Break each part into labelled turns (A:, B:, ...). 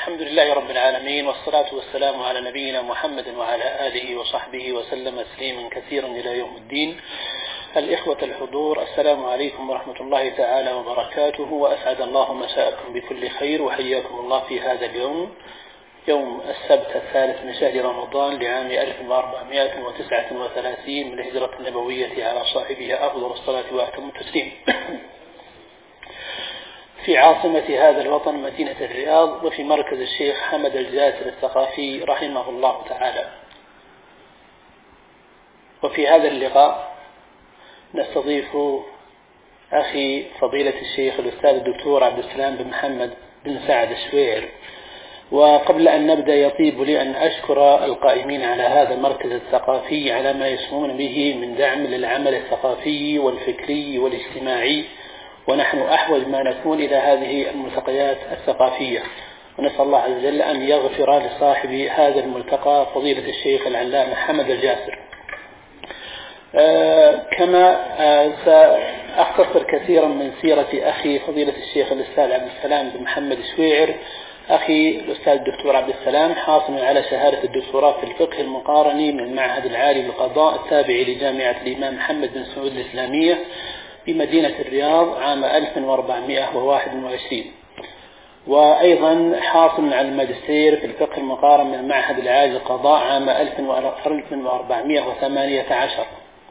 A: الحمد لله رب العالمين، والصلاة والسلام على نبينا محمد وعلى آله وصحبه وسلم تسليما كثيرا إلى يوم الدين. الإخوة الحضور، السلام عليكم ورحمة الله تعالى وبركاته، وأسعد الله مساءكم بكل خير، وحياكم الله في هذا اليوم، يوم السبت الثالث من شهر رمضان لعام 1439 من الهجرة النبوية، على صاحبها أفضل الصلاة وأتم التسليم. في عاصمة هذا الوطن مدينة الرياض، وفي مركز الشيخ حمد الجاسر الثقافي رحمه الله تعالى. وفي هذا اللقاء نستضيف أخي فضيلة الشيخ الأستاذ الدكتور عبد السلام بن محمد بن سعد الشويعر. وقبل أن نبدأ يطيب لي أن أشكر القائمين على هذا المركز الثقافي على ما يسمون به من دعم للعمل الثقافي والفكري والاجتماعي، ونحن أحوج ما نكون إلى هذه الملتقيات الثقافية، ونسأل الله عز وجل أن يغفر لصاحب هذا الملتقى فضيلة الشيخ العلامة حمد الجاسر. كما سأختصر كثيرا من سيرة أخي فضيلة الشيخ الأستاذ عبد السلام بن محمد الشويعر. أخي الأستاذ الدكتور عبد السلام حاصل على شهادة الدكتوراه في الفقه المقارني من المعهد العالي للقضاء التابع لجامعة الإمام محمد بن سعود الإسلامية بمدينة الرياض عام 1421، وأيضا حاصل على الماجستير في الفقه المقارن من المعهد العالي للقضاء عام 1418.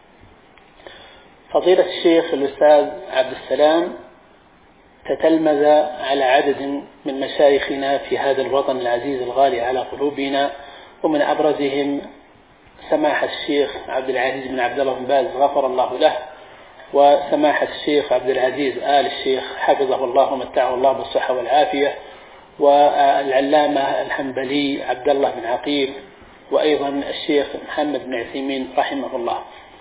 A: فضيلة الشيخ الأستاذ عبد السلام تتلمذ على عدد من مشايخنا في هذا الوطن العزيز الغالي على قلوبنا، ومن أبرزهم سماحة الشيخ عبد العزيز بن عبد الله بن باز غفر الله له، وسماحة الشيخ عبد العزيز آل الشيخ حفظه الله ومتعه الله بالصحة والعافية، والعلامة الحنبلي عبد الله بن عقيل، وأيضا الشيخ محمد بن عثيمين رحمه الله.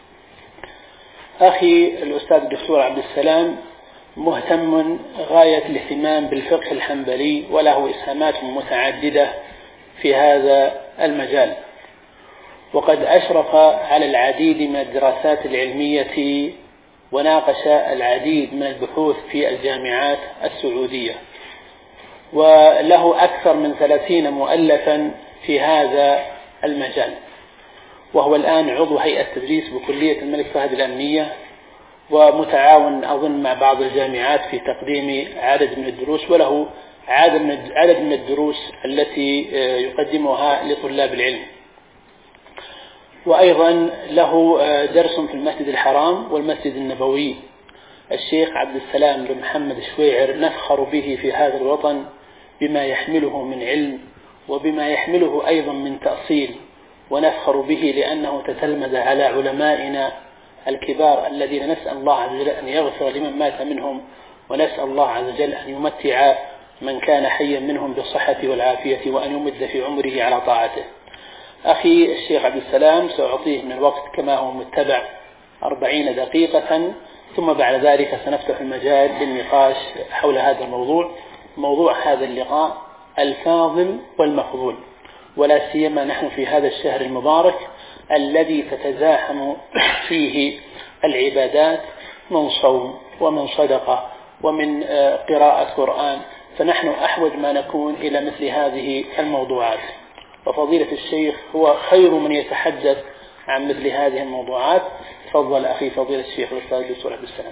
A: أخي الأستاذ الدكتور عبد السلام مهتم غاية الاهتمام بالفقه الحنبلي، وله إسهامات متعددة في هذا المجال، وقد أشرف على العديد من الدراسات العلمية، وناقش العديد من البحوث في الجامعات السعودية، وله أكثر من 30 مؤلفا في هذا المجال، وهو الآن عضو هيئة تدريس بكلية الملك فهد الأمنية، ومتعاون أظن مع بعض الجامعات في تقديم عدد من الدروس، وله عدد من الدروس التي يقدمها لطلاب العلم. وأيضا له درس في المسجد الحرام والمسجد النبوي. الشيخ عبد السلام بن محمد الشويعر نفخر به في هذا الوطن بما يحمله من علم، وبما يحمله أيضا من تأصيل، ونفخر به لأنه تتلمذ على علمائنا الكبار الذين نسأل الله عز وجل أن يغفر لمن مات منهم، ونسأل الله عز وجل أن يمتع من كان حيا منهم بالصحة والعافية، وأن يمد في عمره على طاعته. أخي الشيخ عبد السلام سأعطيه من الوقت كما هو متبع 40 دقيقة، ثم بعد ذلك سنفتح المجال للنقاش حول هذا الموضوع. موضوع هذا اللقاء الفاضل والمفضول، ولا سيما نحن في هذا الشهر المبارك الذي تتزاحم فيه العبادات من صوم ومن صدقة ومن قراءة قرآن، فنحن أحوج ما نكون إلى مثل هذه الموضوعات، وفضيلة الشيخ هو خير من يتحدث عن مثل هذه الموضوعات. تفضل أخي فضيلة الشيخ الأستاذ الدكتور عبد السلام.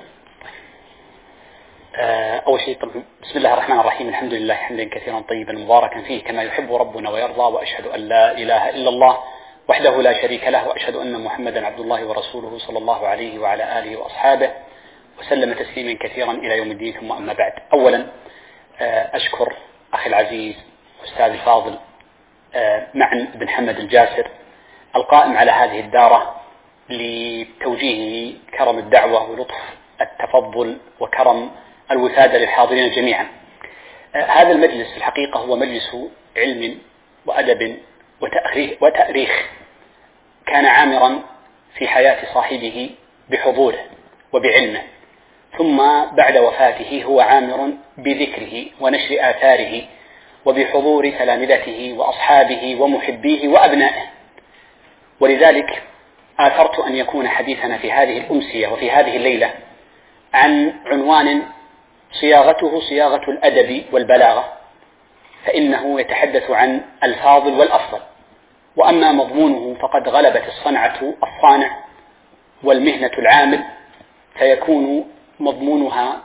B: أول شيء بسم الله الرحمن الرحيم، الحمد لله حمدا كثيرا طيبا مباركا فيه كما يحب ربنا ويرضى، وأشهد أن لا إله إلا الله وحده لا شريك له، وأشهد أن محمدا عبد الله ورسوله صلى الله عليه وعلى آله وأصحابه وسلم تسليما كثيرا إلى يوم الدين. ثم أما بعد، أولا أشكر أخي العزيز أستاذ الفاضل معن بن حمد الجاسر القائم على هذه الدارة لتوجيهه كرم الدعوة ولطف التفضل وكرم الوسادة للحاضرين جميعا. هذا المجلس في الحقيقة هو مجلس علم وأدب وتأريخ، كان عامرا في حياة صاحبه بحضوره وبعلمه، ثم بعد وفاته هو عامر بذكره ونشر آثاره وبحضور تلامذته وأصحابه ومحبيه وأبنائه. ولذلك آثرت أن يكون حديثنا في هذه الأمسية وفي هذه الليلة عن عنوان صياغته صياغة الأدب والبلاغة، فإنه يتحدث عن الفاضل والأفضل، وأما مضمونه فقد غلبت الصنعة الصانع والمهنة العامل، فيكون مضمونها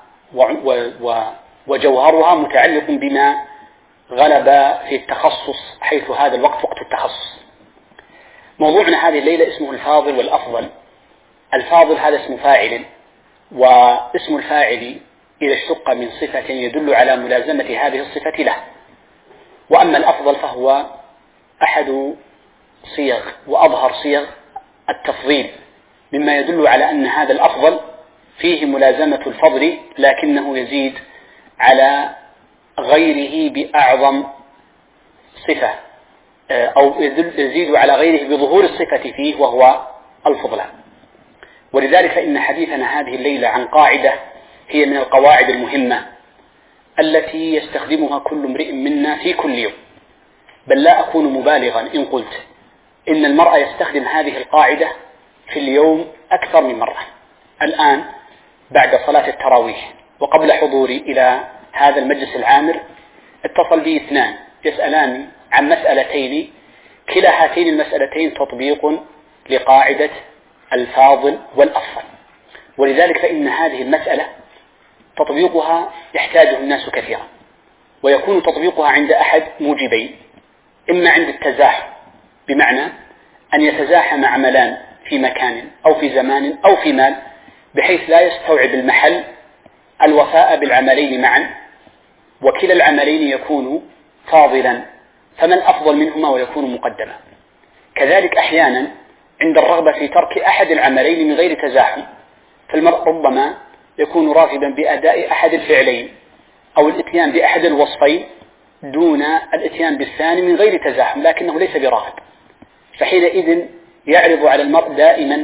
B: وجوهرها متعلق بما غلب في التخصص، حيث هذا الوقت وقت التخصص. موضوعنا هذه الليلة اسمه الفاضل والأفضل. الفاضل هذا اسم فاعل، واسم الفاعل إذا اشتق من صفة يدل على ملازمة هذه الصفة له، وأما الأفضل فهو أحد صيغ وأظهر صيغ التفضيل، مما يدل على أن هذا الأفضل فيه ملازمة الفضل، لكنه يزيد على غيره بأعظم صفة، أو يزيد على غيره بظهور الصفة فيه وهو الفضل. ولذلك فإن حديثنا هذه الليلة عن قاعدة هي من القواعد المهمة التي يستخدمها كل امرئ منا في كل يوم، بل لا أكون مبالغا إن قلت إن المرء يستخدم هذه القاعدة في اليوم أكثر من مرة. الآن بعد صلاة التراويح وقبل حضوري إلى هذا المجلس العامر اتصل بي اثنان يسألاني عن مسألتين، كلا هاتين المسألتين تطبيق لقاعدة الفاضل والأفضل، ولذلك فإن هذه المسألة تطبيقها يحتاجه الناس كثيرا، ويكون تطبيقها عند أحد موجبين: إما عند التزاحم، بمعنى أن يتزاحم عملان في مكان أو في زمان أو في مال، بحيث لا يستوعب المحل الوفاء بالعملين معا، وكلا العملين يكون فاضلا، فما الأفضل منهما ويكون مقدما. كذلك أحيانا عند الرغبة في ترك أحد العملين من غير تزاحم، فالمرء ربما يكون راغبا بأداء أحد الفعلين أو الاتيان بأحد الوصفين دون الاتيان بالثاني من غير تزاحم، لكنه ليس براغب، فحينئذ يعرض على المرء دائما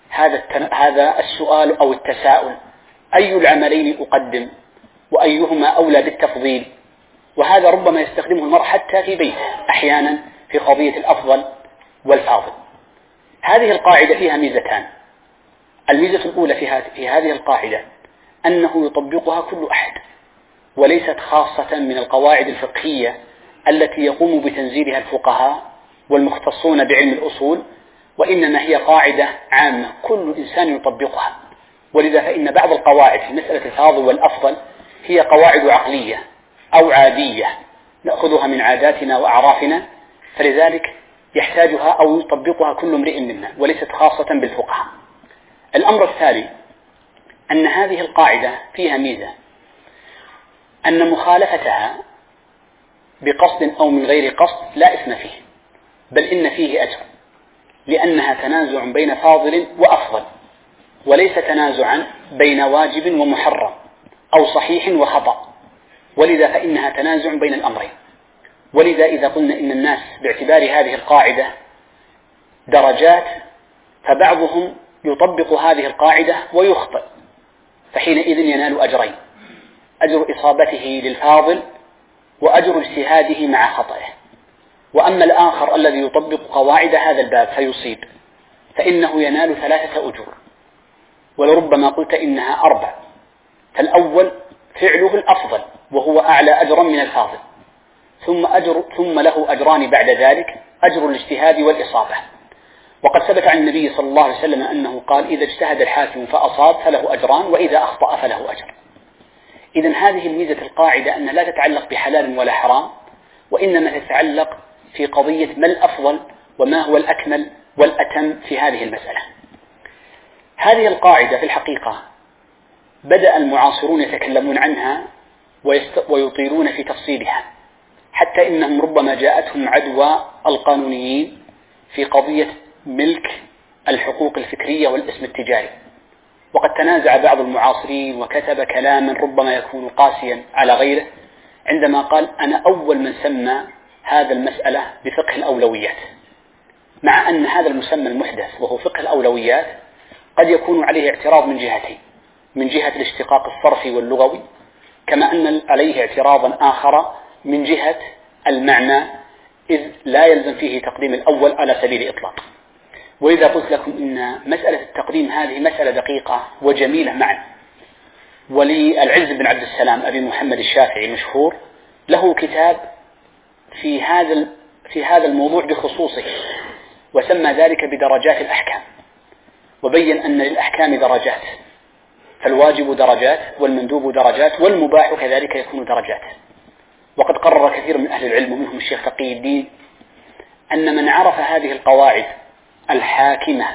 B: هذا السؤال أو التساؤل: أي العملين أقدم وأيهما أولى بالتفضيل؟ وهذا ربما يستخدمه المرء حتى في بيته أحيانا في قضية الأفضل والفاضل. هذه القاعدة فيها ميزتان. الميزة الأولى في هذه القاعدة أنه يطبقها كل أحد، وليست خاصة من القواعد الفقهية التي يقوم بتنزيلها الفقهاء والمختصون بعلم الأصول، وإنما هي قاعدة عامة كل إنسان يطبقها. ولذا فإن بعض القواعد في مسألة الفاضل والأفضل هي قواعد عقلية أو عادية نأخذها من عاداتنا وأعرافنا، فلذلك يحتاجها أو يطبقها كل امرئ منا، وليست خاصة بالفقهاء. الأمر الثاني أن هذه القاعدة فيها ميزة، أن مخالفتها بقصد أو من غير قصد لا إثم فيه، بل إن فيه أجر، لأنها تنازع بين فاضل وأفضل، وليس تنازعا بين واجب ومحرم أو صحيح وخطأ، ولذا فإنها تنازع بين الأمرين. ولذا إذا قلنا إن الناس باعتبار هذه القاعدة درجات، فبعضهم يطبق هذه القاعدة ويخطئ، فحينئذ ينال أجرين: أجر إصابته للفاضل وأجر اجتهاده مع خطئه. وأما الآخر الذي يطبق قواعد هذا الباب فيصيب، فإنه ينال 3 أجور، ولربما قلت إنها 4. فالأول فعله الأفضل وهو أعلى أجرا من الفاضل، ثم له أجران بعد ذلك: أجر الاجتهاد والإصابة. وقد ثبت عن النبي صلى الله عليه وسلم أنه قال: إذا اجتهد الحاكم فأصاب فله أجران، وإذا أخطأ فله أجر. إذن هذه الميزة القاعدة أن لا تتعلق بحلال ولا حرام، وإنما تتعلق في قضية ما الأفضل وما هو الأكمل والأتم في هذه المسألة. هذه القاعدة في الحقيقة بدأ المعاصرون يتكلمون عنها ويطيلون في تفصيلها، حتى إنهم ربما جاءتهم عدوى القانونيين في قضية ملك الحقوق الفكرية والاسم التجاري. وقد تنازع بعض المعاصرين وكتب كلاما ربما يكون قاسيا على غيره عندما قال: أنا أول من سمى هذا المسألة بفقه الأولويات، مع أن هذا المسمى المحدث وهو فقه الأولويات قد يكون عليه اعتراض من جهتين: من جهة الاشتقاق الصرفي واللغوي، كما أن عليه اعتراضا آخر من جهة المعنى، إذ لا يلزم فيه تقديم الأول على سبيل الإطلاق. وإذا قلت لكم إن مسألة التقديم هذه مسألة دقيقة وجميلة معا، وللعز بن عبد السلام أبي محمد الشافعي المشهور له كتاب في هذا الموضوع بخصوصه، وسمى ذلك بدرجات الأحكام، وبين أن للأحكام درجات، فالواجب درجات والمندوب درجات والمباح كذلك يكون درجات. وقد قرر كثير من أهل العلم ومنهم الشيخ تقي الدين أن من عرف هذه القواعد الحاكمة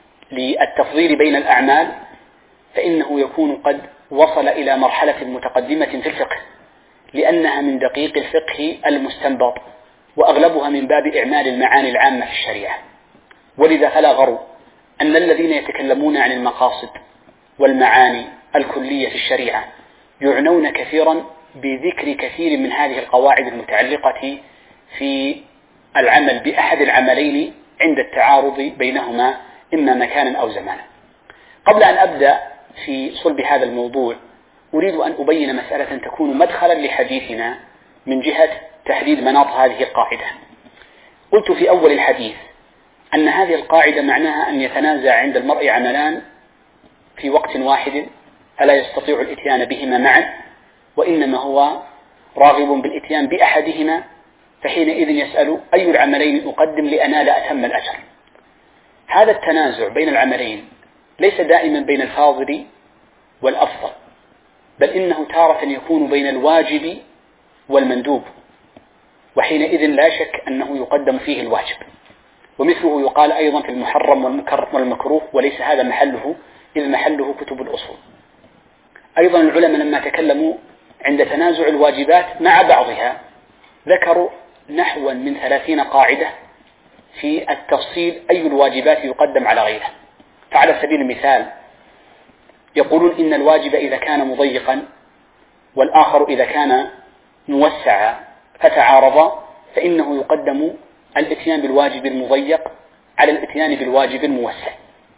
B: للتفضيل بين الأعمال فإنه يكون قد وصل إلى مرحلة متقدمة في الفقه، لأنها من دقيق الفقه المستنبط، وأغلبها من باب إعمال المعاني العامة في الشريعة. ولذا فلا غرو أن الذين يتكلمون عن المقاصد والمعاني الكلية في الشريعة يعنون كثيرا بذكر كثير من هذه القواعد المتعلقة في العمل بأحد العملين عند التعارض بينهما إما مكانا أو زمانا. قبل أن أبدأ في صلب هذا الموضوع أريد أن أبين مسألة تكون مدخلا لحديثنا من جهة تحديد مناط هذه القاعدة. قلت في أول الحديث أن هذه القاعدة معناها أن يتنازع عند المرء عملان في وقت واحد فلا يستطيع الإتيان بهما معا، وإنما هو راغب بالإتيان بأحدهما، فحينئذ يسأل أي العملين أقدم لأنال أتم الأجر. هذا التنازع بين العملين ليس دائما بين الفاضل والأفضل، بل إنه تارة يكون بين الواجب والمندوب، وحينئذ لا شك أنه يقدم فيه الواجب. ومثله يقال أيضا في المحرم والمكروه، وليس هذا محله، إذ محله كتب الأصول. أيضا العلماء لما تكلموا عند تنازع الواجبات مع بعضها ذكروا نحو من 30 قاعدة في التفصيل أي الواجبات يقدم على غيره. فعلى سبيل المثال يقولون إن الواجب إذا كان مضيقا والآخر إذا كان موسعا فتعارضا فإنه يقدم الاتيان بالواجب المضيق على الاتيان بالواجب الموسع.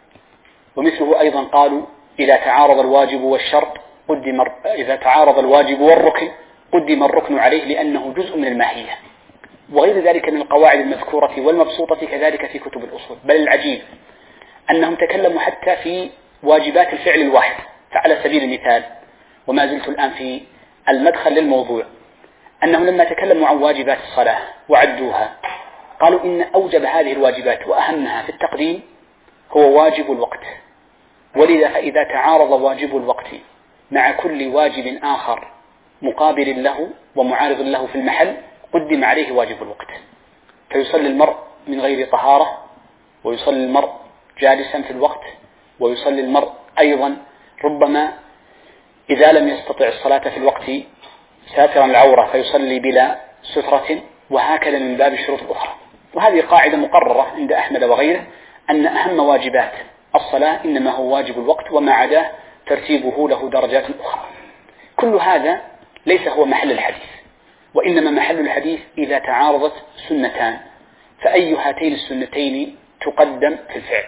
B: ومثله أيضا قالوا إذا تعارض الواجب والشرط إذا تعارض الواجب والركن قدم الركن عليه لأنه جزء من الماهية، وغير ذلك من القواعد المذكورة والمبسوطة كذلك في كتب الأصول. بل العجيب أنهم تكلموا حتى في واجبات الفعل الواحد. فعلى سبيل المثال، وما زلت الآن في المدخل للموضوع، أنهم لما تكلموا عن واجبات الصلاة وعدوها قالوا إن أوجب هذه الواجبات وأهمها في التقديم هو واجب الوقت، ولذا فإذا تعارض واجب الوقت مع كل واجب آخر مقابل له ومعارض له في المحل قدم عليه واجب الوقت. فيصلي المرء من غير طهارة، ويصلي المرء جالسا في الوقت، ويصلي المرء أيضا ربما إذا لم يستطع الصلاة في الوقت ساترا العورة فيصلي بلا سترة، وهكذا من باب الشروط الأخرى. وهذه قاعدة مقررة عند أحمد وغيره أن أهم واجبات الصلاة إنما هو واجب الوقت، وما عداه ترتيبه له درجات أخرى. كل هذا ليس هو محل الحديث، وإنما محل الحديث إذا تعارضت سنتان فأي هاتين السنتين تقدم في الفعل.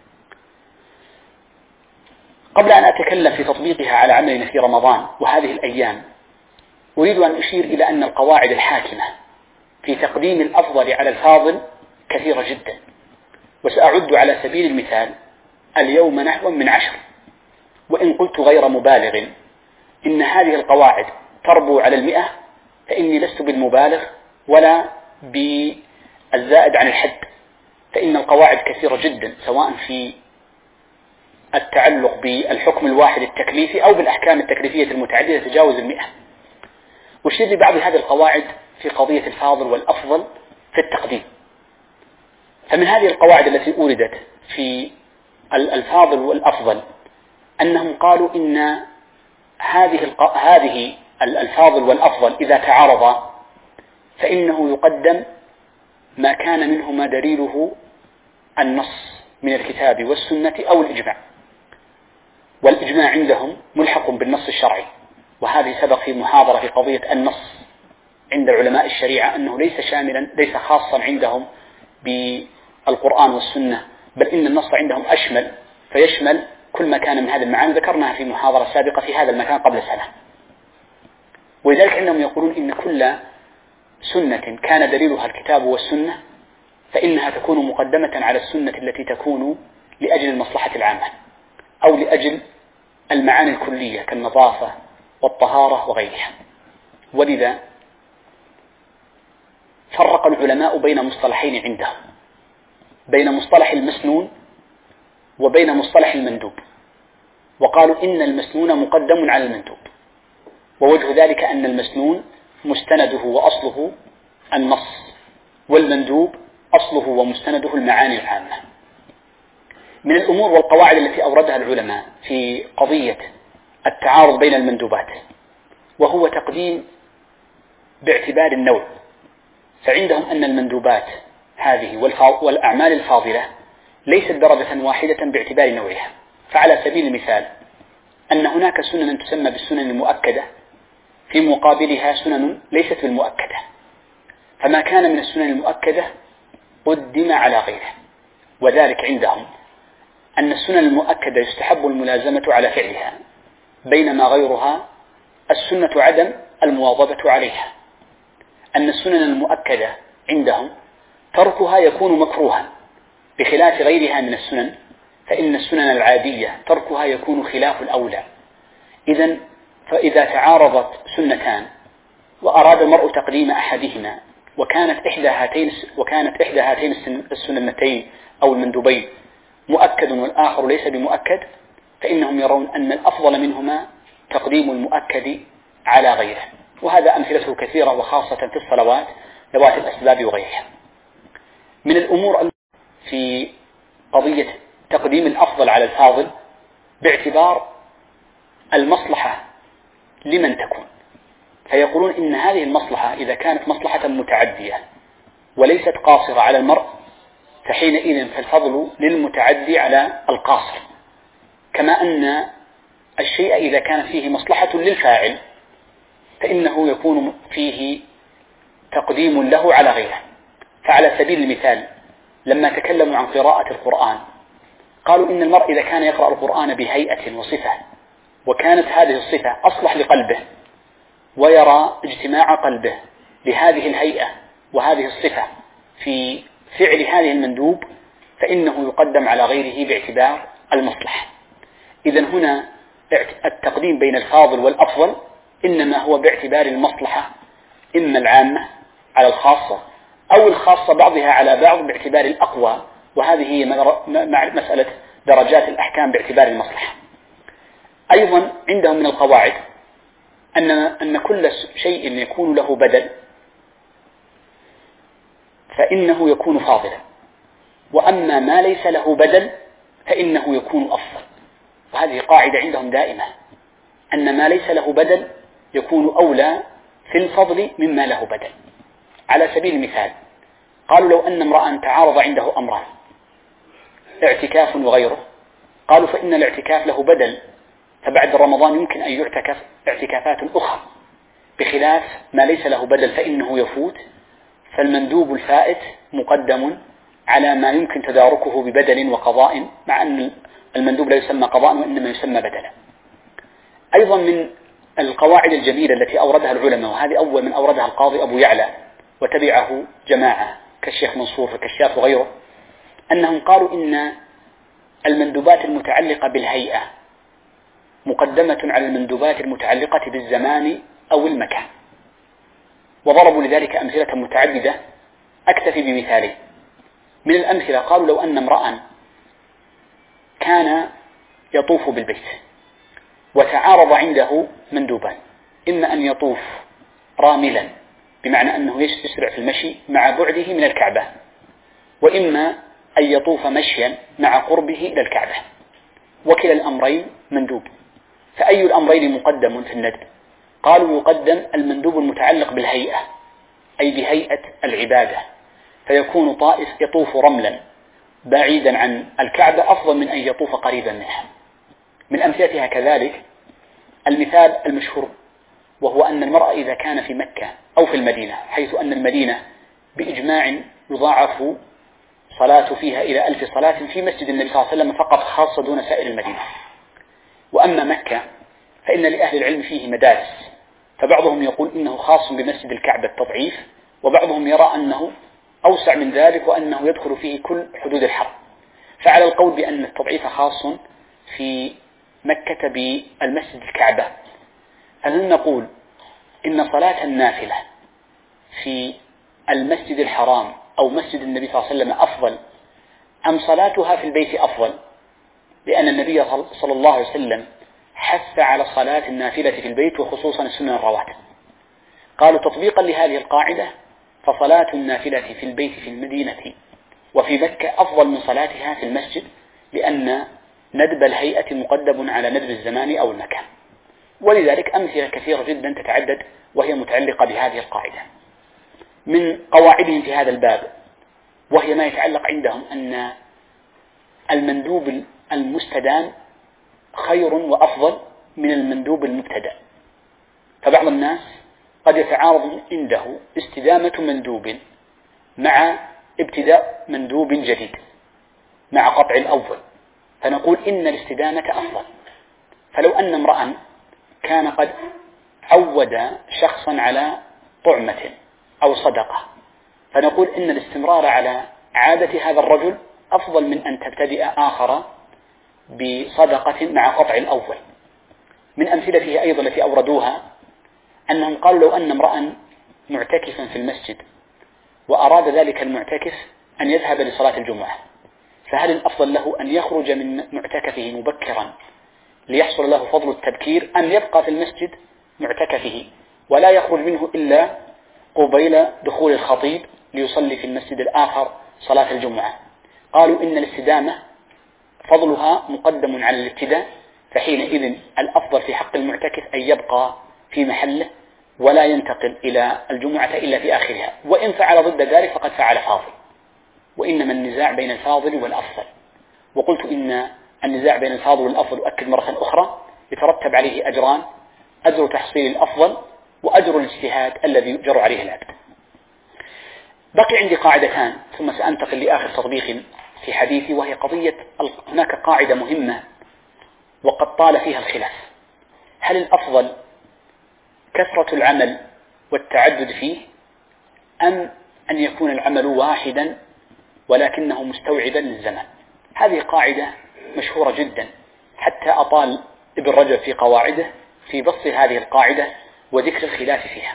B: قبل أن أتكلم في تطبيقها على عملنا في رمضان وهذه الأيام أريد أن أشير إلى أن القواعد الحاكمة في تقديم الأفضل على الفاضل كثيرة جدا، وسأعد على سبيل المثال اليوم نحو من 10. وإن قلت غير مبالغ إن هذه القواعد تربو على 100 فإني لست بالمبالغ ولا بالزائد عن الحد، فإن القواعد كثيرة جدا سواء في التعلق بالحكم الواحد التكليفي أو بالأحكام التكليفية المتعددة تجاوز 100. وأشير لبعض هذه القواعد في قضية الفاضل والأفضل في التقديم. فمن هذه القواعد التي أوردت في الفاضل والأفضل أنهم قالوا إن هذه الفاضل والأفضل إذا تعارضا فإنه يقدم ما كان منهما دليله النص من الكتاب والسنة أو الإجماع، والإجماع عندهم ملحق بالنص الشرعي. وهذه سبق في محاضرة في قضية النص عند علماء الشريعة أنه ليس خاصا عندهم بالقرآن والسنة، بل إن النص عندهم أشمل فيشمل كل ما كان من هذه المعاني، ذكرناها في محاضرة سابقة في هذا المكان قبل سنة. ولذلك إنهم يقولون إن كل سنة كان دليلها الكتاب والسنة فإنها تكون مقدمة على السنة التي تكون لأجل المصلحة العامة أو لأجل المعاني الكلية كالنظافة والطهارة وغيرها. ولذا فرق العلماء بين مصطلحين عندهم، بين مصطلح المسنون وبين مصطلح المندوب، وقالوا إن المسنون مقدم على المندوب، ووجه ذلك أن المسنون مستنده وأصله النص، والمندوب أصله ومستنده المعاني العامة. من الأمور والقواعد التي أوردها العلماء في قضية التعارض بين المندوبات وهو تقديم باعتبار النوع، فعندهم أن المندوبات هذه والأعمال الفاضلة ليست درجة واحدة باعتبار نوعها. فعلى سبيل المثال أن هناك سنن تسمى بالسنن المؤكدة في مقابلها سنن ليست بالمؤكدة، فما كان من السنن المؤكدة قدم على غيره، وذلك عندهم أن السنن المؤكدة يستحب الملازمة على فعلها، بينما غيرها السنة عدم المواظبة عليها. أن السنن المؤكدة عندهم تركها يكون مكروها، بخلاف غيرها من السنن، فإن السنن العادية تركها يكون خلاف الأولى. فإذا تعارضت سنتان وأراد المرء تقديم أحدهما وكانت إحدى هاتين السنتين أو المندوبين مؤكد والآخر ليس بمؤكد، فإنهم يرون أن الأفضل منهما تقديم المؤكد على غيره، وهذا أمثلته كثيرة وخاصة في الصلوات ذوات الأسباب وغيرها. من الأمور في قضية تقديم الأفضل على الفاضل باعتبار المصلحة لمن تكون، فيقولون إن هذه المصلحة إذا كانت مصلحة متعدية وليست قاصرة على المرء فحينئذ فالفضل للمتعدي على القاصر، كما أن الشيء إذا كان فيه مصلحة للفاعل فإنه يكون فيه تقديم له على غيره. فعلى سبيل المثال لما تكلموا عن قراءة القرآن قالوا إن المرء إذا كان يقرأ القرآن بهيئة وصفة وكانت هذه الصفة أصلح لقلبه ويرى اجتماع قلبه لهذه الهيئة وهذه الصفة في فعل هذه المندوب فإنه يقدم على غيره باعتبار المصلحة. إذن هنا التقديم بين الفاضل والأفضل إنما هو باعتبار المصلحة، إما العامة على الخاصة أو الخاصة بعضها على بعض باعتبار الأقوى، وهذه هي مسألة درجات الأحكام باعتبار المصلحة. أيضا عندهم من القواعد أن كل شيء يكون له بدل فإنه يكون فاضلا، وأما ما ليس له بدل فإنه يكون أفضل. وهذه قاعدة عندهم دائمة، أن ما ليس له بدل يكون أولى في الفضل مما له بدل. على سبيل المثال قالوا لو أن امرأ تعارض عنده أمران اعتكاف وغيره، قالوا فإن الاعتكاف له بدل، فبعد رمضان يمكن أن يعتكف اعتكافات أخرى، بخلاف ما ليس له بدل فإنه يفوت، فالمندوب الفائت مقدم على ما يمكن تداركه ببدل وقضاء، مع أن المندوب لا يسمى قضاء وإنما يسمى بدلا. أيضا من القواعد الجميلة التي أوردها العلماء، وهذه أول من أوردها القاضي أبو يعلى وتبعه جماعة كالشيخ منصور فكالشاف وغيره، أنهم قالوا إن المندوبات المتعلقة بالهيئة مقدمة على المندوبات المتعلقة بالزمان أو المكان، وضربوا لذلك أمثلة متعددة أكتفي بمثالين. من الأمثلة قالوا لو أن امرأ كان يطوف بالبيت وتعارض عنده مندوبان، إما أن يطوف راملا بمعنى أنه يسرع في المشي مع بعده من الكعبة، وإما أن يطوف مشيا مع قربه إلى الكعبة، وكلا الأمرين مندوب، فأي الأمرين مقدم في الندب؟ قالوا يقدم المندوب المتعلق بالهيئة، أي بهيئة العبادة، فيكون طائف يطوف رملا بعيدا عن الكعبة أفضل من أن يطوف قريبا منها. من أمثلتها كذلك المثال المشهور، وهو أن المرأة إذا كان في مكة أو في المدينة، حيث أن المدينة بإجماع يضاعف صلاة فيها إلى 1000 صلاة في مسجد النبي صلى الله عليه وسلم فقط خاصة دون سائر المدينة. وأما مكة فإن لأهل العلم فيه مدارس، فبعضهم يقول إنه خاص بمسجد الكعبة التضعيف، وبعضهم يرى أنه أوسع من ذلك وأنه يدخل فيه كل حدود الحرم. فعلى القول بأن التضعيف خاص في مكة بالمسجد الكعبة، هل نقول إن صلاة النافلة في المسجد الحرام أو مسجد النبي صلى الله عليه وسلم أفضل أم صلاتها في البيت أفضل؟ لأن النبي صلى الله عليه وسلم حث على صلاة النافلة في البيت وخصوصا السنن الرواتب. قالوا تطبيقا لهذه القاعدة فصلاة النافلة في البيت في المدينة وفي مكة أفضل من صلاتها في المسجد، لأن ندب الهيئة مقدم على ندب الزمان أو المكان. ولذلك أمثلة كثيرة جدا تتعدد وهي متعلقة بهذه القاعدة. من قواعدهم في هذا الباب وهي ما يتعلق عندهم أن المندوب المستدام خير وأفضل من المندوب المبتدأ. فبعض الناس قد يتعارض عنده استدامة مندوب مع ابتداء مندوب جديد مع قطع الأول، فنقول إن الاستدامة أفضل. فلو أن امرأ كان قد عود شخصا على طعمة أو صدقة، فنقول إن الاستمرار على عادة هذا الرجل أفضل من أن تبتدئ آخر بصدقة مع قطع الأول. من أمثلته أيضا التي أوردوها أنهم قالوا لو أن امرأ معتكفا في المسجد وأراد ذلك المعتكف أن يذهب لصلاة الجمعة، فهل الأفضل له أن يخرج من معتكفه مبكرا ليحصل له فضل التبكير، أم يبقى في المسجد معتكفه ولا يخرج منه إلا قبيل دخول الخطيب ليصلي في المسجد الآخر صلاة الجمعة؟ قالوا إن الاستدامة فضلها مقدم على الابتداء، فحينئذ الأفضل في حق المعتكف أن يبقى في محله ولا ينتقل إلى الجمعة إلا في آخرها، وإن فعل ضد ذلك فقد فعل فاضل. وإنما النزاع بين الفاضل والأفضل. وقلت إن النزاع بين الفاضل والأفضل أؤكد مرة أخرى يترتب عليه أجران: أجر تحصيل الأفضل وأجر الاجتهاد الذي يؤجر عليه العبد. بقي عندي قاعدتان ثم سأنتقل لآخر تطبيق في حديثي، وهي قضية هناك قاعدة مهمة وقد طال فيها الخلاف: هل الأفضل كثرة العمل والتعدد فيه، أم أن يكون العمل واحدا ولكنه مستوعبا للزمان؟ هذه قاعدة مشهورة جدا، حتى أطال ابن رجب في قواعده في بسط هذه القاعدة وذكر الخلاف فيها.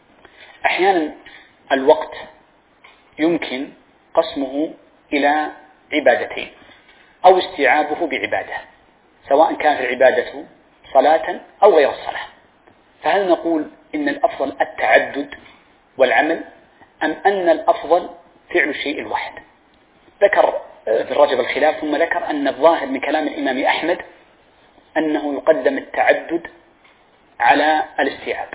B: أحيانا الوقت يمكن قسمه إلى عبادتين أو استيعابه بعبادة، سواء كانت العبادة صلاة أو غير الصلاة. فهل نقول إن الأفضل التعدد والعمل، أم أن الأفضل فعل الشيء الواحد؟ ذكر ابن رجب الخلاف، ثم ذكر أن الظاهر من كلام الإمام أحمد أنه يقدم التعدد على الاستيعاب.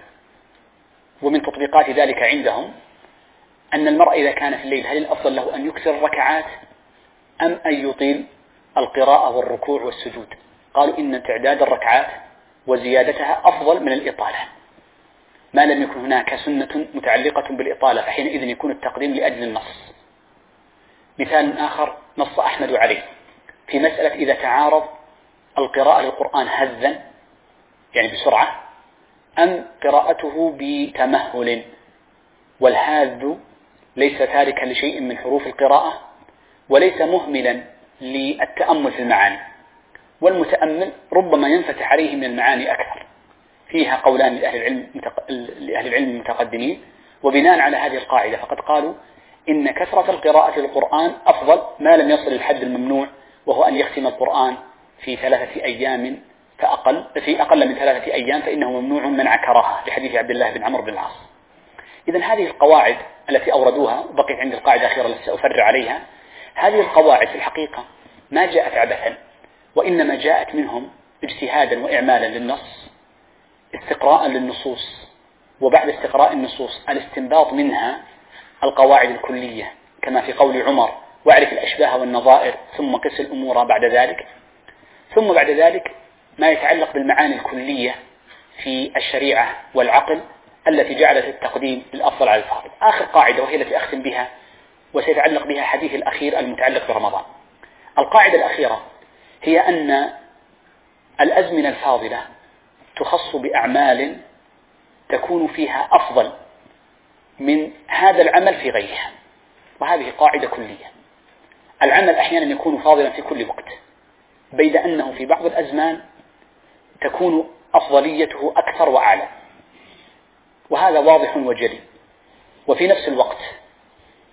B: ومن تطبيقات ذلك عندهم أن المرء إذا كان في الليل هل الأفضل له أن يكثر الركعات أم أن يطيل القراءة والركوع والسجود؟ قالوا إن تعداد الركعات وزيادتها أفضل من الإطالة، ما لم يكن هناك سنة متعلقة بالإطالة، فحينئذ يكون التقديم لأجل النص. مثال آخر نص أحمد عليه في مسألة إذا تعارض القراءة للقرآن هزا يعني بسرعة أم قراءته بتمهل، والهاذ ليس تاركا لشيء من حروف القراءة وليس مهملا للتأمل في المعاني، والمتأمل ربما ينفتح عليه من المعاني أكثر. فيها قولان لأهل العلم المتقدمين، وبناء على هذه القاعدة فقد قالوا إن كثرة القراءة للقرآن أفضل ما لم يصل الحد الممنوع، وهو أن يختم القرآن في 3 أيام فأقل، في أقل من 3 أيام فإنه ممنوع منع كراهة، لحديث عبد الله بن عمرو بن العاص. إذن هذه القواعد التي أوردوها، بقيت عند القاعدة الأخيرة التي سأفرع عليها. هذه القواعد في الحقيقة ما جاءت عبثا، وإنما جاءت منهم اجتهادا وإعمالا للنص، استقراء للنصوص، وبعد استقراء النصوص الاستنباط منها القواعد الكلية، كما في قول عمر: واعرف الأشباه والنظائر ثم قس الأمور بعد ذلك. ثم بعد ذلك ما يتعلق بالمعاني الكلية في الشريعة والعقل التي جعلت التقديم الأفضل على الفاضل. آخر قاعدة وهي التي أختم بها وسيتعلق بها حديث الأخير المتعلق برمضان. القاعدة الأخيرة هي أن الأزمنة الفاضلة تخص بأعمال تكون فيها أفضل من هذا العمل في غيرها، وهذه قاعدة كلية. العمل أحيانا يكون فاضلا في كل وقت، بيد أنه في بعض الأزمان تكون أفضليته أكثر وأعلى، وهذا واضح وجلي. وفي نفس الوقت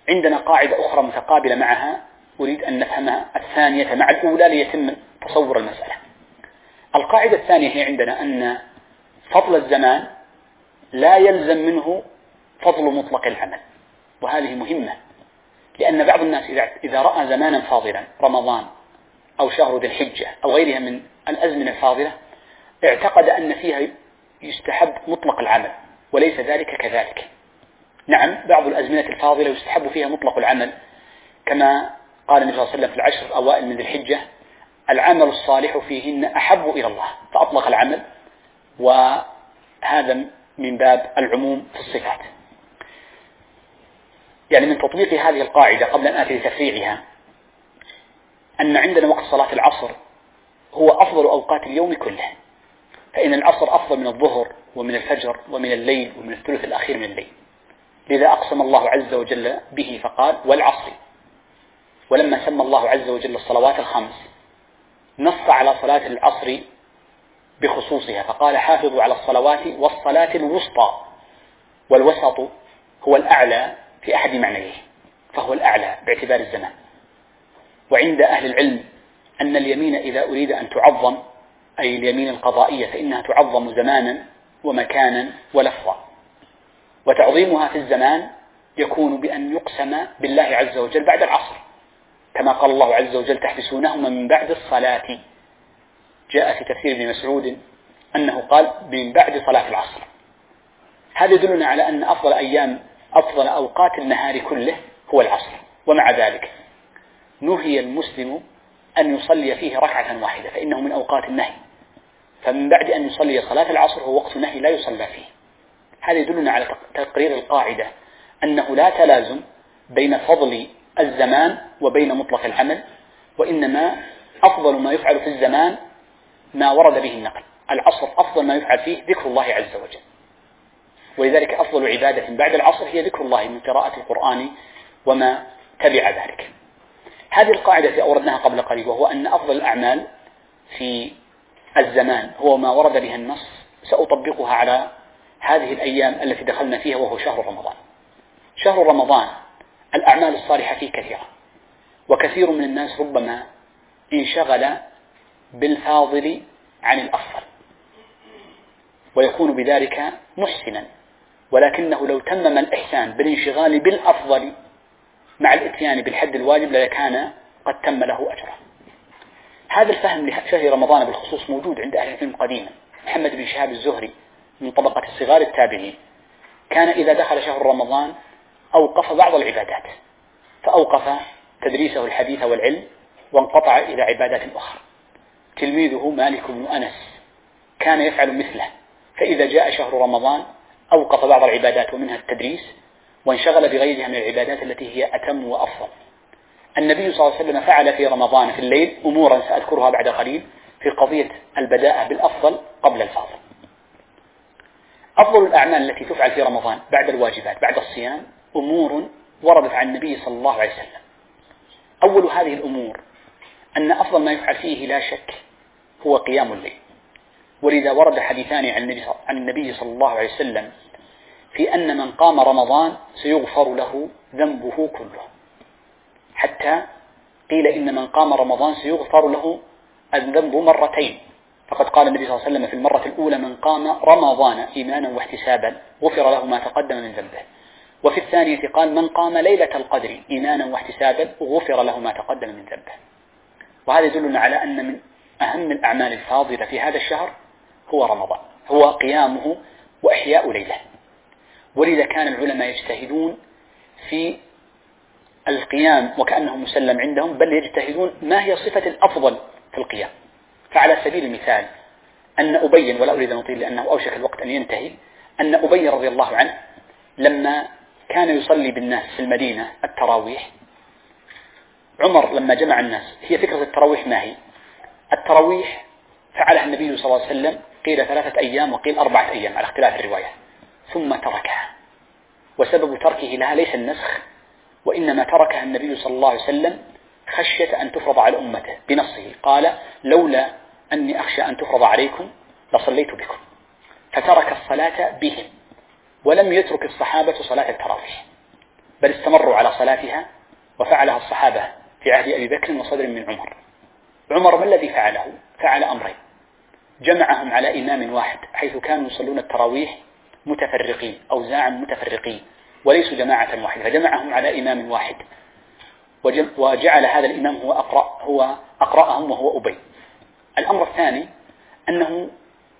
B: عندنا قاعدة أخرى متقابلة معها أريد أن نفهمها الثانية مع الأولى ليتم تصور المسألة. القاعدة الثانية هي عندنا أن فضل الزمان لا يلزم منه فضل مطلق العمل، وهذه مهمة، لأن بعض الناس إذا رأى زمانا فاضلا رمضان أو شهر ذي الحجة أو غيرها من الأزمنة الفاضلة اعتقد أن فيها يستحب مطلق العمل، وليس ذلك كذلك. نعم، بعض الأزمنة الفاضلة يستحب فيها مطلق العمل، كما قال النبي صلى الله عليه وسلم في العشر الأوائل من ذي الحجة: العمل الصالح فيهن أحب إلى الله، فأطلق العمل، وهذا من باب العموم في الصفات. يعني من تطبيق هذه القاعدة قبل أن آتي لتفريعها أن عندنا وقت صلاة العصر هو أفضل أوقات اليوم كله، فإن العصر أفضل من الظهر ومن الفجر ومن الليل ومن الثلث الأخير من الليل، لذا أقسم الله عز وجل به فقال: والعصر. ولما سمى الله عز وجل الصلوات الخمس نص على صلاة العصر بخصوصها فقال: حافظوا على الصلوات والصلاة الوسطى، والوسط هو الأعلى في أحد معنيه، فهو الأعلى باعتبار الزمان. وعند أهل العلم أن اليمين إذا أريد أن تعظم، أي اليمين القضائية، فإنها تعظم زمانا ومكانا ولفظا، وتعظيمها في الزمان يكون بأن يقسم بالله عز وجل بعد العصر، كما قال الله عز وجل: تحبسونهما من بعد الصلاة. جاء في تفسير ابن مسعود أنه قال من بعد صلاة العصر. هذا يدلنا على أن أفضل أوقات النهار كله هو العصر، ومع ذلك نهي المسلم أن يصلي فيه ركعة واحدة، فإنه من أوقات النهي، فمن بعد أن يصلي صلاة العصر هو وقت نهي لا يصلى فيه. هذا يدلنا على تقرير القاعدة أنه لا تلازم بين فضل الزمان وبين مطلق العمل، وإنما أفضل ما يفعل في الزمان ما ورد به النقل. العصر أفضل ما يفعل فيه ذكر الله عز وجل، ولذلك أفضل عبادة بعد العصر هي ذكر الله من قراءة القرآن وما تبع ذلك. هذه القاعدة أوردناها قبل قليل، وهو أن أفضل الأعمال في الزمان هو ما ورد بها النص. سأطبقها على هذه الأيام التي دخلنا فيها، وهو شهر رمضان. شهر رمضان الأعمال الصالحة فيه كثيرة، وكثير من الناس ربما انشغل بالفاضل عن الأفضل، ويكون بذلك محسنا، ولكنه لو تمم الإحسان بالانشغال بالأفضل مع الاتيان بالحد الواجب لكان قد تم له أجره. هذا الفهم لشهر رمضان بالخصوص موجود عند أهل العلم قديما. محمد بن شهاب الزهري من طبقة الصغار التابعين كان إذا دخل شهر رمضان أوقف بعض العبادات، فأوقف تدريسه الحديث والعلم وانقطع إلى عبادات أخرى. تلميذه مالك بن أنس كان يفعل مثله، فإذا جاء شهر رمضان أوقف بعض العبادات ومنها التدريس، وانشغل بغيرها من العبادات التي هي أتم وأفضل. النبي صلى الله عليه وسلم فعل في رمضان في الليل أمورا سأذكرها بعد قليل في قضية البداءة بالأفضل قبل الفاضل. أفضل الأعمال التي تفعل في رمضان بعد الواجبات بعد الصيام أمور وردت عن النبي صلى الله عليه وسلم. أول هذه الأمور أن أفضل ما يفعل فيه لا شك هو قيام الليل، ولذا ورد حديثان عن النبي صلى الله عليه وسلم في أن من قام رمضان سيغفر له ذنبه كله، حتى قيل إن من قام رمضان سيغفر له الذنب مرتين، فقد قال النبي صلى الله عليه وسلم في المرة الأولى: من قام رمضان إيمانا واحتسابا غفر له ما تقدم من ذنبه، وفي الثانية قال: من قام ليلة القدر إيمانا واحتسابا غفر له ما تقدم من ذنبه. وهذا يدلنا على أن من أهم الأعمال الفاضلة في هذا الشهر هو رمضان، هو قيامه وإحياء ليله. ولذا كان العلماء يجتهدون في القيام وكأنه مسلم عندهم، بل يجتهدون ما هي صفة الأفضل في القيام. فعلى سبيل المثال أن أبين، ولا أريد أن أطيل لأنه أوشك الوقت أن ينتهي، أن أبين رضي الله عنه لما كان يصلي بالناس في المدينة التراويح، عمر لما جمع الناس، هي فكرة التراويح ما هي؟ التراويح فعلها النبي صلى الله عليه وسلم قيل 3 أيام وقيل 4 أيام على اختلاف الرواية، ثم تركها. وسبب تركه لها ليس النسخ، وإنما تركها النبي صلى الله عليه وسلم خشية أن تفرض على أمته بنصه، قال: لولا أني أخشى أن تفرض عليكم لصليت بكم، فترك الصلاة بهم، ولم يترك الصحابة صلاة التراويح. بل استمروا على صلاتها، وفعلها الصحابة في عهد أبي بكر وصدر من عمر. عمر ما الذي فعله؟ فعل أمرين: جمعهم على إمام واحد، حيث كانوا يصلون التراويح متفرقين، أوزاعا متفرقين وليسوا جماعة واحدة، فجمعهم على إمام واحد، وجعل هذا الإمام هو أقرأهم وهو أبي. الأمر الثاني أنه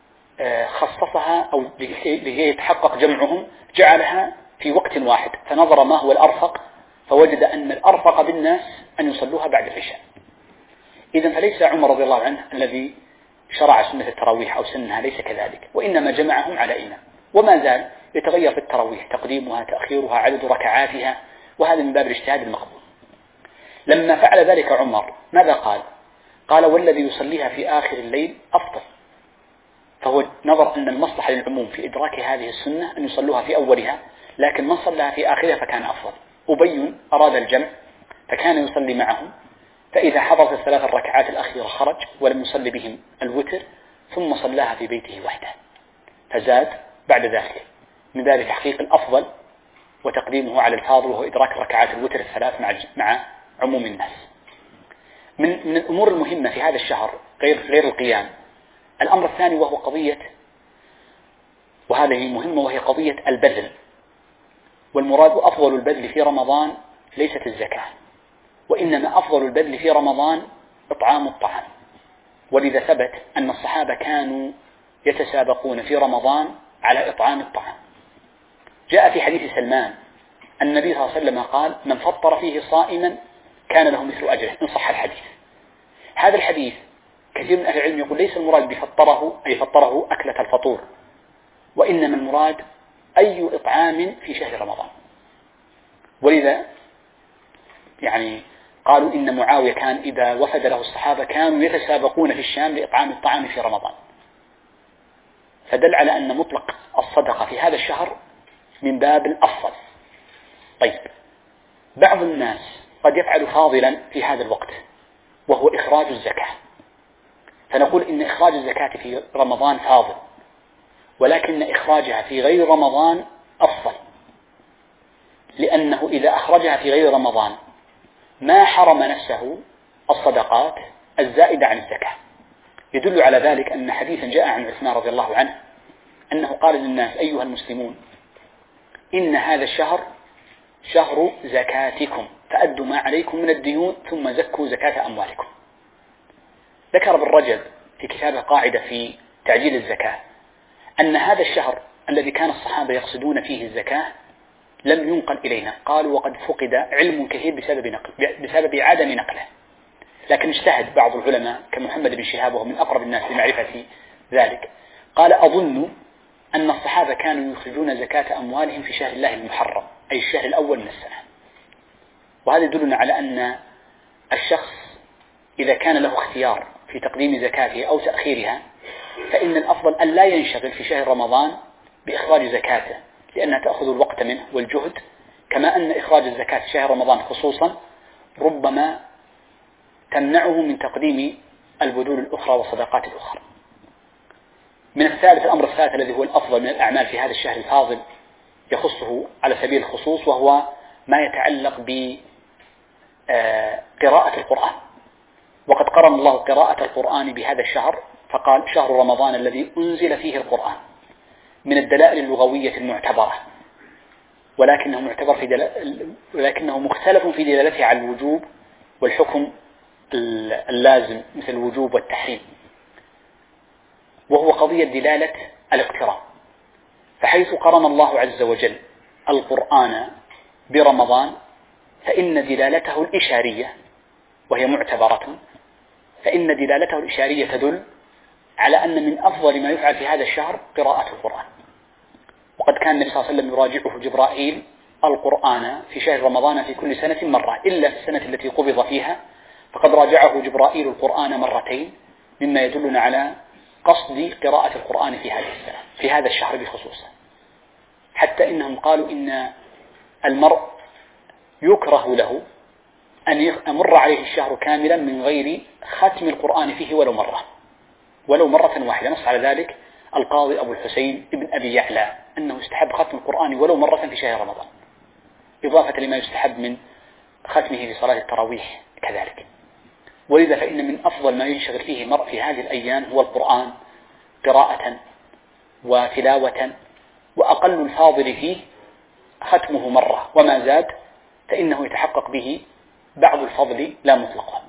B: خصصها، أو لكي يتحقق جمعهم جعلها في وقت واحد، فنظر ما هو الأرفق فوجد أن الأرفق بالناس أن يصلوها بعد العشاء. إذن فليس عمر رضي الله عنه الذي شرع سنة التراويح أو سنها، ليس كذلك، وإنما جمعهم على إمام، وما زال يتغير في التراويح تقديمها، تأخيرها، عدد ركعاتها، وهذا من باب الاجتهاد المقبول. لما فعل ذلك عمر ماذا قال؟ قال: والذي يصليها في آخر الليل أفضل. فهو نظر أن المصلحة للعموم في إدراك هذه السنة أن يصلوها في أولها، لكن من صلىها في آخرها فكان أفضل. أبي أراد الجمع فكان يصلي معهم، فإذا حضرت الثلاث الركعات الأخيرة خرج ولم يصلي بهم الوتر، ثم صلاها في بيته وحده، فزاد بعد ذلك، من ذلك تحقيق الأفضل وتقديمه على الفاضل، وهو إدراك ركعات الوتر الثلاث مع عموم الناس. من الأمور المهمة في هذا الشهر غير القيام، الأمر الثاني وهو قضية، وهذه مهمة، وهي قضية البذل. والمراد أفضل البذل في رمضان ليست الزكاة، وإنما أفضل البذل في رمضان إطعام الطعام. ولذا ثبت أن الصحابة كانوا يتسابقون في رمضان على إطعام الطعام. جاء في حديث سلمان النبي صلى الله عليه وسلم قال: من فطر فيه صائما كان له مثل أجره، إن صح الحديث. هذا الحديث كثير من أهل العلم يقول ليس المراد بفطره أي فطره أكلة الفطور، وإنما المراد أي إطعام في شهر رمضان. ولذا قالوا إن معاوية كان إذا وفد له الصحابة كانوا يتسابقون في الشام لإطعام الطعام في رمضان، فدل على أن مطلق الصدقة في هذا الشهر من باب الأفضل. طيب، بعض الناس قد يفعل فاضلا في هذا الوقت وهو إخراج الزكاة، فنقول إن إخراج الزكاة في رمضان فاضل، ولكن إخراجها في غير رمضان أفضل، لأنه إذا أخرجها في غير رمضان ما حرم نفسه الصدقات الزائدة عن الزكاة. يدل على ذلك أن حديثا جاء عن عثمان رضي الله عنه أنه قال للناس: أيها المسلمون، إن هذا الشهر شهر زكاتكم، فأدوا ما عليكم من الديون ثم زكوا زكاة أموالكم. ذكر ابن رجب في كتابه قاعدة في تعجيل الزكاة أن هذا الشهر الذي كان الصحابة يقصدون فيه الزكاة لم ينقل إلينا، قالوا: وقد فقد علم كثير بسبب عدم نقله. لكن اجتهد بعض العلماء كمحمد بن شهاب، وهو من أقرب الناس لمعرفة ذلك، قال: أظن أن الصحابة كانوا يخرجون زكاة أموالهم في شهر الله المحرم، أي الشهر الأول من السنة. وهذا يدلنا على أن الشخص إذا كان له اختيار في تقديم زكاته أو تأخيرها، فإن الأفضل أن لا ينشغل في شهر رمضان بإخراج زكاته، لأنها تأخذ الوقت منه والجهد، كما أن إخراج الزكاة في شهر رمضان خصوصا ربما تمنعه من تقديم البذول الأخرى والصدقات الأخرى. من الثالث، الأمر الثالث الذي هو الأفضل من الأعمال في هذا الشهر الفاضل يخصه على سبيل الخصوص، وهو ما يتعلق بقراءة القرآن. وقد قرن الله قراءة القرآن بهذا الشهر، فقال: شهر رمضان الذي أنزل فيه القرآن، من الدلائل اللغوية المعتبرة، ولكنه مختلف في دلالته على الوجوب والحكم اللازم مثل الوجوب والتحريم، وهو قضية دلالة الاقتران. فحيث قرن الله عز وجل القرآن برمضان فإن دلالته الإشارية، وهي معتبرة، فإن دلالته الإشارية تدل على أن من أفضل ما يفعل في هذا الشهر قراءة القرآن. وقد كان النبي صلى الله عليه وسلم يراجعه جبرائيل القرآن في شهر رمضان في كل سنة مرة، إلا في السنة التي قبض فيها فقد راجعه جبرائيل القرآن مرتين، مما يدلنا على قصد قراءة القرآن في هذه السنة، في هذا الشهر بخصوصه. حتى إنهم قالوا إن المرء يكره له أن يمر عليه الشهر كاملا من غير ختم القرآن فيه ولو مرة واحدة. نص على ذلك القاضي أبو الحسين ابن أبي يعلى أنه استحب ختم القرآن ولو مرة في شهر رمضان. إضافة لما يستحب من ختمه في صلاة التراويح كذلك. ولذا فإن من أفضل ما ينشغل فيه المرء في هذه الأيام هو القرآن قراءة وتلاوة، وأقل الفاضل فيه ختمه مرة، وما زاد فإنه يتحقق به بعض الفضل لا مطلقه.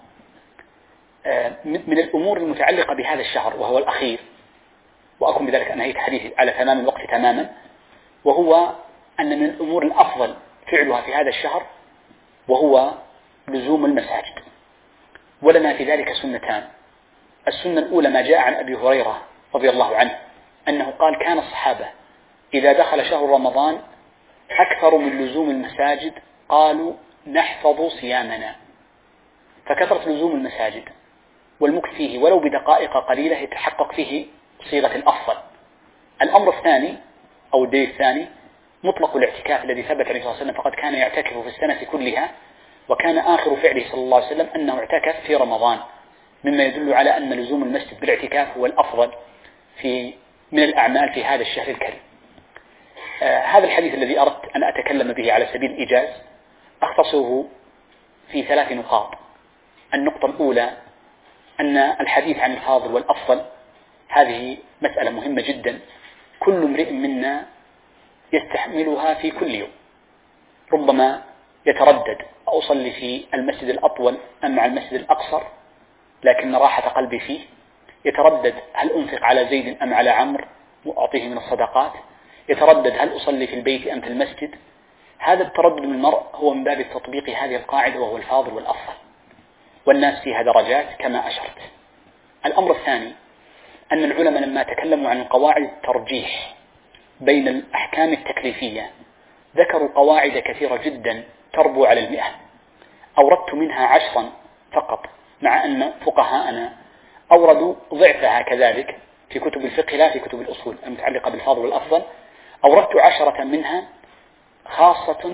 B: من الأمور المتعلقة بهذا الشهر وهو الأخير، وأكون بذلك أنهيت حديثي على تمام الوقت تماما، وهو أن من الأمور الأفضل فعلها في هذا الشهر وهو لزوم المساجد. ولنا في ذلك سنتان. السنة الأولى ما جاء عن أبي هريرة رضي الله عنه أنه قال: كان الصحابة إذا دخل شهر رمضان أكثر من لزوم المساجد، قالوا نحفظ صيامنا. فكثرة لزوم المساجد والمكث فيه ولو بدقائق قليلة يتحقق فيه صيغة الأفضل. الأمر الثاني أو الدليل الثاني مطلق الاعتكاف الذي ثبت عليه الصلاة والسلام، فقد كان يعتكف في السنة كلها، وكان آخر فعله صلى الله عليه وسلم أنه اعتكف في رمضان، مما يدل على أن لزوم المسجد بالاعتكاف هو الأفضل من الأعمال في هذا الشهر الكريم. هذا الحديث الذي أردت أن أتكلم به على سبيل الإيجاز أختصره في 3 نقاط. النقطة الأولى أن الحديث عن الفاضل والأفضل هذه مسألة مهمة جدا، كل امرئ منا يستحملها في كل يوم. ربما يتردد: أصلي في المسجد الأطول أم مع المسجد الأقصر، لكن راحة قلبي فيه. يتردد: هل أنفق على زيد أم على عمرو وأعطيه من الصدقات. يتردد: هل أصلي في البيت أم في المسجد. هذا التردد من المرء هو من باب تطبيق هذه القاعدة، وهو الفاضل والأفضل، والناس فيها درجات كما أشرت. الأمر الثاني أن العلماء لما تكلموا عن قواعد الترجيح بين الأحكام التكليفية ذكروا قواعد كثيرة جدا تربو على 100. أوردت منها 10 فقط، مع أن فقهاءنا أوردوا ضعفها كذلك في كتب الفقه لا في كتب الأصول المتعلقة بالفاضل والأفضل. أوردت 10 منها خاصة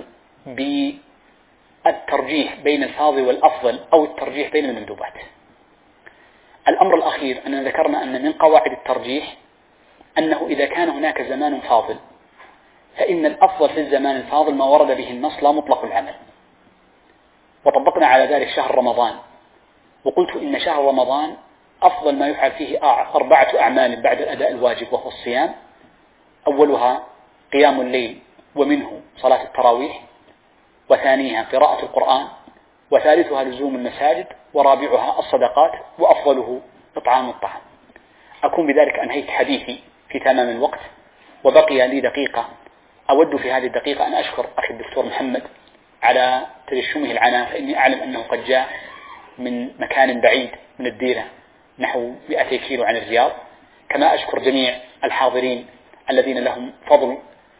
B: بالترجيح بين الفاضل والأفضل أو الترجيح بين المندوبات. الأمر الأخير أننا ذكرنا أن من قواعد الترجيح أنه إذا كان هناك زمان فاضل فإن الأفضل في الزمان الفاضل ما ورد به النص لا مطلق العمل. وطبقنا على ذلك شهر رمضان، وقلت إن شهر رمضان أفضل ما يفعل فيه 4 أعمال بعد الأداء الواجب، وهو الصيام. أولها قيام الليل ومنه صلاة التراويح، وثانيها قراءة القرآن، وثالثها لزوم المساجد، ورابعها الصدقات، وأفضله إطعام الطعام. أكون بذلك أنهيت حديثي في تمام الوقت، وبقي لي دقيقة. أود في هذه الدقيقة أن أشكر أخي الدكتور محمد على تجشمه العناء، فإني أعلم أنه قد جاء من مكان بعيد من الديرة نحو 200 كيلو عن الرياض. كما أشكر جميع الحاضرين الذين لهم فضل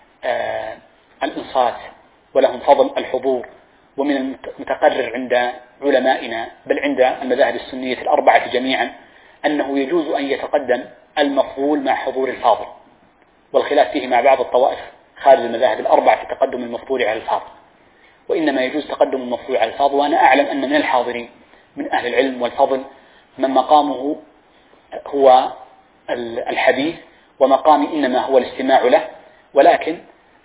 B: الإنصات ولهم فضل الحضور. ومن المتقرر عند علمائنا بل عند المذاهب السنية 4 جميعا أنه يجوز أن يتقدم المفضول مع حضور الفاضل، والخلاف فيه مع بعض الطوائف خارج المذاهب 4 في تقدم المفضول على الفاضل، وإنما يجوز تقدم المفضول على الفاضل. وأنا أعلم أن من الحاضرين من أهل العلم والفضل من مقامه هو الحديث، ومقامي إنما هو الاستماع له، ولكن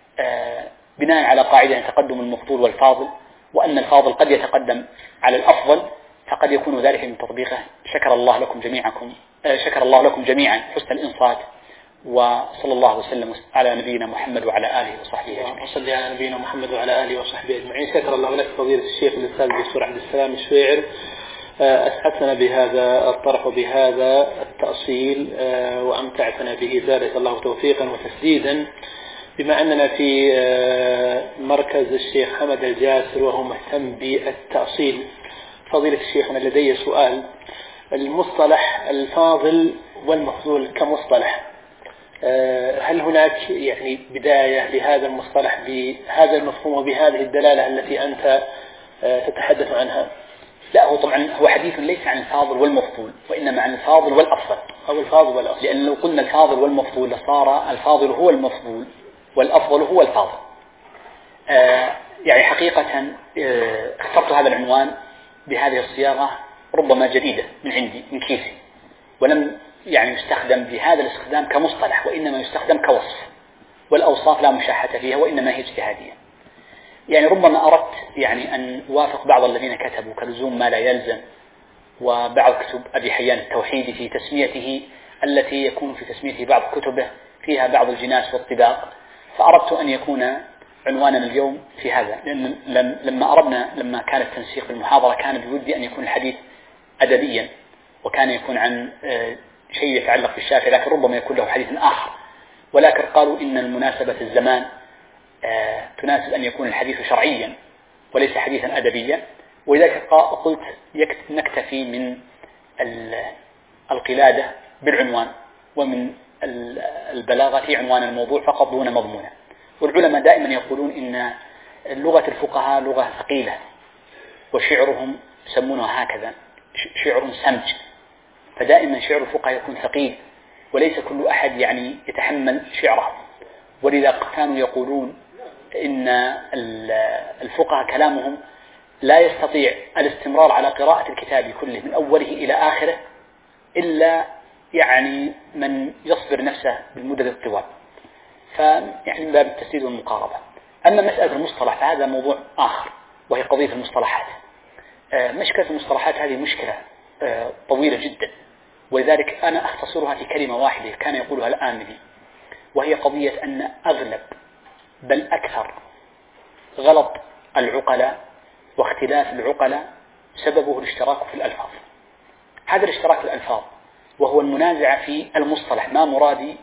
B: بناء على قاعدة تقدم المفضول والفاضل، وأن الفاضل قد يتقدم على الأفضل، فقد يكون ذلك من تطبيقه. شكر الله لكم جميعا حسن الإنصات، وصلى الله وسلم على نبينا محمد وعلى آله وصحبه أجمعين.
A: وصلى على نبينا محمد وعلى آله وصحبه أجمعين. شكر الله لك فضيلة الشيخ الأستاذ الدكتور عبد السلام الشويعر، أسعدتنا بهذا الطرح وبهذا التأصيل، وأمتعتنا به، زادك الله توفيقا وتسديدا. بما أننا في مركز الشيخ حمد الجاسر وهو مهتم بالتأصيل، فضيلة الشيخ أنا لدي سؤال. المصطلح الفاضل والمفضول كمصطلح، هل هناك يعني بداية لهذا المصطلح بهذا المفهوم وبهذه الدلالة التي أنت تتحدث عنها؟
B: لا، هو طبعا هو حديث ليس عن الفاضل والمفضول، وإنما عن الفاضل والأفضل،
A: أو الفاضل والأفضل،
B: لأن لو قلنا الفاضل والمفضول لصار الفاضل هو المفضول والأفضل هو الفاضل. يعني حقيقة اخترت هذا العنوان بهذه الصياغة ربما جديدة من عندي من كيسي، ولم يعني يستخدم بهذا الاستخدام كمصطلح، وإنما يستخدم كوصف، والأوصاف لا مشاحة فيها وإنما هي اجتهادية. يعني ربما أردت يعني أن أوافق بعض الذين كتبوا كلزوم ما لا يلزم، وبعض كتب أبي حيان التوحيد في تسميته التي يكون في تسميته بعض كتبه فيها بعض الجناس والطباق، فأردت أن يكون عنواننا اليوم في هذا، لأن لما كان التنسيق المحاضرة كان بودي أن يكون الحديث أدبيا، وكان يكون عن شيء يتعلق بالشافعي، لكن ربما يكون له حديث آخر، ولكن قالوا إن المناسبة الزمان تناسب أن يكون الحديث شرعيا وليس حديثا أدبيا، ولذلك قلت نكتفي من القلادة بالعنوان ومن البلاغة عنوان الموضوع فقط دون مضمونه. والعلماء دائما يقولون إن لغة الفقهاء لغة ثقيلة، وشعرهم يسمونها هكذا شعر سمج، فدائما شعر الفقهاء يكون ثقيل وليس كل أحد يعني يتحمل شعره، ولذا كانوا يقولون إن الفقهاء كلامهم لا يستطيع الاستمرار على قراءة الكتاب كله من أوله إلى آخره إلا يعني من يصبر نفسه بالمدة الطوال، فيعني من باب التسديد والمقاربة. أما مسألة المصطلح فهذا موضوع آخر، وهي قضية المصطلحات. مشكلة المصطلحات هذه مشكلة طويلة جدا، ولذلك أنا أختصرها في كلمة واحدة كان يقولها الآمدي، وهي قضية أن أغلب بل أكثر غلط العقلاء واختلاف العقلاء سببه الاشتراك في الألفاظ. هذا الاشتراك في الألفاظ وهو المنازعة في المصطلح، ما مرادي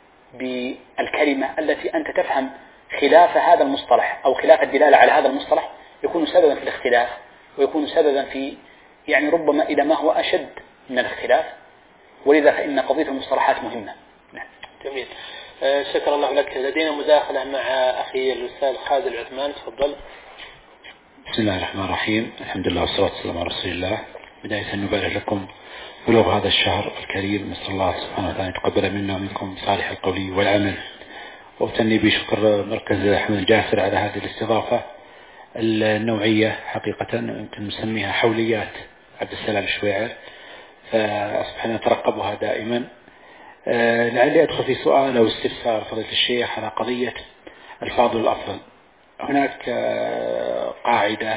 B: بالكلمة التي أنت تفهم خلاف هذا المصطلح أو خلاف الدلالة على هذا المصطلح يكون سببا في الاختلاف، ويكون سببا في يعني ربما إلى ما هو أشد من الاختلاف، ولذا فإن قضية المصطلحات مهمة.
A: نعم. جميل. شكرا الله لك. لدينا مداخلة مع أخي الأستاذ خالد العثمان، تفضل.
C: بسم الله الرحمن الرحيم، الحمد لله والصلاة والسلام على رسول الله. بداية نبارك لكم بلوغ هذا الشهر الكريم، نسأل الله سبحانه وتعالى أن يتقبل منا ومنكم صالح القول والعمل، وابتني بشكر مركز أحمد الجاسر على هذه الاستضافة النوعية، حقيقة يمكن نسميها حوليات عبد السلام الشويعر، فأصبح نترقبها دائما. لعلي أدخل في سؤال أو استفسار فضيلة الشيخ على قضية الفاضل الأفضل. هناك قاعدة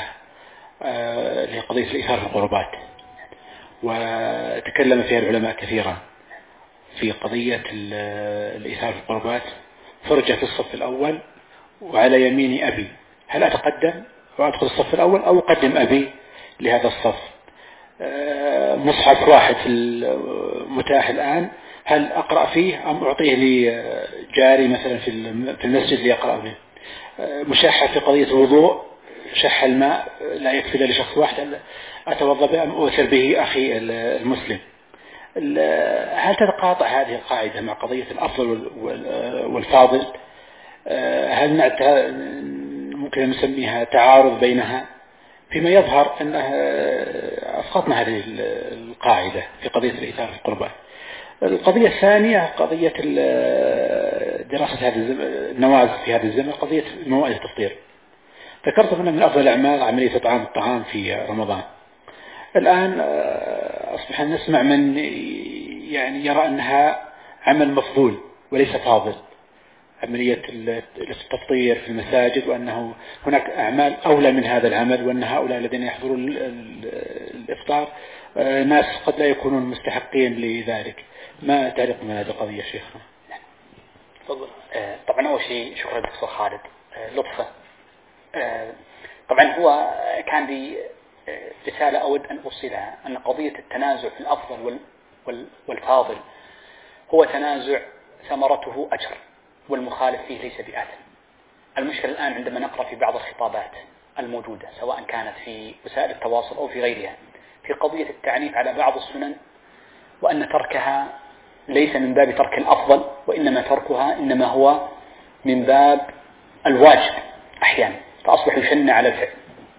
C: لقضية الإيثار في القربات، وتكلم فيها العلماء كثيرا في قضية الإيثار في القربات. فرجة في الصف الأول وعلى يمين أبي، هل أتقدم وأدخل الصف الأول أو أقدم أبي لهذا الصف؟ مصحف واحد في المتاح الآن، هل أقرأ فيه أم أعطيه لجاري مثلا في المسجد ليقرأ به؟ مشاحة في قضية الوضوء، شح الماء لا يكفي لشخص واحد، أتوضأ به أم أوثر به أخي المسلم؟ هل تتقاطع هذه القاعدة مع قضية الأفضل والفاضل؟ هل ممكن نسميها تعارض بينها؟ فيما يظهر أن أسقطنا هذه القاعدة في قضية الإيثار في القربات. القضية الثانية قضية دراسة هذه النوازل في هذا الزمن، قضية موائد التفطير. ذكرت أن من أفضل الأعمال عملية إطعام الطعام في رمضان. الآن أصبح نسمع من يعني يرى أنها عمل مفضول وليس فاضل، عملية التفطير في المساجد، وأنه هناك أعمال أولى من هذا العمل، وأن هؤلاء الذين يحضرون الإفطار ناس قد لا يكونون مستحقين لذلك. ما تعليق من هذه القضية شيخنا؟
B: تفضل. طبعا أول شيء شكرا دكتور خالد لطفة. طبعا هو كان لي رسالة أود أن أوصلها، أن قضية التنازع في الأفضل والفاضل هو تنازع ثمرته أجر، والمخالف فيه ليس بآثم. المشكلة الآن عندما نقرأ في بعض الخطابات الموجودة سواء كانت في وسائل التواصل أو في غيرها في قضية التعنيف على بعض السنن، وأن تركها ليس من باب ترك الأفضل، وإنما تركها إنما هو من باب الواجب أحيانا، فأصبح يشن على الفعل.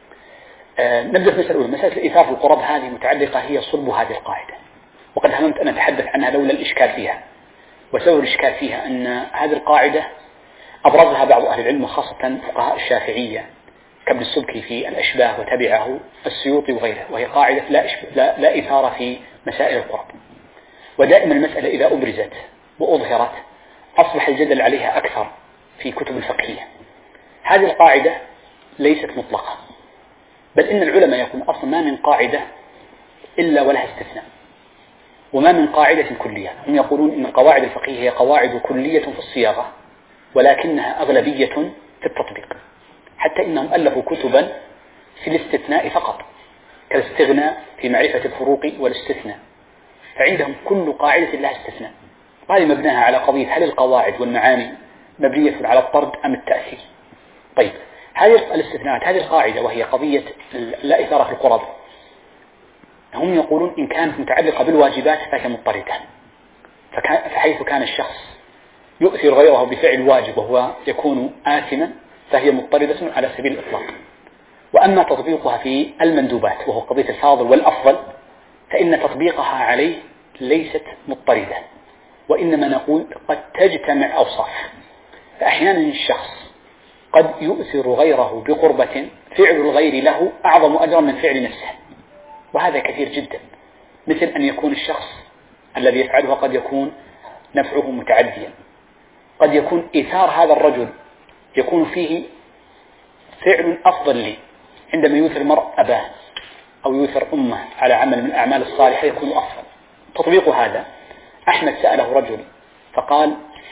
B: نبدأ في المسألة الأولى. مسألة الإيثار في القرب هذه متعلقة، هي صلب هذه القاعدة، وقد هممت أن أتحدث عنها لولا الإشكال فيها. وسبب الإشكال فيها أن هذه القاعدة أبرزها بعض أهل العلم وخاصة فقهاء الشافعية كابن السبكي في الأشباه وتبعه السيوطي وغيره، وهي قاعدة لا إثارة في مسائل القرب. ودائما المسألة إذا أبرزت وأظهرت أصبح الجدل عليها أكثر في كتب الفقهية. هذه القاعدة ليست مطلقة، بل إن العلماء يقولون أصلا ما من قاعدة إلا ولها استثناء، وما من قاعدة كلية. هم يقولون إن القواعد الفقهية هي قواعد كلية في الصياغة ولكنها أغلبية في التطبيق، حتى إنهم ألفوا كتبا في الاستثناء فقط كالاستغناء في معرفة الفروق والاستثناء، فعندهم كل قاعدة لها استثناء، وهذه مبناها على قضية هل القواعد والمعاني مبنية على الطرد أم التأثير. طيب هذه الاستثناءات، هذه القاعدة وهي قضية لا إثارة في القرب، هم يقولون إن كانت متعلقة بالواجبات فهي مضطردة، فحيث كان الشخص يؤثر غيره بفعل واجب وهو يكون آثما فهي مضطردة على سبيل الإطلاق. وأما تطبيقها في المندوبات وهو قضية الفاضل والأفضل فإن تطبيقها عليه ليست مضطردة، وإنما نقول قد تجتمع أوصاف. فأحيانا الشخص قد يؤثر غيره بقربة فعل الغير له أعظم أجرا من فعل نفسه، وهذا كثير جدا، مثل أن يكون الشخص الذي يفعله قد يكون نفعه متعديا، قد يكون إيثار هذا الرجل يكون فيه فعل أفضل لي، عندما يؤثر المرء أباه أو يؤثر أمه على عمل من الأعمال الصالحة يكون أفضل. تطبيق هذا، أحمد سأله رجل فقال: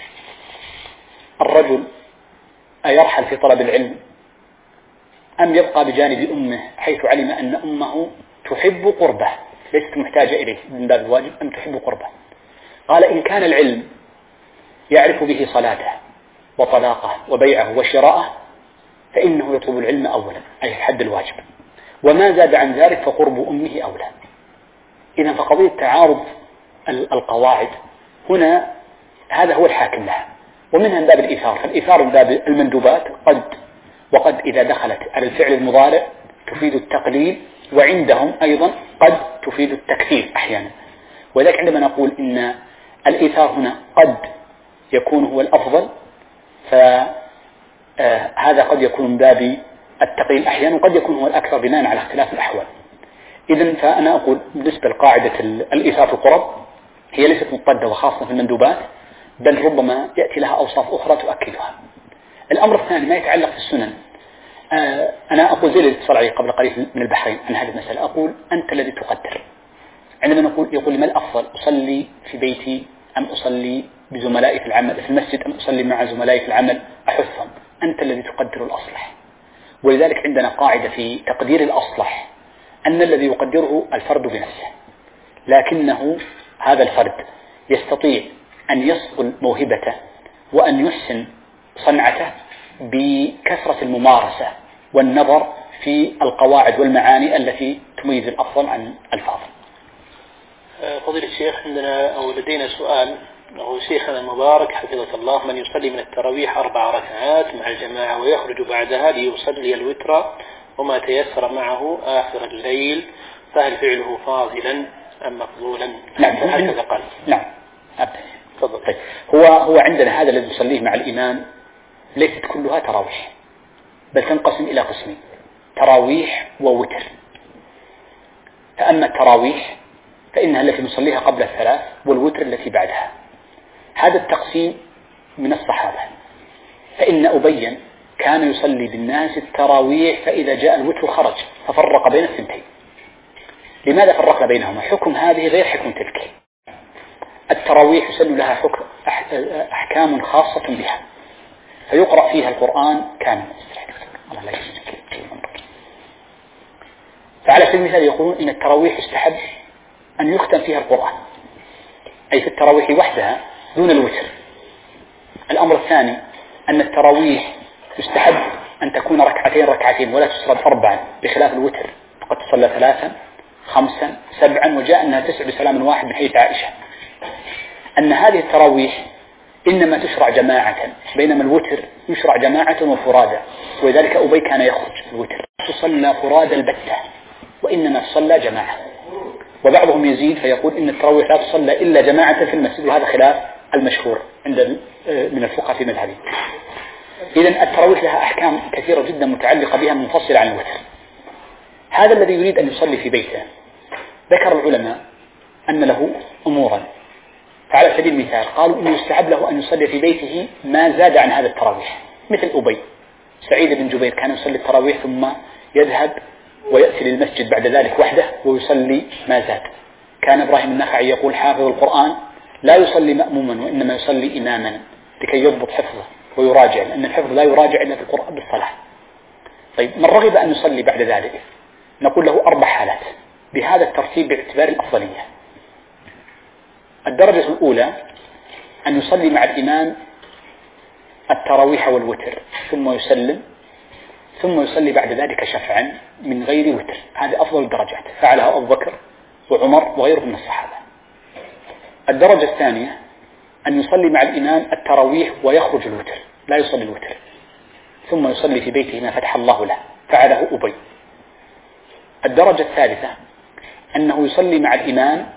B: الرجل أيرحل في طلب العلم أم يبقى بجانب أمه حيث علم أن أمه تحب قربه ليست محتاجة إليه من باب الواجب أم تحب قربه؟ قال: إن كان العلم يعرف به صلاته وطلاقه وبيعه وشراءه فإنه يطلب العلم أولا، أي حد الواجب، وما زاد عن ذلك فقرب أمه أولى. إذا فقضية تعارض القواعد هنا هذا هو الحاكم لها، ومنها من باب الإيثار، فالإيثار من باب المندوبات وقد إذا دخلت على الفعل المضارع تفيد التقليل، وعندهم أيضا قد تفيد التكثير أحيانا. ولذلك عندما نقول إن الإيثار هنا قد يكون هو الأفضل فهذا قد يكون من باب التقليل أحيانا، وقد يكون هو الأكثر بناء على اختلاف الأحوال. إذن فأنا أقول بالنسبة لقاعدة الإيثار في القرب هي ليست مضطردة وخاصة في المندوبات، بل ربما يأتي لها أوصاف أخرى تؤكدها. الأمر الثاني ما يتعلق في السنن. أنا أقول زي اللي اتصل علي قبل قليل من البحرين عن هذه المسألة، أقول أنت الذي تقدر. عندما يقول ما الأفضل، أصلي في بيتي أم أصلي بزملائي في العمل في المسجد أم أصلي مع زملائي في العمل أحثهم؟ أنت الذي تقدر الأصلح. ولذلك عندنا قاعدة في تقدير الأصلح أن الذي يقدره الفرد بنفسه، لكنه هذا الفرد يستطيع أن يصقل موهبته وأن يحسن صنعته بكثرة الممارسة والنظر في القواعد والمعاني التي تميز الأفضل عن الفاضل.
A: فضيلة الشيخ، عندنا أو لدينا سؤال له شيخنا المبارك حفظه الله: من يصلي من التراويح 4 ركعات مع الجماعة ويخرج بعدها ليصلي الوتر وما تيسر معه آخر الليل، فهل فعله فاضلا أم مفضولا؟
B: نعم
A: هكذا قال.
B: نعم
A: تفضل.
B: طيب. هو عندنا هذا الذي يصليه مع الإمام ليست كلها تراويح، بل تنقسم إلى قسمين: تراويح ووتر. فأما التراويح فإنها التي نصليها قبل الثلاث، والوتر التي بعدها. هذا التقسيم من الصحابة، فإن أبي كان يصلي بالناس التراويح فإذا جاء الوتر خرج ففرق بين الثنتين. لماذا فرق بينهما؟ حكم هذه غير حكم تلك. التراويح يسن لها أحكام خاصة بها، فيقرأ فيها القرآن كامل. فعلى سبيل المثال يقولون إن التراويح يستحب أن يختم فيها القرآن، أي في التراويح وحدها دون الوتر. الأمر الثاني أن التراويح يستحب أن تكون ركعتين ولا تسرد 4، بخلاف الوتر فقد تصلى 3 5 7، وجاء أنها 9 بسلام واحد من حديث عائشة. أن هذه التراويح إنما تشرع جماعة، بينما الوتر يشرع جماعة وفرادى، ولذلك أبي كان يخرج في الوتر تصلى فرادى البتة، وإنما تصلى جماعة. وبعضهم يزيد فيقول إن التراويح لا تصلى إلا جماعة في المسجد، وهذا خلاف المشهور عند من الفقهاء في مذهبه. إذن التراويح لها أحكام كثيرة جدا متعلقة بها منفصلة عن الوتر. هذا الذي يريد أن يصلي في بيته ذكر العلماء أن له أمورا، فعلى سبيل المثال قالوا إنه يستحب له أن يصلي في بيته ما زاد عن هذا التراويح، مثل أبي سعيد بن جبير كان يصلي التراويح ثم يذهب ويأتي للمسجد بعد ذلك وحده ويصلي ما زاد. كان إبراهيم النخعي يقول حافظ القرآن لا يصلي مأموما وإنما يصلي إماما لكي يضبط حفظه ويراجع، لأن الحفظ لا يراجع إلا في القرآن بالصلاة. طيب من رغب أن يصلي بعد ذلك نقول له 4 حالات بهذا الترتيب باعتبار الأفضلية. الدرجة الأولى أن يصلي مع الإمام التراويح والوتر ثم يسلم ثم يصلي بعد ذلك شفعا من غير وتر، هذه أفضل الدرجات فعلها أبو بكر وعمر وغيرهم من الصحابة. الدرجة الثانية أن يصلي مع الإمام التراويح ويخرج الوتر، لا يصلي الوتر، ثم يصلي في بيته ما فتح الله له، فعله أبي. الدرجة الثالثة أنه يصلي مع الإمام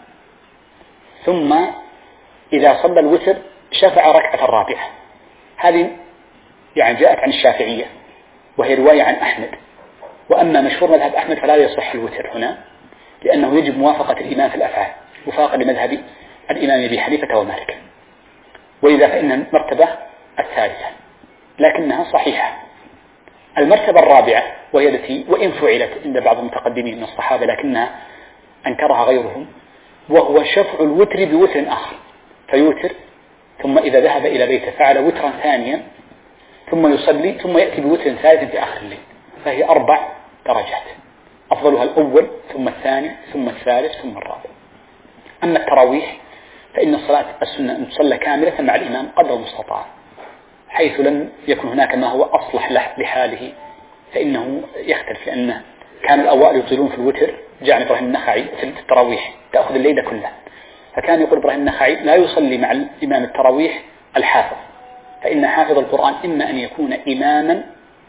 B: ثم إذا صلى الوتر شفع ركعة الرابعة، هذه يعني جاءت عن الشافعية وهي رواية عن أحمد. وأما مشهور مذهب أحمد فلا يصح الوتر هنا، لأنه يجب موافقة الإمام في الأفعال وفاقا لمذهب الإمام أبي حنيفة ومالك، وإذا فإن المرتبة الثالثة لكنها صحيحة. المرتبة الرابعة وهي التي وإن فعلت عند بعض المتقدمين من الصحابة لكنها أنكرها غيرهم، وهو شفع الوتر بوتر آخر، فيوتر ثم إذا ذهب إلى بيته فعل وترا ثانيا ثم يصلي ثم يأتي بوتر ثالث في آخر الليل، فهي 4 درجات، أفضلها الأول ثم الثاني ثم الثالث ثم الرابع. أما التراويح فإن الصلاة السنة أن تصلى كاملة مع الإمام قدر المستطاع، حيث لم يكن هناك ما هو أصلح لحاله فإنه يختلف، لأنه كان الأوائل يطيلون في الوتر، جاء إبراهيم النخعي في التراويح تأخذ الليلة كلها، فكان يقول إبراهيم النخعي لا يصلي مع الإمام التراويح الحافظ، فإن حافظ القرآن إما أن يكون إماما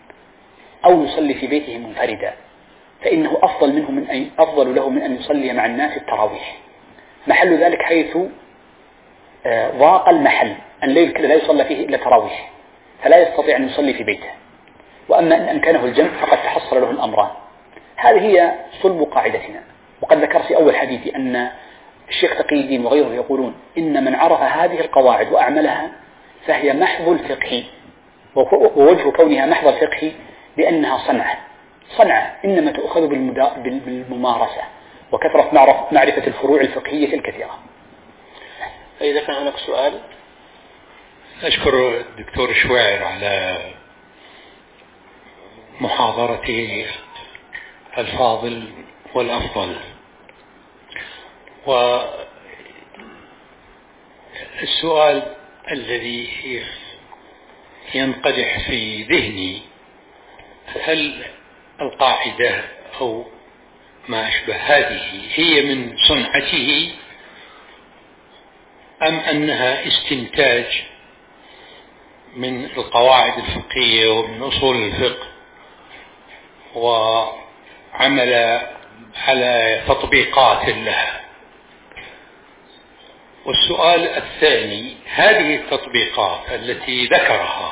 B: أو يصلي في بيته منفردا، فإنه أفضل له من أن يصلي مع الناس التراويح. محل ذلك حيث ضاق المحل، الليل كله لا يصلى فيه إلا تراويح، فلا يستطيع أن يصلي في بيته. وأما إن أمكنه الجمع فقد تحصل له الأمران. هذه هي صلب قاعدتنا. وقد ذكر في أول حديثي أن الشيخ تقي الدين وغيره يقولون إن من عرف هذه القواعد وأعملها فهي محض الفقه، ووجه كونها محض الفقه لأنها صنعة إنما تؤخذ بالممارسة وكثرة معرفة الفروع الفقهية الكثيرة.
A: إذا كان هناك سؤال.
D: أشكر الدكتور شويعر على محاضرته الفاضل والأفضل. والسؤال الذي ينقدح في ذهني، هل القاعدة أو ما أشبه هذه هي من صنعته أم أنها استنتاج من القواعد الفقهية ومن أصول الفقه وعمل على تطبيقات لها؟ والسؤال الثاني، هذه التطبيقات التي ذكرها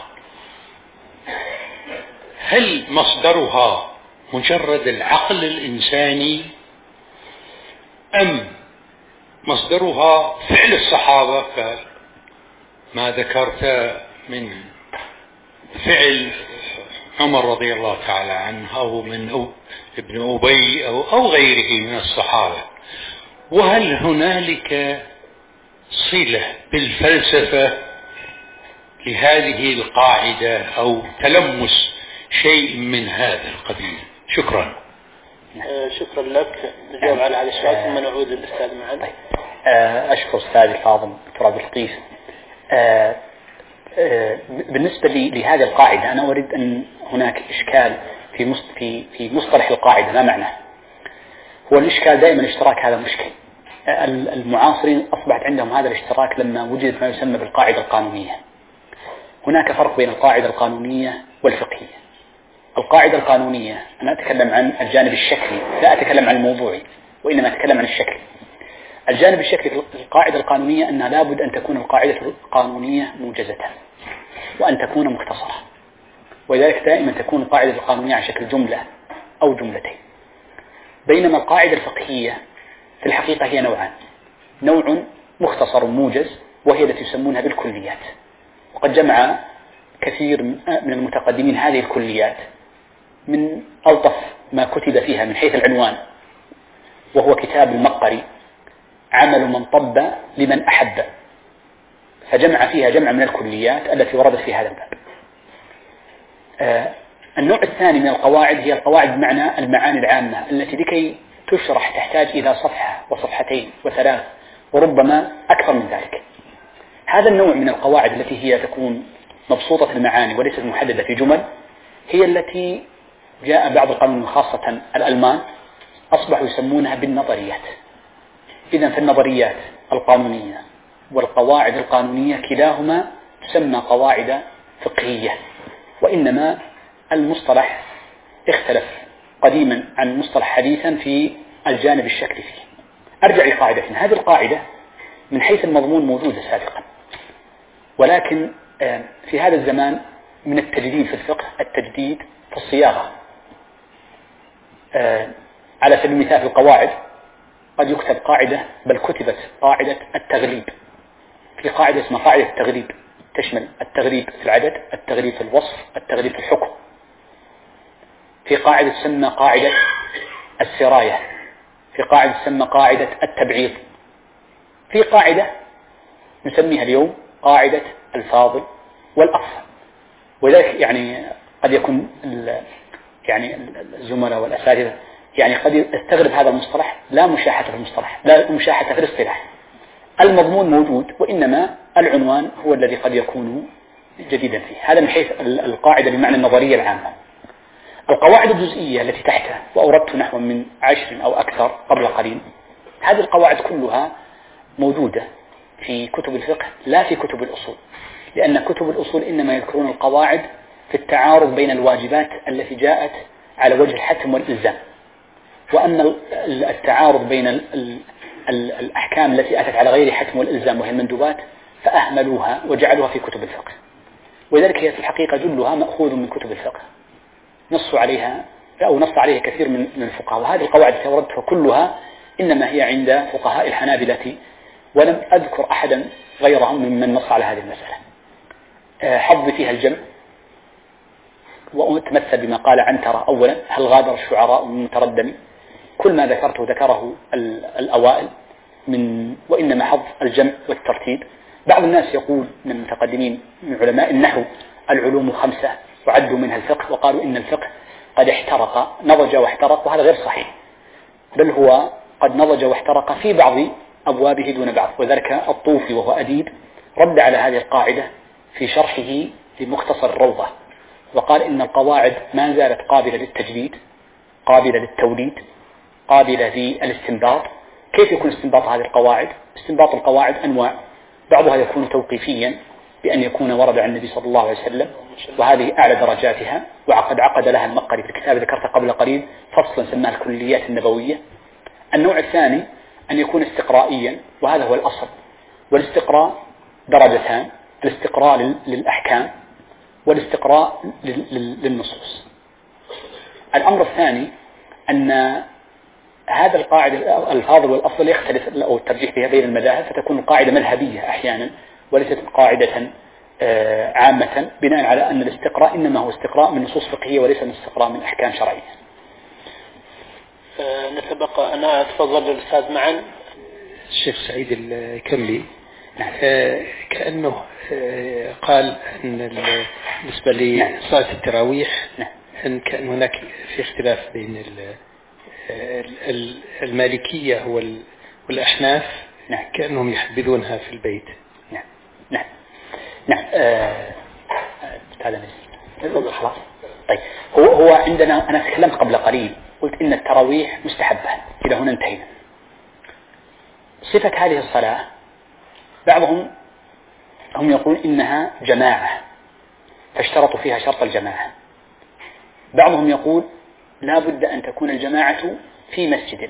D: هل مصدرها مجرد العقل الإنساني أم مصدرها فعل الصحابة كما ذكرت من فعل عمر رضي الله تعالى عنه أو من ابن أبي أو غيره من الصحابة؟ وهل هنالك صلة بالفلسفة لهذه القاعدة أو تلمس شيء من هذا القبيل؟ شكرا.
A: شكرا لك. نجاوب على هذا السؤال ثم نعود للأستاذ معاذ.
B: أشكر أستاذي الفاضل دكتور عبد اللطيف. بالنسبة لهذه القاعدة أنا أريد أن هناك إشكال في مصطلح القاعدة. ما معناه؟ هو الإشكال دائما الاشتراك، هذا مشكل. المعاصرين أصبحت عندهم هذا الاشتراك لما وجدت ما يسمى بالقاعدة القانونية. هناك فرق بين القاعدة القانونية والفقهية. القاعدة القانونية أنا أتكلم عن الجانب الشكلي، لا أتكلم عن الموضوعي، وإنما أتكلم عن الشكل. الجانب الشكلي في القاعدة القانونية أنها لابد أن تكون القاعدة القانونية موجزة وأن تكون مختصرة، ولذلك دائما تكون القاعدة القانونية على شكل جملة أو جملتين. بينما القاعدة الفقهية في الحقيقة هي نوعان: نوع مختصر موجز وهي التي يسمونها بالكليات، وقد جمع كثير من المتقدمين هذه الكليات من ألطف ما كتب فيها من حيث العنوان، وهو كتاب المقري عمل من طب لمن أحب، فجمع فيها جمع من الكليات التي وردت في هذا الباب. النوع الثاني من القواعد هي القواعد بمعنى المعاني العامة التي لكي تشرح تحتاج إلى صفحة وصفحتين وثلاث وربما أكثر من ذلك. هذا النوع من القواعد التي هي تكون مبسوطة المعاني وليست محددة في جمل هي التي جاء بعض القانون خاصة الألمان أصبحوا يسمونها بالنظريات. إذن فالنظريات القانونية والقواعد القانونية كلاهما تسمى قواعد فقهية، وإنما المصطلح اختلف قديما عن المصطلح حديثا في الجانب الشكلي فيه. أرجع لقاعدتنا. هذه القاعدة من حيث المضمون موجودة سابقا، ولكن في هذا الزمان من التجديد في الفقه التجديد في الصياغة. على سبيل المثال في القواعد قد يكتب قاعدة، بل كتبت قاعدة التغليب. في قاعدة اسمها قاعدة التغليب تشمل التغليب في العدد، التغليب في الوصف، التغليب في الحكم. في قاعدة تسمى قاعدة السراية، في قاعدة تسمى قاعدة التبعيض، في قاعدة نسميها اليوم قاعدة الفاضل والأفضل. ولذلك يعني قد يكون الزملاء والأساتذة قد يستغرب هذا المصطلح. لا مشاحة في المصطلح، لا مشاحة في الاصطلاح، المضمون موجود، وإنما العنوان هو الذي قد يكون جديدا فيه. هذا من حيث القاعدة بمعنى النظرية العامة. القواعد الجزئية التي تحتها، وأوردت نحو من 10 أو أكثر قبل قليل، هذه القواعد كلها موجودة في كتب الفقه لا في كتب الأصول، لأن كتب الأصول إنما يذكرون القواعد في التعارض بين الواجبات التي جاءت على وجه الحتم والإلزام، وأما التعارض بين الأحكام التي أتت على غير حتم والإلزام وهي المندوبات فأهملوها وجعلوها في كتب الفقه. وذلك هي في الحقيقة جلها مأخوذ من كتب الفقه نص عليها كثير من الفقهاء. وهذه القواعد التي وردتها كلها إنما هي عند فقهاء الحنابلة، ولم أذكر أحدا غيرهم ممن نص على هذه المسألة. حظ فيها الجمع، وأتمثل بما قال عنترة أولا: هل غادر الشعراء من متردم؟ كل ما ذكرته ذكره الأوائل وإنما حظ الجمع والترتيب. بعض الناس يقول من المتقدمين من علماء النحو العلوم 5 وعدوا منها الفقه، وقالوا إن الفقه قد احترق، نضج واحترق، وهذا غير صحيح، بل هو قد نضج واحترق في بعض أبوابه دون بعض. وذلك الطوفي وهو أديب رد على هذه القاعدة في شرحه لمختصر الروضة، وقال إن القواعد ما زالت قابلة للتجديد، قابلة للتوليد، قابلة للاستنباط. كيف يكون استنباط هذه القواعد؟ استنباط القواعد أنواع، بعضها يكون توقيفيا بأن يكون ورد عن النبي صلى الله عليه وسلم، وهذه أعلى درجاتها، وقد عقد لها المقري في الكتاب ذكرت قبل قليل فصلا سماه الكليات النبوية. النوع الثاني أن يكون استقرائيا، وهذا هو الأصل. والاستقراء درجتان: الاستقراء للأحكام والاستقراء للنصوص. الأمر الثاني أن هذا القاعدة الفاضل والأفضل يختلف أو الترجيح فيها بين المذاهب، فتكون القاعدة مذهبية أحيانا وليست قاعدة عامة، بناء على أن الاستقراء إنما هو استقراء من نصوص فقهية وليس من استقراء من أحكام شرعية.
A: نسبق أنا أتفضل الأستاذ معا.
E: الشيخ سعيد الكملي كأنه قال أن بالنسبة لصلاة التراويح أن كان هناك في اختلاف بين المالكية والأحناف، كأنهم يحبذونها في البيت.
B: نعم. خلاص. طيب، هو عندنا، أنا تكلمت قبل قليل قلت إن التراويح مستحبة، إلى هنا انتهينا. صفة هذه الصلاة بعضهم هم يقول إنها جماعة فاشترطوا فيها شرط الجماعة، بعضهم يقول لا بد أن تكون الجماعة في مسجد.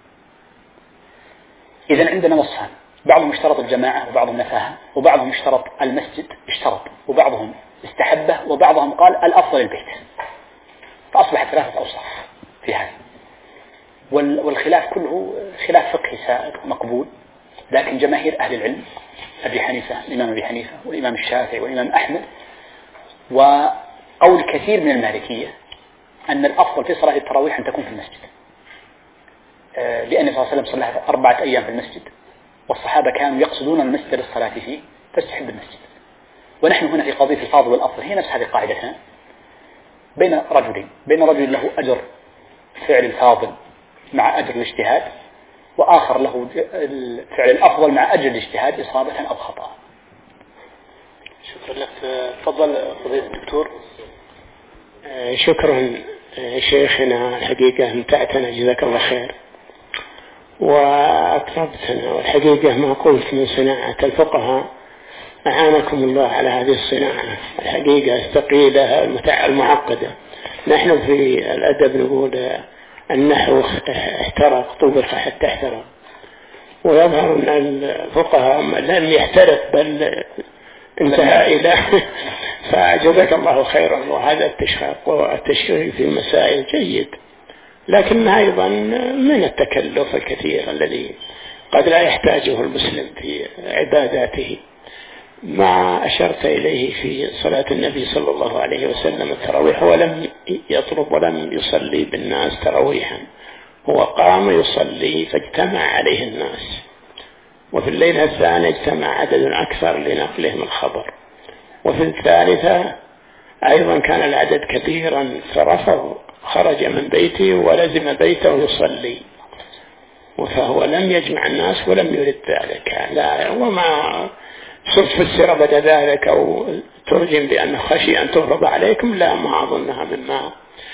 B: إذن عندنا وصفان: بعضهم اشترط الجماعة وبعضهم نفاها، وبعضهم اشترط المسجد اشترط، وبعضهم استحبه، وبعضهم قال الأفضل البيت. فأصبح 3 أوصاف في هذا، والخلاف كله خلاف فقهي سائغ مقبول. لكن جماهير أهل العلم، أبي حنيفة، الإمام أبي حنيفة والإمام الشافعي والإمام أحمد، وقول كثير من المالكية أن الأفضل في صلاة التراويح أن تكون في المسجد، لأن صلى الله عليه وسلم صلى 4 أيام في المسجد، والصحابة كانوا يقصدون المسجد للصلاة فيه فاستحب المسجد. ونحن هنا في قضية الفاضل والأفضل هي نفس هذه قاعدتنا بين رجلين، بين رجل له أجر فعل الفاضل مع أجر الاجتهاد، وآخر له الفعل الأفضل مع أجر الاجتهاد إصابة أو خطأ.
A: شكرا لك. تفضل فضيلة الدكتور.
F: شكرا شيخنا، الحقيقة امتعتنا جزاك الله خير وأطربتنا، والحقيقة ما قلت من صناعة الفقهاء أعانكم الله على هذه الصناعة الحقيقة الثقيلة المعقدة. نحن في الأدب نقول النحو احترق طوبخ حتى احترق، ويظهر أن الفقهاء لم يحترق بل انتهى إلى فجزاك الله خيرا. وهذا التشقيق والتشقيق في المسائل جيد، لكن أيضا من التكلف الكثير الذي قد لا يحتاجه المسلم في عباداته. ما أشرت إليه في صلاة النبي صلى الله عليه وسلم التراويح، ولم يطلب ولم يصلي بالناس تراويحا، هو قام يصلي فاجتمع عليه الناس، وفي الليلة الثانية اجتمع عدد أكثر لنقلهم الخبر، وفي الثالثة أيضا كان العدد كبيرا فرفض، خرج من بيته ولزم بيته يصلي، فهو لم يجمع الناس ولم يرد ذلك. لا، وما فسر بعد ذلك أو ترجم بأنه خشي أن تفرض عليكم، لا، ما أظنها مما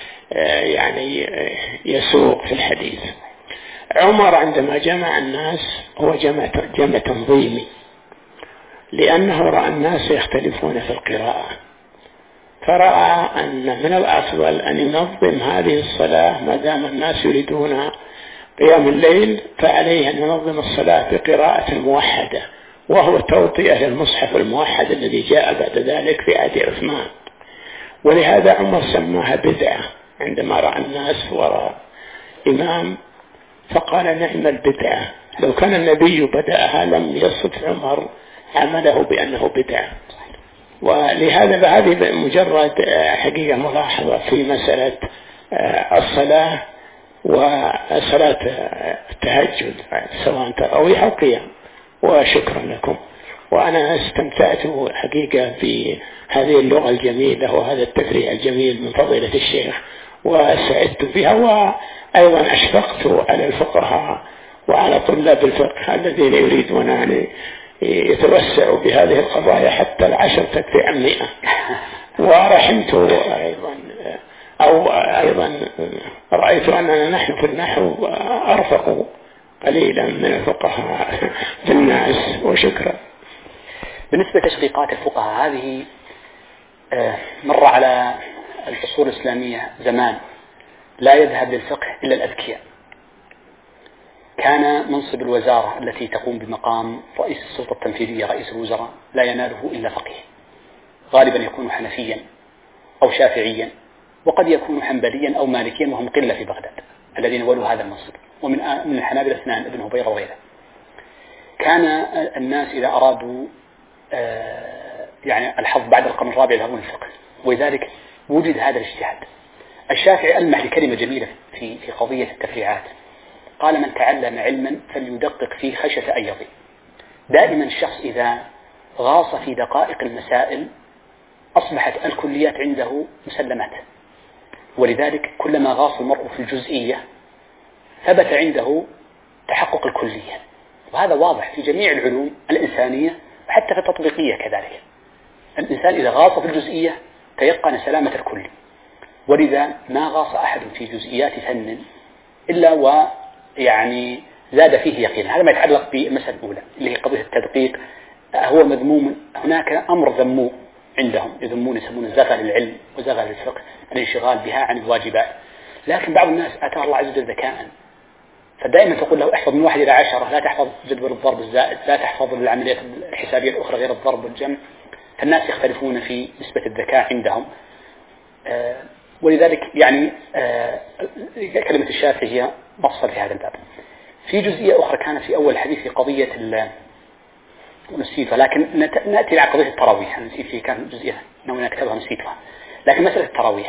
F: يعني يسوق في الحديث. عمر عندما جمع الناس هو جمع تنظيمي، لأنه رأى الناس يختلفون في القراءة، فرأى أن من الأفضل أن ينظم هذه الصلاة ما دام الناس يريدون قيام الليل، فعليه أن ينظم الصلاة بقراءة موحدة، وهو توطئة للمصحف الموحد الذي جاء بعد ذلك في عهد عثمان. ولهذا عمر سماها بدعة عندما رأى الناس وراء إمام، فقال نعم البدعة، لو كان النبي بدأها لم يصف عمر عمله بأنه بدعة. ولهذا هذه مجرد حقيقة ملاحظة في مسألة الصلاة وصلاة التهجد سواء تراويح أو قيام. وشكرا لكم، وأنا استمتعت حقيقة بهذه اللغة الجميلة وهذا التفريع الجميل من فضيلة الشيخ، وسعدت بها، وأيضا أشفقت على الفقهاء وعلى طلاب الفقه الذين يريدون أن يتوسعوا بهذه القضايا حتى 10 تكفي عن 100. ورحمت أيضا رأيت أننا نحن في النحو أرفق قليلا من الفقهاء في الناس. وشكرا.
B: بالنسبة لتشقيقات الفقهاء هذه مر على الفصول الإسلامية زمان لا يذهب للفقه إلا الأذكياء. كان منصب الوزارة التي تقوم بمقام رئيس السلطة التنفيذية رئيس الوزراء لا يناله إلا فقيه، غالبا يكون حنفيا أو شافعيا، وقد يكون حنبليا أو مالكيا، وهم قلة في بغداد الذين ولوا هذا المنصب، ومن الحنابلة 2 ابن هبيرة وغيره. كان الناس إذا أرادوا يعني الحظ بعد القرن الرابع يذهبون الفقه، ولذلك وجد هذا الاجتهاد. الشافعي ألمح لكلمة جميلة في قضية التفريعات، قال من تعلم علما فليدقق فيه خشية أن يضيع. دائما الشخص إذا غاص في دقائق المسائل أصبحت الكليات عنده مسلمات، ولذلك كلما غاص المرء في الجزئية ثبت عنده تحقق الكلية، وهذا واضح في جميع العلوم الإنسانية وحتى في التطبيقية كذلك. الإنسان إذا غاص في الجزئية تيقن سلامة الكل، ولذا ما غاص أحد في جزئيات فن إلا ويعني زاد فيه يقين. هذا ما يتعلق بالمسألة الأولى اللي هي قضية التدقيق، هو مذموم. هناك أمر ذموه عندهم، يسمونه زغل العلم وزغل الفقه، الانشغال بها عن الواجبات. لكن بعض الناس أتاه الله عز وجل ذكاء، فدائما تقول له احفظ من 1 إلى 10، لا تحفظ جدول الضرب الزائد، لا تحفظ العمليات الحسابية الأخرى غير الضرب والجمع. فالناس يختلفون في نسبة الذكاء عندهم، ولذلك يعني كلمة الشافعي هي مفصل في هذا الباب. في جزئية أخرى كانت في أول الحديث في قضية ونسيتها، لكن نأتي إلى قضية التراويح. أنا نسيت فيه كان جزئية نوعا نكتبها نسيتها، لكن مسألة التراويح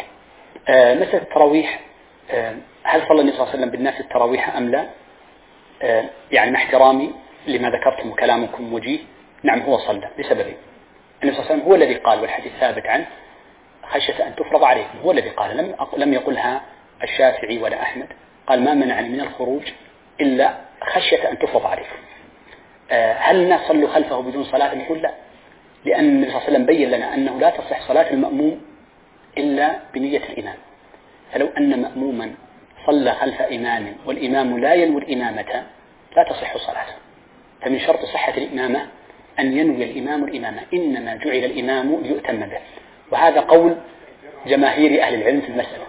B: هل صلى النبي صلى الله عليه وسلم بالناس التراويح أم لا؟ يعني مع احترامي لما ذكرتم وكلامكم وجيه، نعم هو صلى لسببين. النبي صلى الله عليه وسلم هو الذي قال، والحديث ثابت عنه، خشية أن تفرض عليكم، هو الذي قال، لم يقلها الشافعي ولا أحمد، قال ما منعني من الخروج إلا خشية أن تفرض عليكم. هل الناس صلوا خلفه بدون صلاة؟ نقول لا، لأن النبي صلى الله عليه وسلم بين لنا أنه لا تصح صلاة المأموم إلا بنية الإمام. فلو أن مأموما صلى خلف إمام والإمام لا ينوي الإمامة لا تصح صلاته. فمن شرط صحة الإمامة أن ينوي الإمام الإمامة، إنما جعل الإمام ليؤتم به، وهذا قول جماهير أهل العلم في المسألة.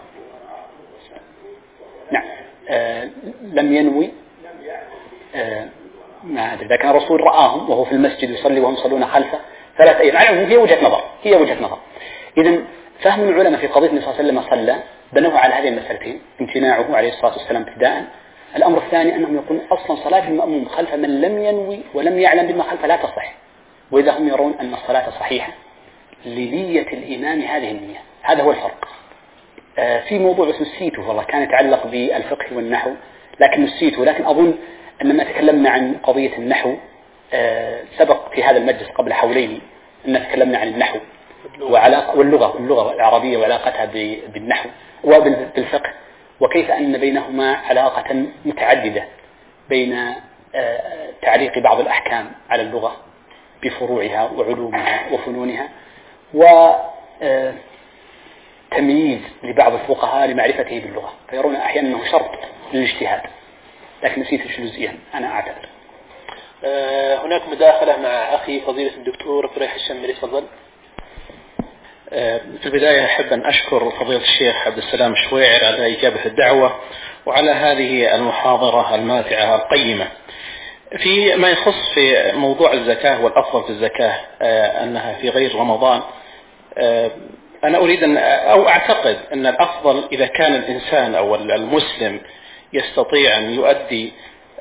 B: نعم لم ينوي، ما أدري إذا كان الرسول رآهم وهو في المسجد يصلي وهم يصلون خلفه 3 أيام، هي وجهة نظر. إذن فهم العلماء في قضية النبي صلى الله عليه وسلم صلى بنوه على هذه المسألتين: امتناعه عليه الصلاة والسلام ابتداء. الأمر الثاني أنهم يقولون أصلا صلاة المأموم خلف من لم ينوي ولم يعلم بما خلفه لا تصح، وإذا هم يرون أن الصلاة صحيحة لنية الإمام هذه النية. هذا هو الفرق. في موضوع بس نسيته والله، كان يتعلق بالفقه والنحو لكن نسيته، لكن أظن أنما تكلمنا عن قضية النحو سبق في هذا المجلس قبل حولين أن تكلمنا عن النحو واللغة العربية وعلاقتها بالنحو وبالفقه، وكيف أن بينهما علاقة متعددة، بين تعليق بعض الأحكام على اللغة بفروعها وعلومها وفنونها، وتمييز لبعض الفقهاء لمعرفته باللغة، فيرون أحيانا أنه شرط للاجتهاد، لكن نسيت جزئيا أنا أعتقد.
A: هناك مداخلة مع أخي فضيلة الدكتور فريح الشمري، تفضل.
E: في البداية أحب أن أشكر فضيلة الشيخ عبد السلام الشويعر على إجابة الدعوة وعلى هذه المحاضرة الماتعة القيمة. في ما يخص في موضوع الزكاة والأفضل في الزكاة أنها في غير رمضان، أنا أريد أو أعتقد أن الأفضل إذا كان الإنسان أو المسلم يستطيع أن يؤدي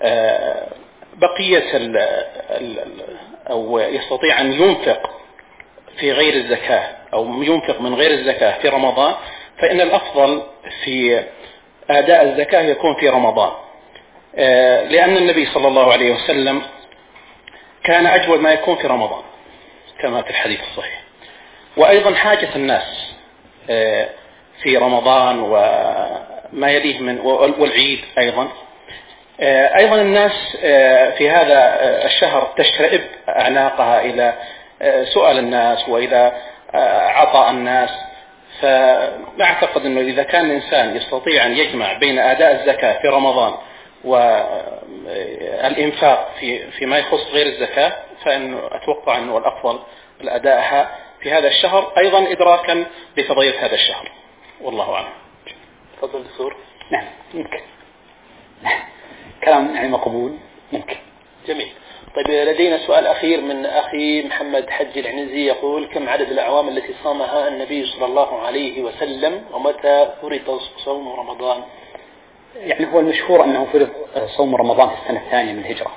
E: بقية أو يستطيع أن ينفق في غير الزكاة أو ينفق من غير الزكاة في رمضان، فإن الأفضل في أداء الزكاة يكون في رمضان، لأن النبي صلى الله عليه وسلم كان أجود ما يكون في رمضان كما في الحديث الصحيح. وأيضا حاجة الناس في رمضان وما يليه من والعيد أيضا الناس في هذا الشهر تشرئب أعناقها إلى سؤال الناس وإلى عطاء الناس. فأعتقد أنه إذا كان الإنسان يستطيع أن يجمع بين أداء الزكاة في رمضان والإنفاق فيما يخص غير الزكاة، فإنه أتوقع أنه الأفضل الأداءها في هذا الشهر، أيضا إدراكا لفضيلة هذا الشهر، والله أعلم.
A: تفضل دكتور.
B: نعم ممكن، كلام يعني مقبول ممكن.
A: جميل. طيب لدينا سؤال أخير من أخي محمد حج العنزي، يقول: كم عدد الأعوام التي صامها النبي صلى الله عليه وسلم، ومتى فرض صوم رمضان؟
B: يعني هو المشهور أنه فرض صوم رمضان في السنة الثانية من الهجرة،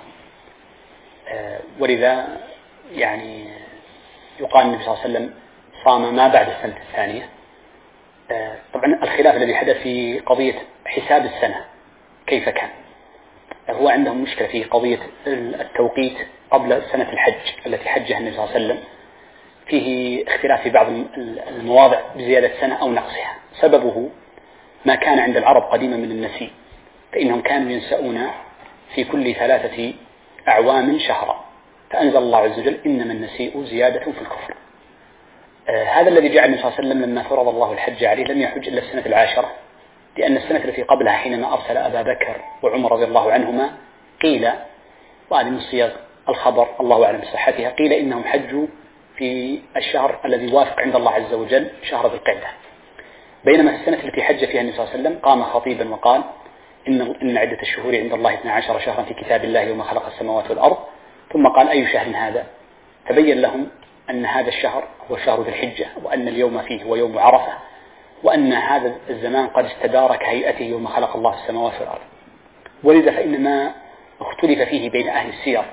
B: ولذا يعني يقال النبي صلى الله عليه وسلم صام ما بعد السنة الثانية. طبعا الخلاف الذي حدث في قضية حساب السنة كيف كان، هو عندهم مشكلة في قضية التوقيت قبل سنة الحج التي حجها النبي صلى الله عليه وسلم، فيه اختلاف في بعض المواضع بزيادة سنة أو نقصها. سببه ما كان عند العرب قديما من النسي، فإنهم كانوا ينسؤون في كل 3 أعوام شهرا، فأنزل الله عز وجل: إنما النسيء زيادة في الكفر. هذا الذي جعل النبي صلى الله عليه وسلم لما فرض الله الحج عليه لم يحج إلا السنة 10، لأن السنة التي قبلها حينما أرسل أبا بكر وعمر رضي الله عنهما قيل، وهذه من صيغ الخبر الله أعلم بصحتها، قيل إنهم حجوا في الشهر الذي وافق عند الله عز وجل شهر ذي القعدة، بينما في السنة التي حج فيها النبي صلى الله عليه وسلم قام خطيبا وقال: إن عدة الشهور عند الله 12 شهرا في كتاب الله يوم خلق السماوات والأرض، ثم قال: أي شهر هذا؟ فبين لهم أن هذا الشهر هو شهر ذي الحجة، وأن اليوم فيه هو يوم عرفة، وأن هذا الزمان قد استدار كهيئته يوم خلق الله السماوات والأرض. ولذا فإن ما اختلف فيه بين أهل السير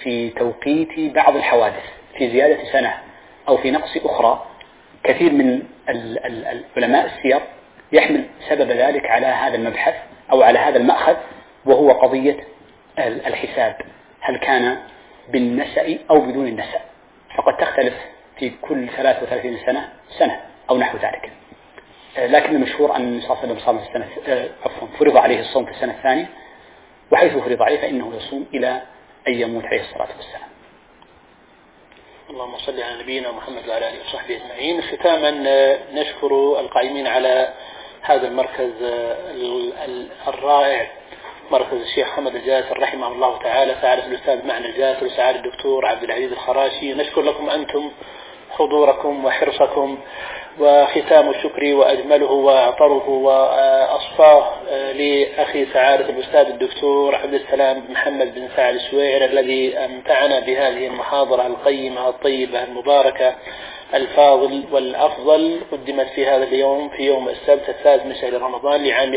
B: في توقيت بعض الحوادث في زيادة سنة أو في نقص أخرى، كثير من علماء السير يحمل سبب ذلك على هذا المبحث أو على هذا المأخذ، وهو قضية الحساب، هل كان بالنسأ أو بدون النسأ، فقد تختلف في كل 33 سنة أو نحو ذلك. لكن المشهور أن النبي صلى الله عليه وسلم فرض عليه الصوم في السنة الثانية، وحيث فرض عليه فإنه يصوم إلى أن يموت عليه الصلاة والسلام.
A: اللهم صل على نبينا محمد وعلى آله وصحبه أجمعين. ختاما نشكر القائمين على هذا المركز الرائع، مركز الشيخ حمد الجاسر رحمه الله تعالى، سعادة الأستاذ معنى الجاسر وسعادة الدكتور عبد العزيز الخراشي. نشكر لكم أنتم حضوركم وحرصكم، وختام الشكر وأجمله وأعطره وأصفاه لأخي سعادة الأستاذ الدكتور عبد السلام بن محمد بن سعد الشويعر الذي أمتعنا بهذه المحاضرة القيمة الطيبة المباركة الفاضل والأفضل، قدمت في هذا اليوم في يوم السبت 3 من شهر رمضان لعام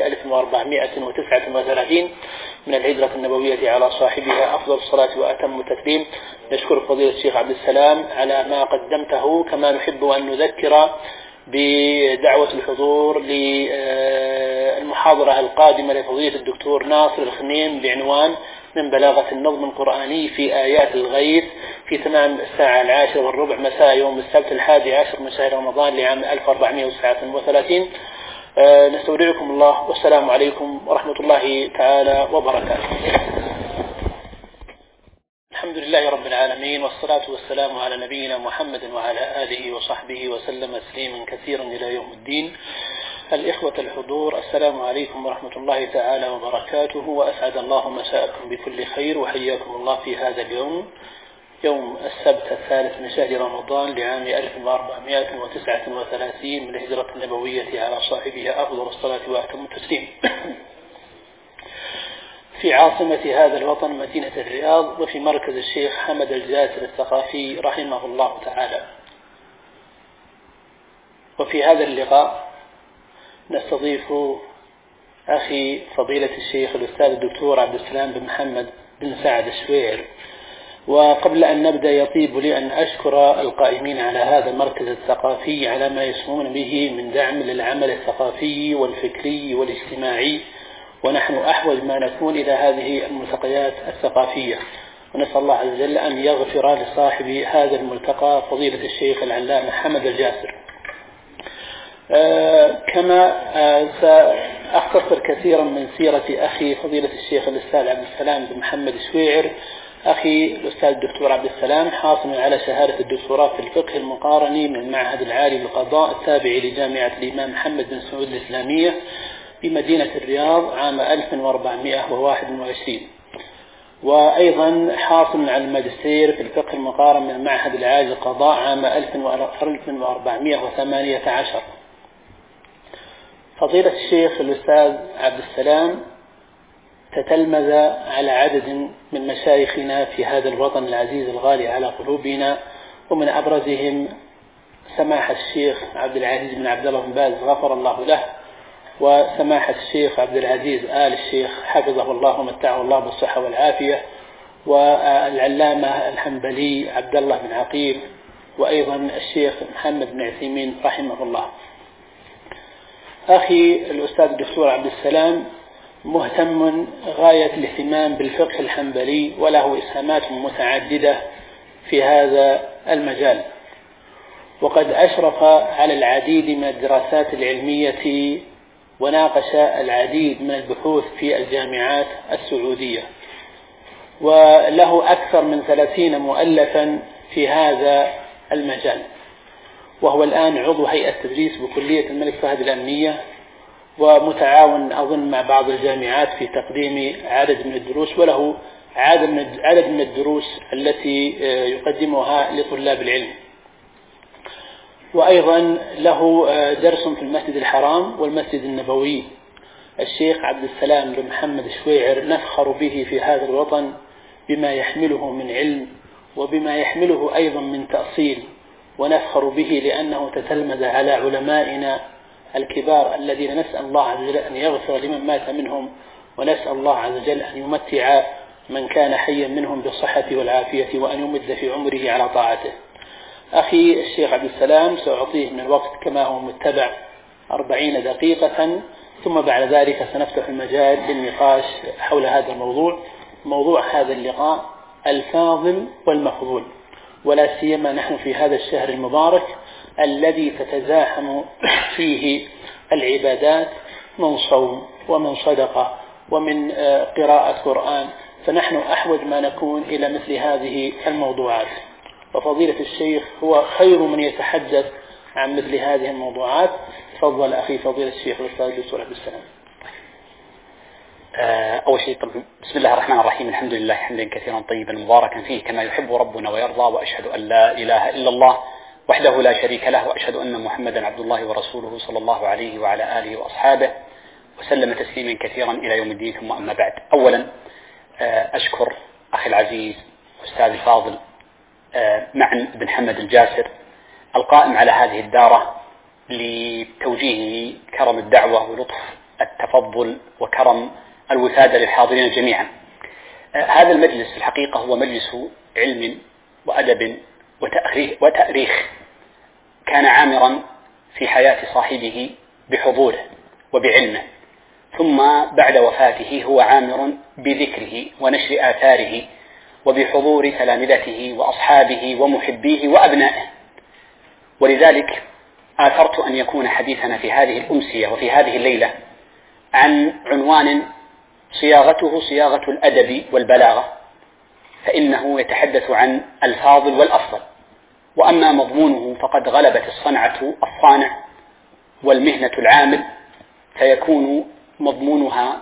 A: 1439 من الهجرة النبوية على صاحبها أفضل الصلاة وأتم التسليم. نشكر فضيلة الشيخ عبد السلام على ما قدمته، كما نحب أن نذكر بدعوة الحضور للمحاضرة القادمة لفضيلة الدكتور ناصر الخنين بعنوان من بلاغة النظم القرآني في آيات الغيث في تمام الساعة 10:15 مساء يوم السبت 11 من شهر رمضان لعام 1439. نستودعكم الله، والسلام عليكم ورحمة الله تعالى وبركاته. الحمد لله رب العالمين، والصلاة والسلام على نبينا محمد وعلى آله وصحبه وسلم تسليما كثيرا إلى يوم الدين. الإخوة الحضور، السلام عليكم ورحمة الله تعالى وبركاته، وأسعد الله مساءكم بكل خير، وحياكم الله في هذا اليوم، يوم السبت 3 من شهر رمضان لعام 1439 من الهجرة النبوية على صاحبها أفضل الصلاة وأتم التسليم. في عاصمة هذا الوطن مدينة الرياض، وفي مركز الشيخ حمد الجاسر الثقافي رحمه الله تعالى. وفي هذا اللقاء نستضيف أخي فضيلة الشيخ الأستاذ الدكتور عبد السلام بن محمد بن سعد الشويعر. وقبل أن نبدأ يطيب لي أن أشكر القائمين على هذا المركز الثقافي على ما يسمون به من دعم للعمل الثقافي والفكري والاجتماعي، ونحن أحوج ما نكون إلى هذه الملتقيات الثقافية، ونسأل الله عز وجل أن يغفر لصاحب هذا الملتقى فضيلة الشيخ العلامة حمد الجاسر. كما سأختصر كثيرا من سيرة أخي فضيلة الشيخ الأستاذ عبد السلام بن محمد الشويعر. أخي الأستاذ الدكتور عبد السلام حاصل على شهادة الدكتوراه في الفقه المقارني من المعهد العالي للقضاء التابع لجامعة الإمام محمد بن سعود الإسلامية بمدينة الرياض عام 1421، وأيضا حاصل على الماجستير في الفقه المقارن من المعهد العالي للقضاء عام 1418. فضيلة الشيخ الأستاذ عبد السلام تتلمذ على عدد من مشايخنا في هذا الوطن العزيز الغالي على قلوبنا، ومن أبرزهم سماحة الشيخ عبد العزيز بن عبد الله بن باز غفر الله له، وسماحة الشيخ عبد العزيز آل الشيخ حفظه الله ومتعه الله بالصحة والعافية، والعلامة الحنبلي عبد الله بن عقيل، وأيضا الشيخ محمد بن عثيمين رحمه الله. أخي الأستاذ الدكتور عبد السلام مهتم غاية الاهتمام بالفقه الحنبلي، وله إسهامات متعددة في هذا المجال، وقد أشرف على العديد من الدراسات العلمية وناقش العديد من البحوث في الجامعات السعودية، وله أكثر من 30 مؤلفا في هذا المجال، وهو الآن عضو هيئة تدريس بكلية الملك فهد الأمنية، ومتعاون أظن مع بعض الجامعات في تقديم عدد من الدروس، وله عدد من الدروس التي يقدمها لطلاب العلم. وأيضا له درس في المسجد الحرام والمسجد النبوي. الشيخ عبد السلام بن محمد الشويعر نفخر به في هذا الوطن بما يحمله من علم وبما يحمله أيضا من تأصيل، ونفخر به لأنه تتلمذ على علمائنا الكبار الذين نسأل الله عز وجل أن يغفر لمن مات منهم، ونسأل الله عز وجل أن يمتع من كان حيا منهم بالصحة والعافية وأن يمد في عمره على طاعته. أخي الشيخ عبد السلام سأعطيه من الوقت كما هو متبع 40 دقيقة، ثم بعد ذلك سنفتح المجال للنقاش حول هذا الموضوع. موضوع هذا اللقاء الفاضل والمفضول، ولا سيما نحن في هذا الشهر المبارك الذي تتزاحم فيه العبادات من صوم ومن صدقة ومن قراءة قرآن، فنحن أحوج ما نكون إلى مثل هذه الموضوعات، وفضيلة الشيخ هو خير من يتحدث عن مثل هذه الموضوعات. تفضل أخي فضيلة الشيخ الأستاذ الدكتور عبد السلام.
B: أول شيء بسم الله الرحمن الرحيم، الحمد لله حمدا كثيرا طيبا مباركا فيه كما يحب ربنا ويرضى، وأشهد أن لا إله إلا الله وحده لا شريك له، وأشهد أن محمدا عبد الله ورسوله صلى الله عليه وعلى آله وأصحابه وسلم تسليما كثيرا إلى يوم الدين. ثم أما بعد، أولا أشكر أخي العزيز أستاذ الفاضل معن بن حمد الجاسر القائم على هذه الدارة لتوجيهه كرم الدعوة ولطف التفضل وكرم الوفادة للحاضرين جميعا. هذا المجلس الحقيقة هو مجلس علم وأدب وتأريخ، كان عامرا في حياة صاحبه بحضوره وبعلمه، ثم بعد وفاته هو عامر بذكره ونشر آثاره وبحضور تلامذته وأصحابه ومحبيه وأبنائه. ولذلك آثرت أن يكون حديثنا في هذه الأمسية وفي هذه الليلة عن عنوان صياغته صياغة الأدب والبلاغة، فإنه يتحدث عن الفاضل والأفضل، وأما مضمونه فقد غلبت الصنعة الصانع والمهنة العامل، فيكون مضمونها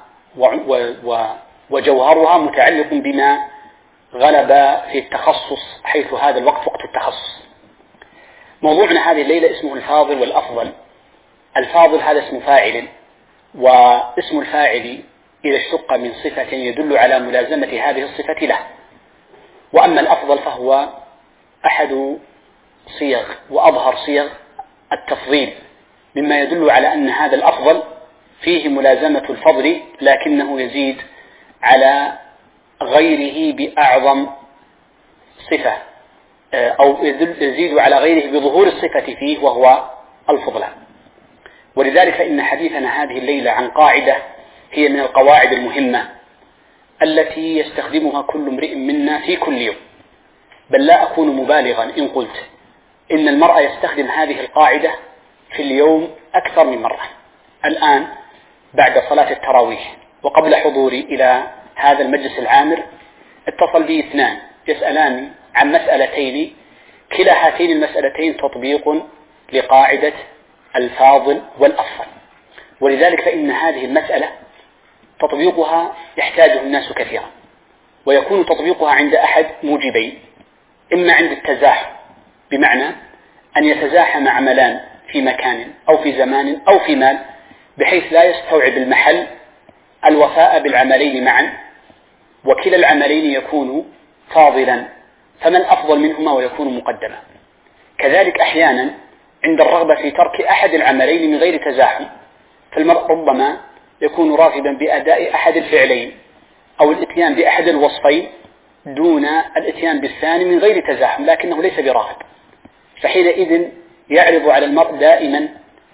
B: وجوهرها متعلق بما غلب في التخصص، حيث هذا الوقت وقت التخصص. موضوعنا هذه الليلة اسمه الفاضل والأفضل. الفاضل هذا اسم فاعل، واسم الفاعل إذا اشتق من صفة يدل على ملازمة هذه الصفة له، وأما الأفضل فهو أحد صيغ وأظهر صيغ التفضيل، مما يدل على أن هذا الأفضل فيه ملازمة الفضل، لكنه يزيد على غيره بأعظم صفة، أو يزيد على غيره بظهور الصفة فيه وهو الفضل. ولذلك إن حديثنا هذه الليلة عن قاعدة هي من القواعد المهمة التي يستخدمها كل امرئ منا في كل يوم، بل لا أكون مبالغا إن قلت إن المرء يستخدم هذه القاعدة في اليوم أكثر من مرة. الآن بعد صلاة التراويح وقبل حضوري إلى هذا المجلس العامر اتصل بي اثنان يسألان عن مسألتين، كلا هاتين المسألتين تطبيق لقاعدة الفاضل والأفضل. ولذلك فإن هذه المسألة تطبيقها يحتاجه الناس كثيرا، ويكون تطبيقها عند أحد موجبين: إما عند التزاحم، بمعنى أن يتزاحم عملان في مكان أو في زمان أو في مال، بحيث لا يستوعب المحل الوفاء بالعملين معا، وكلا العملين يكون فاضلا، فما الأفضل منهما ويكون مقدما. كذلك أحيانا عند الرغبة في ترك أحد العملين من غير تزاحم، فالمرء ربما يكون راغبا بأداء أحد الفعلين أو الاتيان بأحد الوصفين دون الاتيان بالثاني من غير تزاحم، لكنه ليس براغب، فحينئذ يعرض على المرء دائما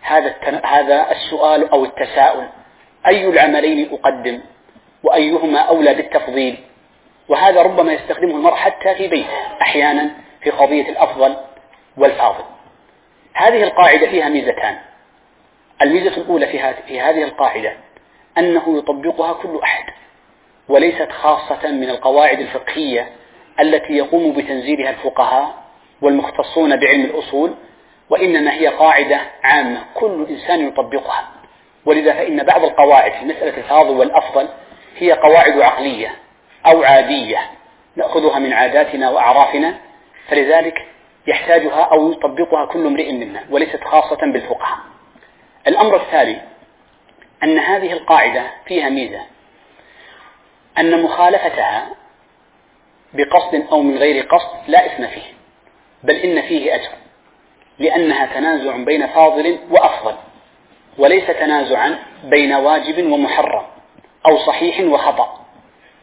B: هذا السؤال أو التساؤل: أي العملين أقدم وأيهما أولى بالتفضيل؟ وهذا ربما يستخدمه المرء حتى في بيته أحيانا في قضية الأفضل والفاضل. هذه القاعدة فيها ميزتان. الميزة الأولى في هذه القاعدة أنه يطبقها كل أحد، وليست خاصة من القواعد الفقهية التي يقوم بتنزيلها الفقهاء والمختصون بعلم الأصول، وإنما هي قاعدة عامة كل إنسان يطبقها. ولذا فإن بعض القواعد في مسألة الفاضل والأفضل هي قواعد عقلية أو عادية نأخذها من عاداتنا وأعرافنا، فلذلك يحتاجها أو يطبقها كل امرئ منا، وليست خاصة بالفقهاء. الأمر الثاني أن هذه القاعدة فيها ميزة، أن مخالفتها بقصد أو من غير قصد لا إثم فيه، بل إن فيه أجر، لأنها تنازع بين فاضل وأفضل، وليس تنازعا بين واجب ومحرم أو صحيح وخطأ،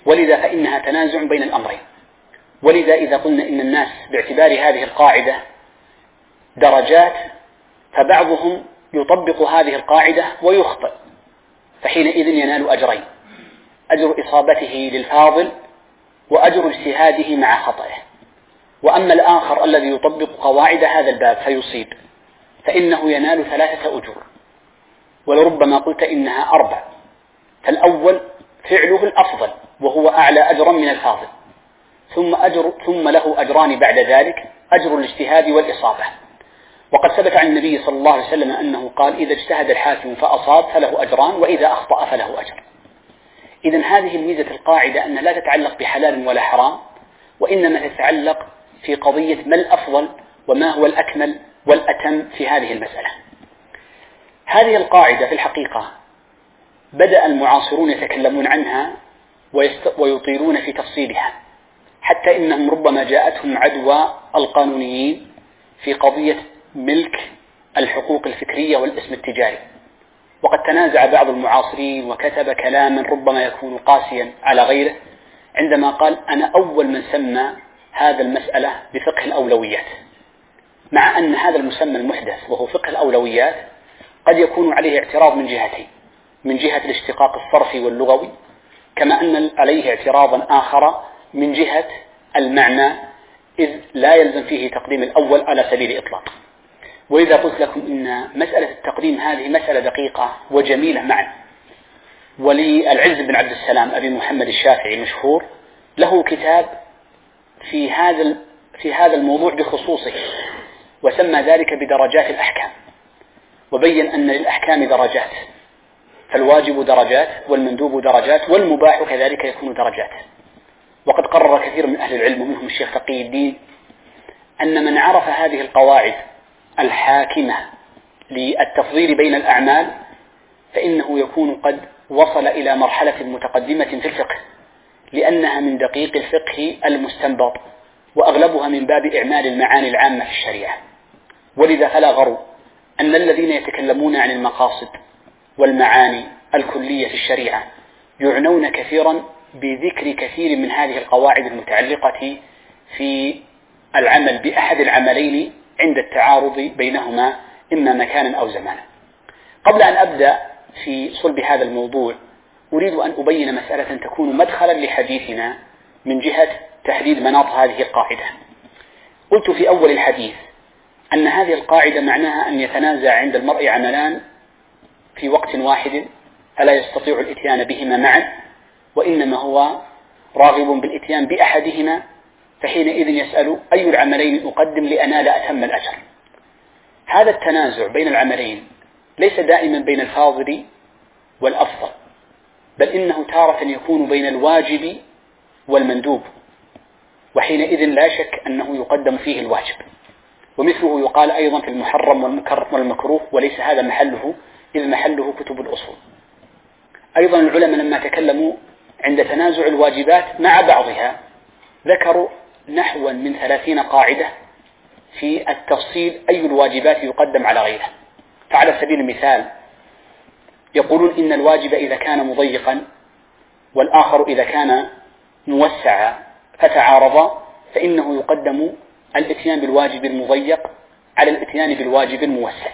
B: ولذا فإنها تنازع بين الأمرين. ولذا إذا قلنا إن الناس باعتبار هذه القاعدة درجات، فبعضهم يطبق هذه القاعدة ويخطئ، فحينئذ ينال أجرين: أجر إصابته للفاضل وأجر اجتهاده مع خطئه. وأما الآخر الذي يطبق قواعد هذا الباب فيصيب، فإنه ينال 3 أجور، ولربما قلت إنها 4. فالأول فعله الأفضل وهو أعلى أجرا من الفاضل، ثم له أجران بعد ذلك: أجر الاجتهاد والإصابة. وقد ثبت عن النبي صلى الله عليه وسلم أنه قال: إذا اجتهد الحاكم فأصاب فله أجران، وإذا أخطأ فله أجر. إذن هذه الميزة القاعدة أنها لا تتعلق بحلال ولا حرام، وإنما تتعلق في قضية ما الأفضل وما هو الأكمل والأتم في هذه المسألة. هذه القاعدة في الحقيقة بدأ المعاصرون يتكلمون عنها ويطيلون في تفصيلها، حتى إنهم ربما جاءتهم عدوى القانونيين في قضية ملك الحقوق الفكرية والاسم التجاري. وقد تنازع بعض المعاصرين وكتب كلاما ربما يكون قاسيا على غيره عندما قال: أنا أول من سمى هذا المسألة بفقه الأولويات، مع أن هذا المسمى المحدث وهو فقه الأولويات قد يكون عليه اعتراض من جهتين: من جهة الاشتقاق الصرفي واللغوي، كما أن عليه اعتراضا آخر من جهة المعنى، إذ لا يلزم فيه تقديم الأول على سبيل الإطلاق. وإذا قلت لكم إن مسألة التقديم هذه مسألة دقيقة وجميلة معا، وللعز بن عبد السلام أبي محمد الشافعي المشهور له كتاب في هذا الموضوع بخصوصه، وسمى ذلك بدرجات الأحكام، وبين أن للأحكام درجات، فالواجب درجات والمندوب درجات والمباح كذلك يكون درجات. وقد قرر كثير من أهل العلم ومنهم الشيخ تقي الدين أن من عرف هذه القواعد الحاكمة للتفضيل بين الأعمال فإنه يكون قد وصل إلى مرحلة متقدمة في الفقه، لأنها من دقيق الفقه المستنبط، وأغلبها من باب إعمال المعاني العامة في الشريعة. ولذا فلا غرو أن الذين يتكلمون عن المقاصد والمعاني الكلية في الشريعة يعنون كثيرا بذكر كثير من هذه القواعد المتعلقة في العمل بأحد العملين عند التعارض بينهما إما مكانا أو زمانا. قبل أن أبدأ في صلب هذا الموضوع أريد أن أبين مسألة تكون مدخلا لحديثنا من جهة تحديد مناط هذه القاعدة. قلت في أول الحديث أن هذه القاعدة معناها أن يتنازع عند المرء عملان في وقت واحد فلا يستطيع الإتيان بهما معا، وإنما هو راغب بالإتيان بأحدهما، فحينئذ يسأل: أي العملين أقدم لأنال أتم الأجر؟ هذا التنازع بين العملين ليس دائما بين الفاضل والأفضل، بل إنه تارة يكون بين الواجب والمندوب، وحينئذ لا شك أنه يقدم فيه الواجب. ومثله يقال أيضا في المحرم والمكروه، وليس هذا محله، إذ محله كتب الأصول. أيضا العلماء لما تكلموا عند تنازع الواجبات مع بعضها ذكروا نحو من 30 قاعدة في التفصيل أي الواجبات يقدم على غيره. فعلى سبيل المثال يقولون إن الواجب إذا كان مضيقا والآخر إذا كان موسعا فتعارضا فإنه يقدم الاتيان بالواجب المضيق على الاتيان بالواجب الموسع.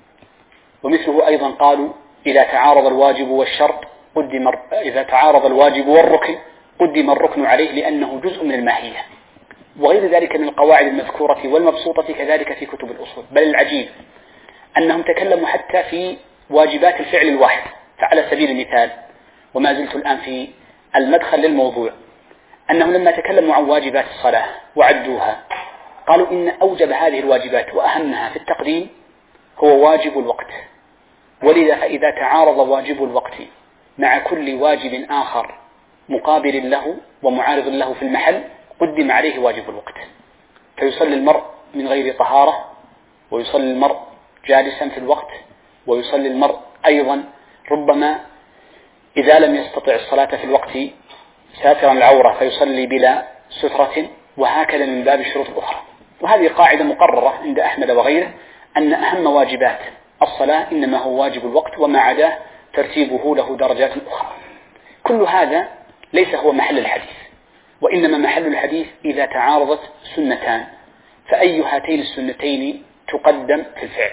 B: ومثله أيضا قالوا إذا تعارض الواجب والشرط إذا تعارض الواجب والركن قدم الركن عليه لأنه جزء من الماهية، وغير ذلك من القواعد المذكورة والمبسوطة كذلك في كتب الأصول. بل العجيب أنهم تكلموا حتى في واجبات الفعل الواحد. فعلى سبيل المثال، وما زلت الآن في المدخل للموضوع، أنهم لما تكلموا عن واجبات الصلاة وعدوها قالوا إن أوجب هذه الواجبات وأهمها في التقديم هو واجب الوقت، ولذا فإذا تعارض واجب الوقت مع كل واجب آخر مقابل له ومعارض له في المحل قدم عليه واجب الوقت. فيصلي المرء من غير طهارة، ويصلي المرء جالسا في الوقت، ويصلي المرء أيضا ربما إذا لم يستطع الصلاة في الوقت ساترا العورة فيصلي بلا سترة، وهكذا من باب الشروط الأخرى. وهذه قاعدة مقررة عند أحمد وغيره أن أهم واجبات الصلاة إنما هو واجب الوقت، وما عداه ترتيبه له درجات أخرى. كل هذا ليس هو محل الحديث، وإنما محل الحديث إذا تعارضت سنتان، فأي هاتين السنتين تقدم في الفعل.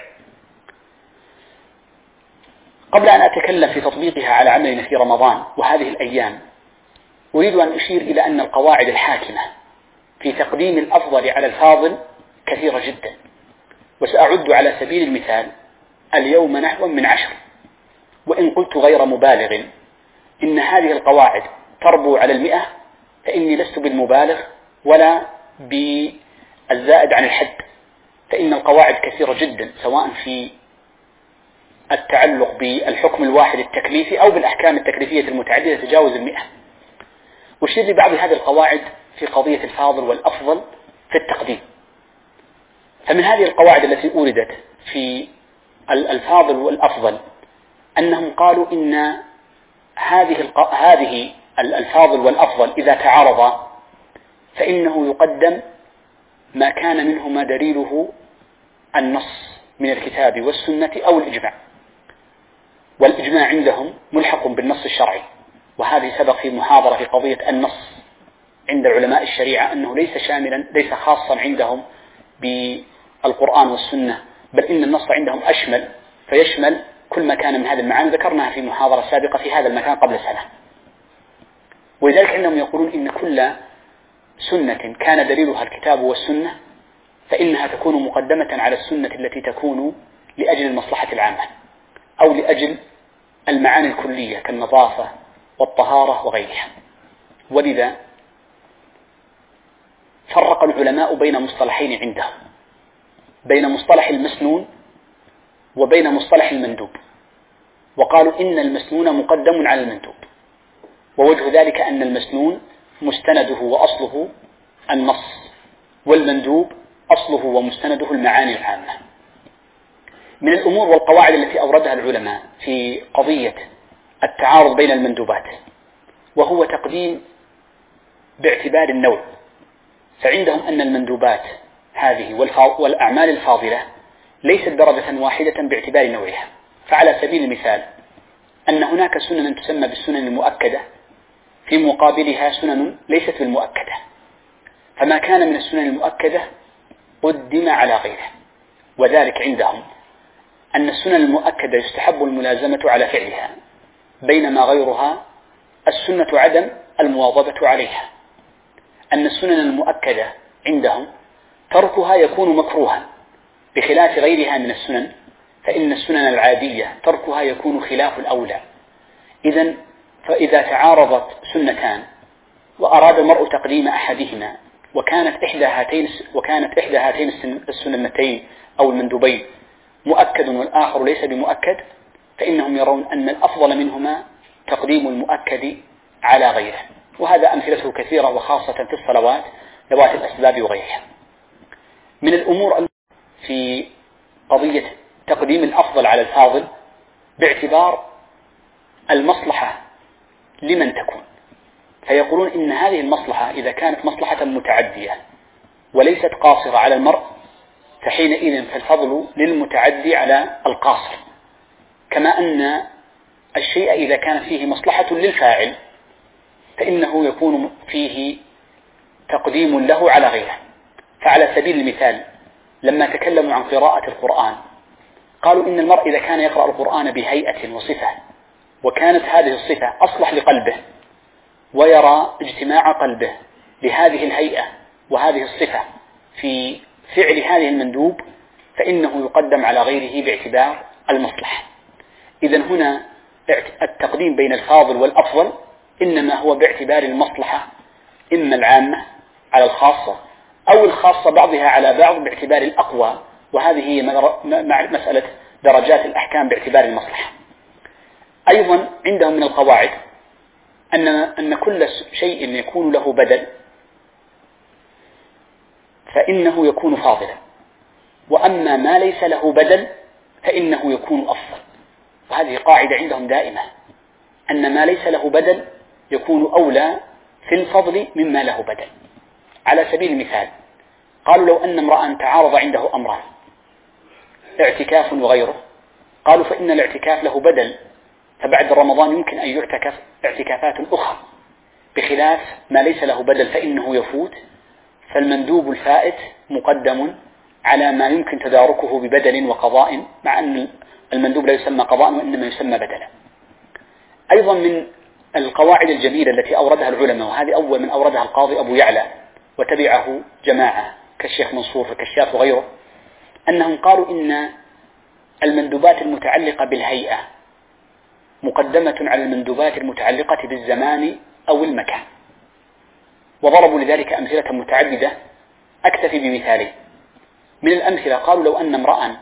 B: قبل أن أتكلم في تطبيقها على عملنا في رمضان وهذه الأيام، أريد أن أشير إلى أن القواعد الحاكمة في تقديم الأفضل على الفاضل كثيرة جدا، وسأعد على سبيل المثال اليوم نحو من 10، وإن قلت غير مبالغ إن هذه القواعد تربو على 100 فإني لست بالمبالغ ولا بالزائد عن الحد، فإن القواعد كثيرة جدا سواء في التعلق بالحكم الواحد التكليفي أو بالأحكام التكليفية المتعددة تجاوز 100. أشير لبعض هذه القواعد في قضية الفاضل والأفضل في التقديم. فمن هذه القواعد التي أوردت في الفاضل والأفضل أنهم قالوا إن هذه الفاضل والأفضل إذا تعارضا فإنه يقدم ما كان منهما دليله النص من الكتاب والسنة أو الإجماع، والإجماع عندهم ملحق بالنص الشرعي، وهذه سبق في محاضرة في قضية النص عند علماء الشريعة أنه ليس خاصا عندهم بالقرآن والسنة، بل إن النص عندهم أشمل فيشمل كل ما كان من هذه المعاني، ذكرناها في محاضرة سابقة في هذا المكان قبل سنة. ولذلك عندهم يقولون إن كل سنة كان دليلها الكتاب والسنة فإنها تكون مقدمة على السنة التي تكون لأجل المصلحة العامة أو لأجل المعاني الكلية كالنظافة والطهارة وغيرها. ولذا فرق العلماء بين مصطلحين عندهم، بين مصطلح المسنون وبين مصطلح المندوب، وقالوا إن المسنون مقدم على المندوب، ووجه ذلك أن المسنون مستنده وأصله النص، والمندوب أصله ومستنده المعاني العامة. من الأمور والقواعد التي أوردها العلماء في قضية التعارض بين المندوبات وهو تقديم باعتبار النوع، فعندهم أن المندوبات هذه والأعمال الفاضلة ليست درجة واحدة باعتبار نوعها. فعلى سبيل المثال أن هناك سنن تسمى بالسنن المؤكدة في مقابلها سنن ليست بالمؤكدة، فما كان من السنن المؤكدة قدم على غيره، وذلك عندهم أن السنن المؤكدة يستحب الملازمة على فعلها، بينما غيرها السنة عدم المواظبة عليها. أن السنن المؤكدة عندهم تركها يكون مكروها بخلاف غيرها من السنن، فإن السنن العادية تركها يكون خلاف الأولى. فإذا تعارضت سنتان وأراد المرء تقديم أحدهما وكانت إحدى هاتين السنتين أو المندوبين مؤكد والآخر ليس بمؤكد، فإنهم يرون أن الأفضل منهما تقديم المؤكد على غيره، وهذا أمثلته كثيرة وخاصة في الصلوات ذوات الأسباب وغيرها. من الأمور في قضية تقديم الأفضل على الفاضل باعتبار المصلحة لمن تكون، فيقولون إن هذه المصلحة إذا كانت مصلحة متعدية وليست قاصرة على المرء فحينئذ فالفضل للمتعدي على القاصر، كما أن الشيء إذا كان فيه مصلحة للفاعل فإنه يكون فيه تقديم له على غيره. فعلى سبيل المثال لما تكلموا عن قراءة القرآن قالوا إن المرء إذا كان يقرأ القرآن بهيئة وصفة وكانت هذه الصفة أصلح لقلبه ويرى اجتماع قلبه لهذه الهيئة وهذه الصفة في فعل هذه المندوب فإنه يقدم على غيره باعتبار المصلحة. إذن هنا التقديم بين الفاضل والأفضل إنما هو باعتبار المصلحة، إما العامة على الخاصة أو الخاصة بعضها على بعض باعتبار الأقوى، وهذه هي مسألة درجات الأحكام باعتبار المصلحة. أيضا عندهم من القواعد أن كل شيء يكون له بدل فإنه يكون فاضلا، وأما ما ليس له بدل فإنه يكون أفضل. وهذه قاعدة عندهم دائمة أن ما ليس له بدل يكون أولى في الفضل مما له بدل. على سبيل المثال قالوا لو أن امرأ تعارض عنده أمران اعتكاف وغيره، قالوا فإن الاعتكاف له بدل، فبعد رمضان يمكن أن يعتكف اعتكافات أخرى، بخلاف ما ليس له بدل فإنه يفوت، فالمندوب الفائت مقدم على ما يمكن تداركه ببدل وقضاء، مع أن المندوب لا يسمى قضاء وإنما يسمى بدلا. أيضا من القواعد الجميلة التي أوردها العلماء، وهذه أول من أوردها القاضي أبو يعلى وتبعه جماعة كالشيخ منصور الكشاف وغيره، أنهم قالوا إن المندوبات المتعلقة بالهيئة مقدمة على المندوبات المتعلقة بالزمان أو المكان، وضربوا لذلك أمثلة متعددة. أكتفي بمثالين من الأمثلة. قالوا لو أن امرأ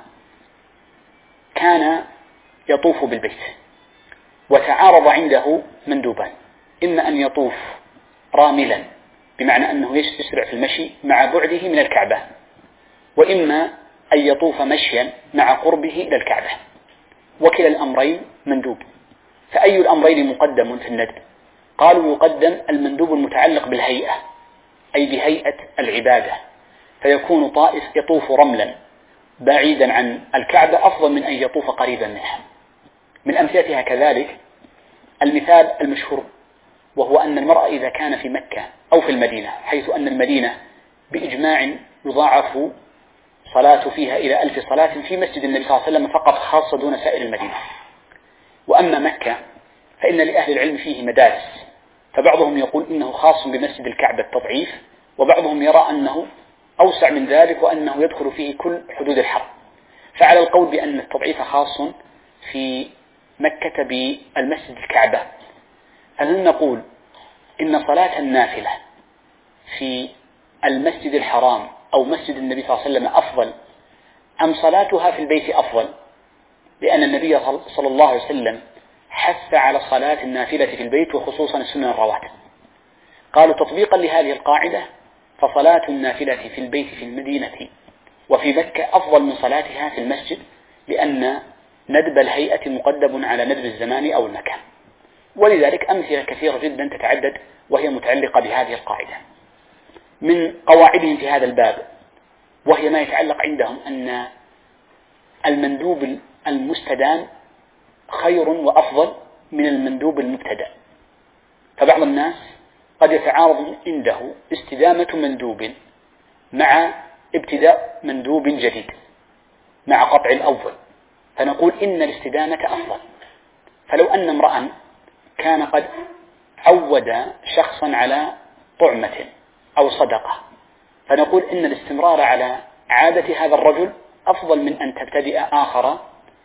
B: كان يطوف بالبيت وتعارض عنده مندوبان، إما أن يطوف راملا بمعنى أنه يسرع في المشي مع بعده من الكعبة، وإما أن يطوف مشيا مع قربه إلى الكعبة، وكلا الأمرين مندوب، فأي الأمرين مقدم في الندب؟ قالوا يقدم المندوب المتعلق بالهيئة، أي بهيئة العبادة، فيكون طائف يطوف رملا بعيدا عن الكعبة أفضل من أن يطوف قريبا منها. من أمثلتها كذلك المثال المشهور، وهو أن المرأة إذا كان في مكة أو في المدينة، حيث أن المدينة بإجماع يضاعف صلاة فيها إلى 1000 صلاة في مسجد النبي صلى الله عليه وسلم فقط خاصة دون سائر المدينة. وأما مكة فإن لأهل العلم فيه مدارس، فبعضهم يقول إنه خاص بمسجد الكعبة التضعيف، وبعضهم يرى أنه أوسع من ذلك وأنه يدخل فيه كل حدود الحرم. فعلى القول بأن التضعيف خاص في مكة بالمسجد الكعبة، هل نقول إن صلاة النافلة في المسجد الحرام أو مسجد النبي صلى الله عليه وسلم أفضل أم صلاتها في البيت أفضل؟ لأن النبي صلى الله عليه وسلم حث على صلاة النافلة في البيت وخصوصا السنن الرواتب. قالوا تطبيقا لهذه القاعدة فصلاة النافلة في البيت في المدينة وفي مكة أفضل من صلاتها في المسجد، لأن ندب الهيئة مقدم على ندب الزمان أو المكان. ولذلك أمثلة كثيرة جدا تتعدد وهي متعلقة بهذه القاعدة. من قواعدهم في هذا الباب وهي ما يتعلق عندهم أن المندوب المستدام خير وأفضل من المندوب المبتدأ. فبعض الناس قد يتعارض عنده استدامة مندوب مع ابتداء مندوب جديد مع قطع الأول، فنقول إن الاستدامة أفضل. فلو أن امرأ كان قد عود شخصا على طعمة أو صدقة، فنقول إن الاستمرار على عادة هذا الرجل أفضل من أن تبتدئ آخر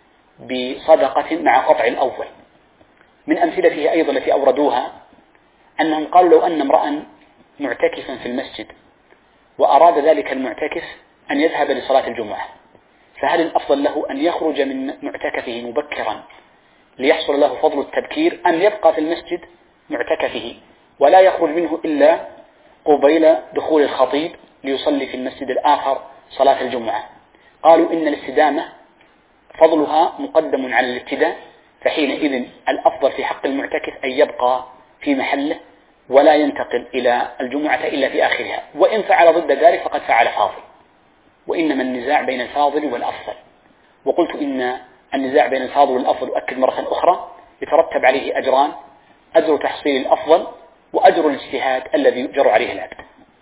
B: بصدقة مع قطع الأول. من أمثلته أيضا التي أوردوها أنهم قالوا لو أن امرأ معتكفا في المسجد وأراد ذلك المعتكف أن يذهب لصلاة الجمعة، فهل الأفضل له أن يخرج من معتكفه مبكرا ليحصل له فضل التبكير، أم يبقى في المسجد معتكفه ولا يخرج منه إلا قبيل دخول الخطيب ليصلي في المسجد الآخر صلاة الجمعة؟ قالوا إن الاستدامة فضلها مقدم على الابتداء، فحينئذ الأفضل في حق المعتكف أن يبقى في محله ولا ينتقل إلى الجمعة إلا في آخرها، وإن فعل ضد ذلك فقد فعل فاضل. وإنما النزاع بين الفاضل والأفضل، وقلت إن النزاع بين الفاضل والأفضل أؤكد مرة أخرى يترتب عليه أجران: أجر تحصيل الأفضل وأجر الاجتهاد الذي يجر عليه العبد.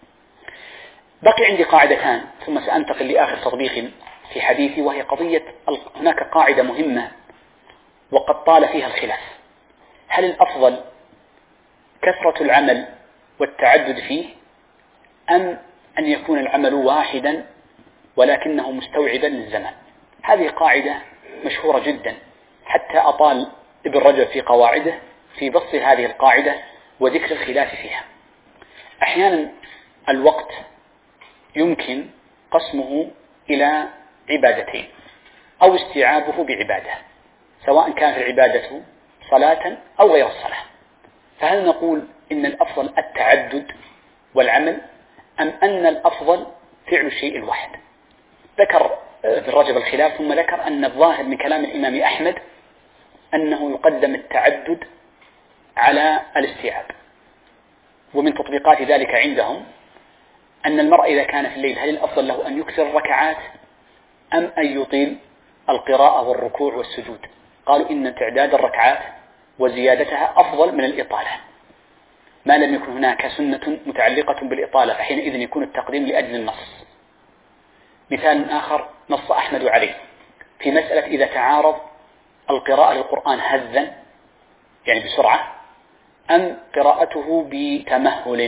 B: بقي عندي قاعدتان ثم سأنتقل لآخر تطبيق في حديثي، وهي قضية هناك قاعدة مهمة وقد طال فيها الخلاف: هل الأفضل كثرة العمل والتعدد فيه، أم أن يكون العمل واحدا ولكنه مستوعبا للزمان؟ هذه قاعدة مشهورة جدا، حتى أطال ابن رجب في قواعده في بسط هذه القاعدة وذكر الخلاف فيها. أحيانا الوقت يمكن قسمه إلى عبادتين أو استيعابه بعبادة، سواء كانت العبادة صلاة أو غير الصلاة، فهل نقول إن الأفضل التعدد والعمل، أم أن الأفضل فعل الشيء الواحد؟ ذكر ابن رجب الخلاف، ثم ذكر أن الظاهر من كلام الإمام أحمد أنه يقدم التعدد على الاستيعاب. ومن تطبيقات ذلك عندهم أن المرء إذا كان في الليل هل الأفضل له أن يكثر الركعات أم أن يطيل القراءة والركوع والسجود؟ قالوا إن تعداد الركعات وزيادتها أفضل من الإطالة. ما لم يكن هناك سنة متعلقة بالإطالة، فحينئذ يكون التقديم لأجل النص. مثال آخر نص أحمد عليه في مسألة إذا تعارض القراءة للقرآن هذا يعني بسرعة أم قراءته بتمهل،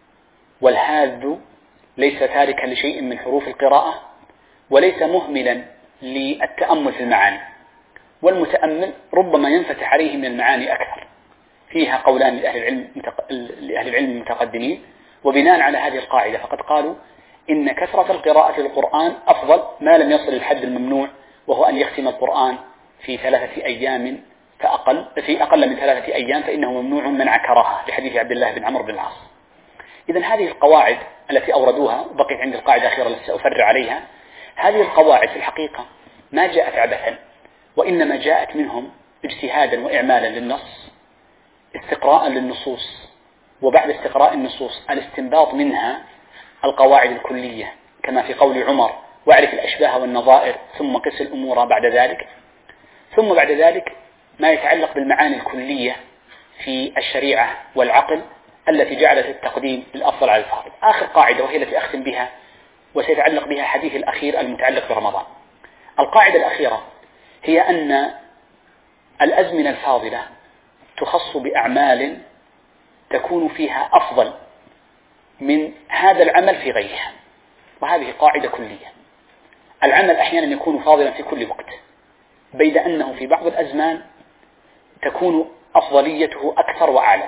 B: والهاذ ليس تاركا لشيء من حروف القراءة وليس مهملا للتأمل في المعاني، والمتأمل ربما ينفتح عليه من المعاني أكثر. فيها قولان لأهل العلم المتقدمين، وبناء على هذه القاعدة فقد قالوا إن كثرة القراءة للقرآن أفضل ما لم يصل الحد الممنوع، وهو أن يختم القرآن في 3 أيام في أقل من 3 أيام فإنه ممنوع منع كراهة، لحديث عبد الله بن عمرو بن العاص. إذن هذه القواعد التي أوردوها، بقيت عند القاعدة الأخيرة التي سأفرع عليها، هذه القواعد في الحقيقة ما جاءت عبثا، وإنما جاءت منهم اجتهادا وإعمالا للنص، استقراء للنصوص، وبعد استقراء النصوص الاستنباط منها القواعد الكلية، كما في قول عمر: واعرف الأشباه والنظائر ثم قس الأمور بعد ذلك. ثم بعد ذلك ما يتعلق بالمعاني الكلية في الشريعة والعقل التي جعلت التقديم للأفضل على الفاضل. آخر قاعدة وهي التي أختم بها وسيتعلق بها حديث الأخير المتعلق برمضان. القاعدة الأخيرة هي أن الأزمنة الفاضلة تخص بأعمال تكون فيها أفضل من هذا العمل في غيرها، وهذه قاعدة كلية. العمل أحيانا يكون فاضلا في كل وقت، بيد أنه في بعض الأزمان تكون أفضليته أكثر وأعلى،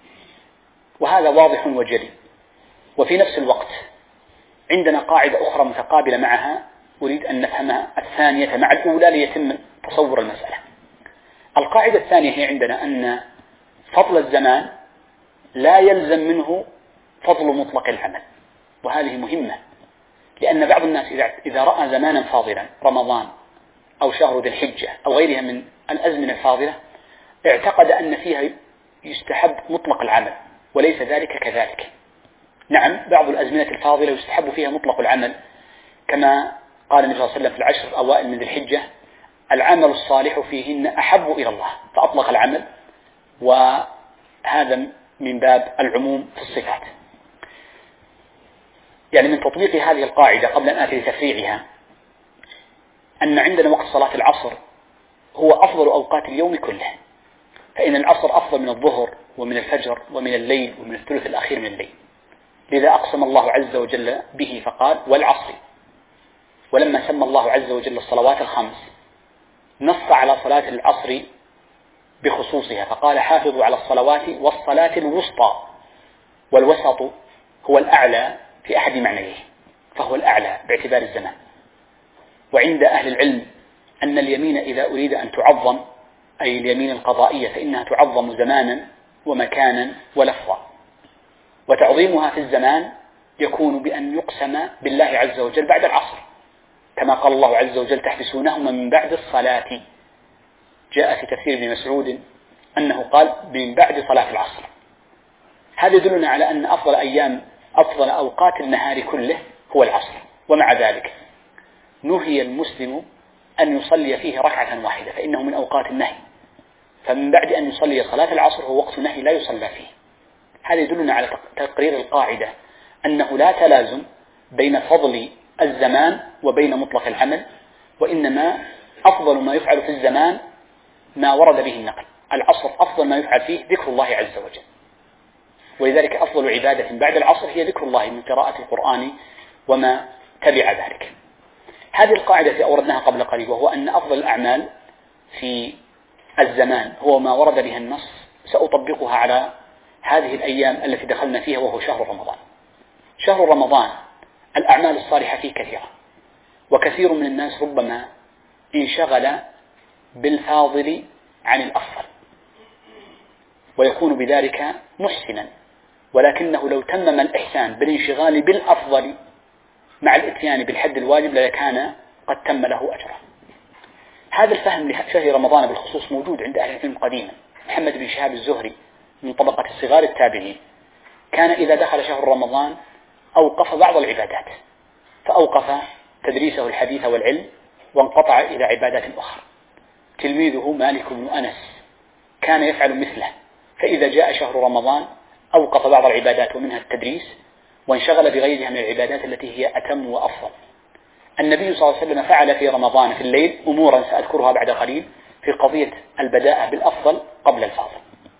B: وهذا واضح وجلي. وفي نفس الوقت عندنا قاعدة أخرى متقابلة معها أريد أن نفهمها الثانية مع الأولى ليتم تصور المسألة. القاعدة الثانية هي عندنا أن فضل الزمان لا يلزم منه فضل مطلق العمل، وهذه مهمة، لأن بعض الناس إذا رأى زمانا فاضلا رمضان أو شهر ذي الحجة أو غيرها من الأزمنة الفاضلة اعتقد أن فيها يستحب مطلق العمل، وليس ذلك كذلك. نعم، بعض الأزمنة الفاضلة يستحب فيها مطلق العمل، كما قال النبي صلى الله عليه وسلم في العشر الأوائل من ذي الحجة: العمل الصالح فيهن أحب إلى الله، فأطلق العمل، وهذا من باب العموم في الصفات. يعني من تطبيق هذه القاعدة قبل أن آتي لتفريعها أن عندنا وقت صلاة العصر هو أفضل أوقات اليوم كله، فإن العصر أفضل من الظهر ومن الفجر ومن الليل ومن الثلث الأخير من الليل، لذا أقسم الله عز وجل به فقال: والعصر. ولما سمى الله عز وجل الصلوات الخمس نص على صلاة العصر بخصوصها فقال: حافظوا على الصلوات والصلاة الوسطى، والوسط هو الأعلى في أحد معنيه، فهو الأعلى باعتبار الزمان. وعند أهل العلم أن اليمين إذا أريد أن تعظم، أي اليمين القضائية، فإنها تعظم زمانا ومكانا ولفظا، وتعظيمها في الزمان يكون بأن يقسم بالله عز وجل بعد العصر، كما قال الله عز وجل: تحبسونهما من بعد الصلاة. جاء في تفسير ابن مسعود أنه قال من بعد صلاة العصر. هذا يدلنا على أن أفضل أوقات النهار كله هو العصر، ومع ذلك نهي المسلم أن يصلي فيه ركعة واحدة، فإنه من أوقات النهي، فمن بعد أن يصلي صلاة العصر هو وقت النهي لا يصلى فيه. هذا يدلنا على تقرير القاعدة أنه لا تلازم بين فضل الزمان وبين مطلق العمل، وإنما أفضل ما يفعل في الزمان ما ورد به النقل. العصر أفضل ما يفعل فيه ذكر الله عز وجل، ولذلك أفضل عبادة بعد العصر هي ذكر الله من قراءة القرآن وما تبع ذلك. هذه القاعدة التي أوردناها قبل قليل، وهو أن أفضل الأعمال في الزمان هو ما ورد بها النص، سأطبقها على هذه الأيام التي دخلنا فيها، وهو شهر رمضان. شهر رمضان الأعمال الصالحة فيه كثيرة، وكثير من الناس ربما انشغل بالفاضل عن الأفضل، ويكون بذلك محسنا، ولكنه لو تمم الإحسان بالانشغال بالأفضل مع الاتيان بالحد الواجب لكان قد تم له أجره. هذا الفهم لشهر رمضان بالخصوص موجود عند أهل العلم قديما. محمد بن شهاب الزهري من طبقة الصغار التابعين كان إذا دخل شهر رمضان أوقف بعض العبادات، فأوقف تدريسه الحديث والعلم وانقطع إلى عبادات أخرى. تلميذه مالك بن أنس كان يفعل مثله، فإذا جاء شهر رمضان أوقف بعض العبادات ومنها التدريس، وانشغل بغيرها من العبادات التي هي أتم وأفضل. النبي صلى الله عليه وسلم فعل في رمضان في الليل أمورا سأذكرها بعد قليل في قضية البداءة بالأفضل قبل الفاضل.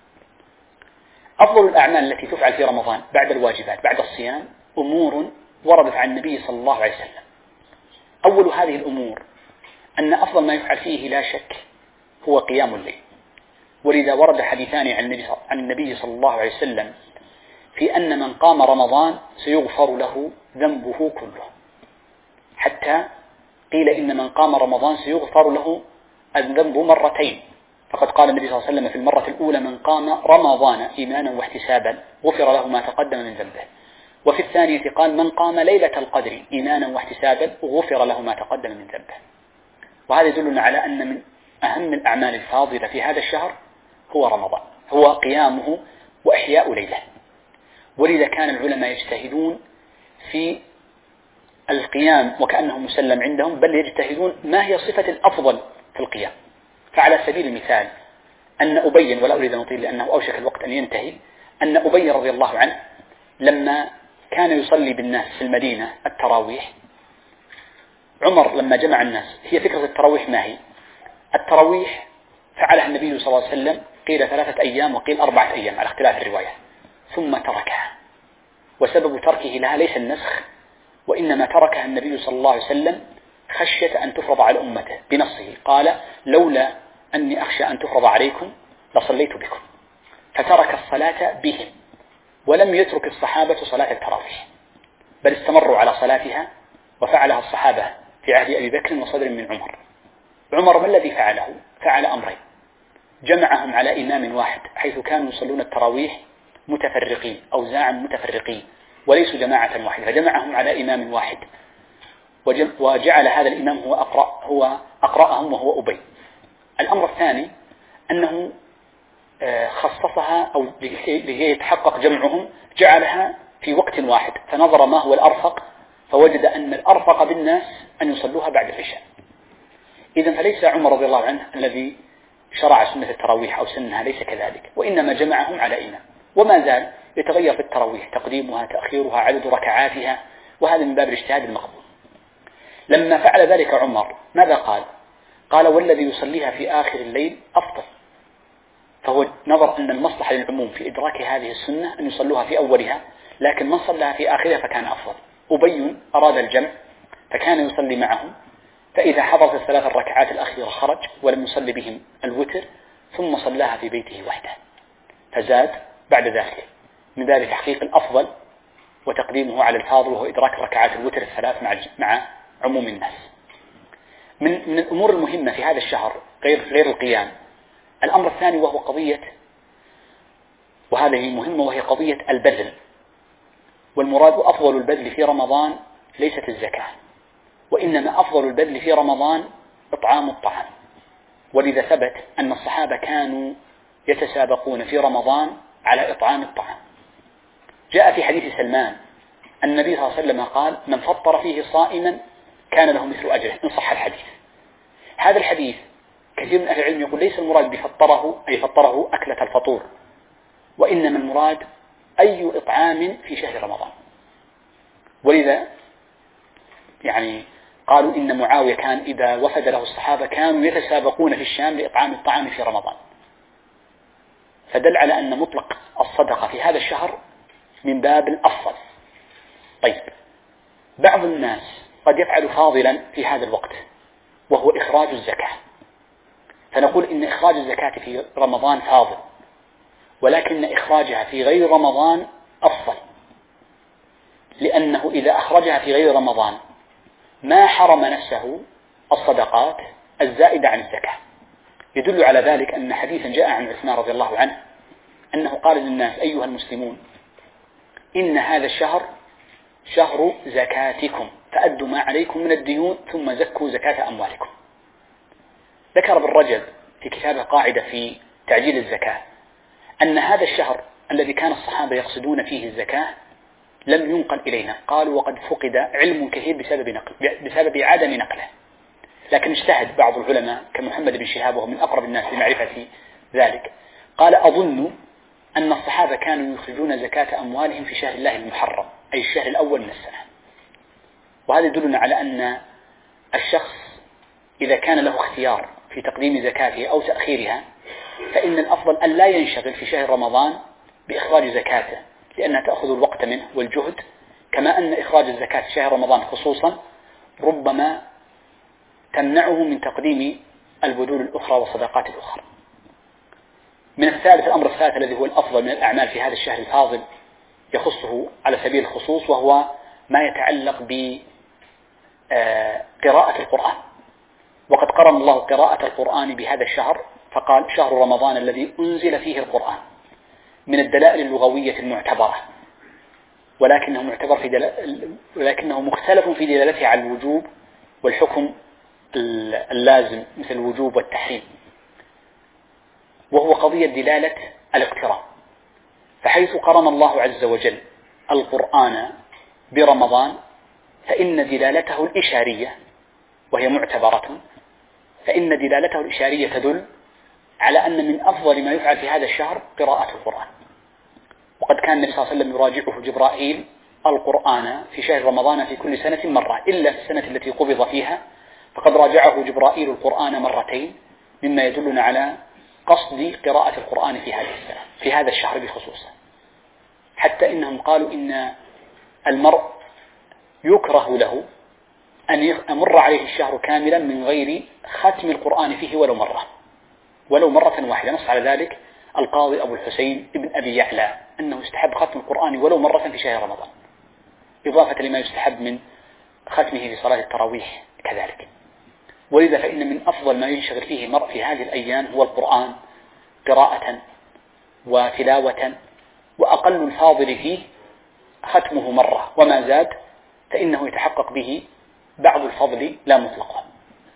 B: أفضل الأعمال التي تفعل في رمضان بعد الواجبات بعد الصيام أمور وردت عن النبي صلى الله عليه وسلم. أول هذه الأمور أن أفضل ما يفعل فيه لا شك هو قيام الليل، ولذا ورد حديثان عن النبي صلى الله عليه وسلم في أن من قام رمضان سيغفر له ذنبه كله، حتى قيل إن من قام رمضان سيغفر له الذنب مرتين، فقد قال النبي صلى الله عليه وسلم في المرة الأولى من قام رمضان إيمانا واحتسابا غفر له ما تقدم من ذنبه، وفي الثانية قال من قام ليلة القدر إيمانا واحتسابا غفر له ما تقدم من ذنبه. وهذا يدلنا على أن من أهم الأعمال الفاضلة في هذا الشهر هو رمضان، هو قيامه وإحياء ليله. ولذا كان العلماء يجتهدون في القيام وكأنه مسلم عندهم، بل يجتهدون ما هي صفة الأفضل في القيام. فعلى سبيل المثال أن أبي، ولا أريد أن أطيل لأنه أوشك الوقت أن ينتهي، أن أبي رضي الله عنه لما كان يصلي بالناس في المدينة التراويح، عمر لما جمع الناس، هي فكرة التراويح ما هي؟ التراويح فعلها النبي صلى الله عليه وسلم قيل 3 أيام وقيل 4 أيام على اختلاف الرواية، ثم تركها، وسبب تركه لها ليس النسخ، وإنما تركها النبي صلى الله عليه وسلم خشية أن تفرض على أمته بنصه، قال لولا أني أخشى أن تفرض عليكم لصليت بكم، فترك الصلاة بهم، ولم يترك الصحابة صلاة التراويح، بل استمروا على صلاتها، وفعلها الصحابة في عهد أبي بكر وصدر من عمر. عمر ما الذي فعله؟ فعل أمرين: جمعهم على إمام واحد، حيث كانوا يصلون التراويح متفرقين أوزاعا متفرقين وليسوا جماعة واحدة، فجمعهم على إمام واحد، وجعل هذا الإمام هو أقرأهم وهو أبي. الأمر الثاني أنه خصصها أو لكي يتحقق جمعهم جعلها في وقت واحد، فنظر ما هو الأرفق فوجد أن الأرفق بالناس أن يصلوها بعد العشاء. إذن فليس عمر رضي الله عنه الذي شرع سنة التراويح أو سنها، ليس كذلك، وإنما جمعهم على إمام، وما زال يتغير في التراويح تقديمها تأخيرها عدد ركعاتها، وهذا من باب الاجتهاد المقبول. لما فعل ذلك عمر ماذا قال؟ قال والذي يصليها في آخر الليل أفضل، فهو نظر أن المصلحة للعموم في إدراك هذه السنة أن يصلوها في أولها، لكن من صلىها في آخرها فكان أفضل. أبي أراد الجمع فكان يصلي معهم، فإذا حضرت ال3 الركعات الأخيرة خرج ولم يصلي بهم الوتر، ثم صلاها في بيته وحده، فزاد بعد ذلك من باب تحقيق الأفضل وتقديمه على الفاضل، وهو إدراك ركعات الوتر ال3 مع عموم الناس. من الأمور المهمة في هذا الشهر غير القيام الأمر الثاني، وهو قضية، وهذه مهمة، وهي قضية البذل. والمراد أفضل البذل في رمضان ليست الزكاة، وإنما أفضل البذل في رمضان إطعام الطعام. ولذا ثبت أن الصحابة كانوا يتسابقون في رمضان على إطعام الطعام. جاء في حديث سلمان النبي صلى الله عليه وسلم قال من فطر فيه صائما كان له مثل أجره، إن صح الحديث. هذا الحديث كثير من أهل العلم يقول ليس المراد بفطره أي فطره أكلة الفطور، وإنما المراد أي إطعام في شهر رمضان. ولذا قالوا إن معاوية كان إذا وفد له الصحابة كانوا يتسابقون في الشام لإطعام الطعام في رمضان، فدل على أن مطلق الصدقة في هذا الشهر من باب الأفضل. طيب، بعض الناس قد يفعل فاضلا في هذا الوقت وهو إخراج الزكاة، فنقول إن إخراج الزكاة في رمضان فاضل، ولكن إخراجها في غير رمضان أفضل، لأنه إذا أخرجها في غير رمضان ما حرم نفسه الصدقات الزائدة عن الزكاة. يدل على ذلك أن حديثا جاء عن عثمان رضي الله عنه أنه قال للناس أيها المسلمون إن هذا الشهر شهر زكاتكم، فأدوا ما عليكم من الديون ثم زكوا زكاة أموالكم. ذكر ابن رجب في كتابه قاعدة في تعجيل الزكاة أن هذا الشهر الذي كان الصحابة يقصدون فيه الزكاة لم ينقل إلينا، قالوا وقد فقد علم كثير بسبب عدم نقله، لكن اجتهد بعض العلماء كمحمد بن شهاب وهو من أقرب الناس لمعرفة ذلك، قال أظن أن الصحابة كانوا يخرجون زكاة أموالهم في شهر الله المحرم، أي الشهر الأول من السنة. وهذا يدلنا على أن الشخص إذا كان له اختيار في تقديم زكاته أو تأخيرها، فإن الأفضل أن لا ينشغل في شهر رمضان بإخراج زكاته، لأنها تأخذ الوقت منه والجهد، كما أن إخراج الزكاة في شهر رمضان خصوصا ربما تمنعه من تقديم البذول الأخرى والصدقات الأخرى. من الأمر الثالث الذي هو الأفضل من الأعمال في هذا الشهر الفاضل يخصه على سبيل الخصوص، وهو ما يتعلق بقراءة القرآن. وقد قرن الله قراءة القرآن بهذا الشهر، فقال شهر رمضان الذي أنزل فيه القرآن، من الدلائل اللغوية المعتبرة، ولكنه مختلف في دلالته على الوجوب والحكم اللازم مثل الوجوب والتحريم، وهو قضية دلالة الاقتران. فحيث قرن الله عز وجل القرآن برمضان فإن دلالته الإشارية، وهي معتبرة، فإن دلالته الإشارية تدل على أن من أفضل ما يفعل في هذا الشهر قراءة القرآن. وقد كان النبي صلى الله عليه وسلم يراجعه جبرائيل القرآن في شهر رمضان في كل سنة مرة، إلا في السنة التي قبض فيها فقد راجعه جبرائيل القرآن مرتين، مما يدلنا على قصد قراءة القرآن في هذه السنة، في هذا الشهر بخصوصه. حتى إنهم قالوا إن المرء يكره له أن يمر عليه الشهر كاملا من غير ختم القرآن فيه ولو مرة واحدة. نص على ذلك القاضي أبو الحسين ابن أبي يعلى أنه يستحب ختم القرآن ولو مرة في شهر رمضان، إضافة لما يستحب من ختمه في صلاة التراويح كذلك. ولذا فإن من أفضل ما ينشغل فيه المرء في هذه الأيام هو القرآن قراءة وتلاوة، وأقل الفاضل فيه ختمه مرة، وما زاد فإنه يتحقق به بعض الفضل لا مطلقا.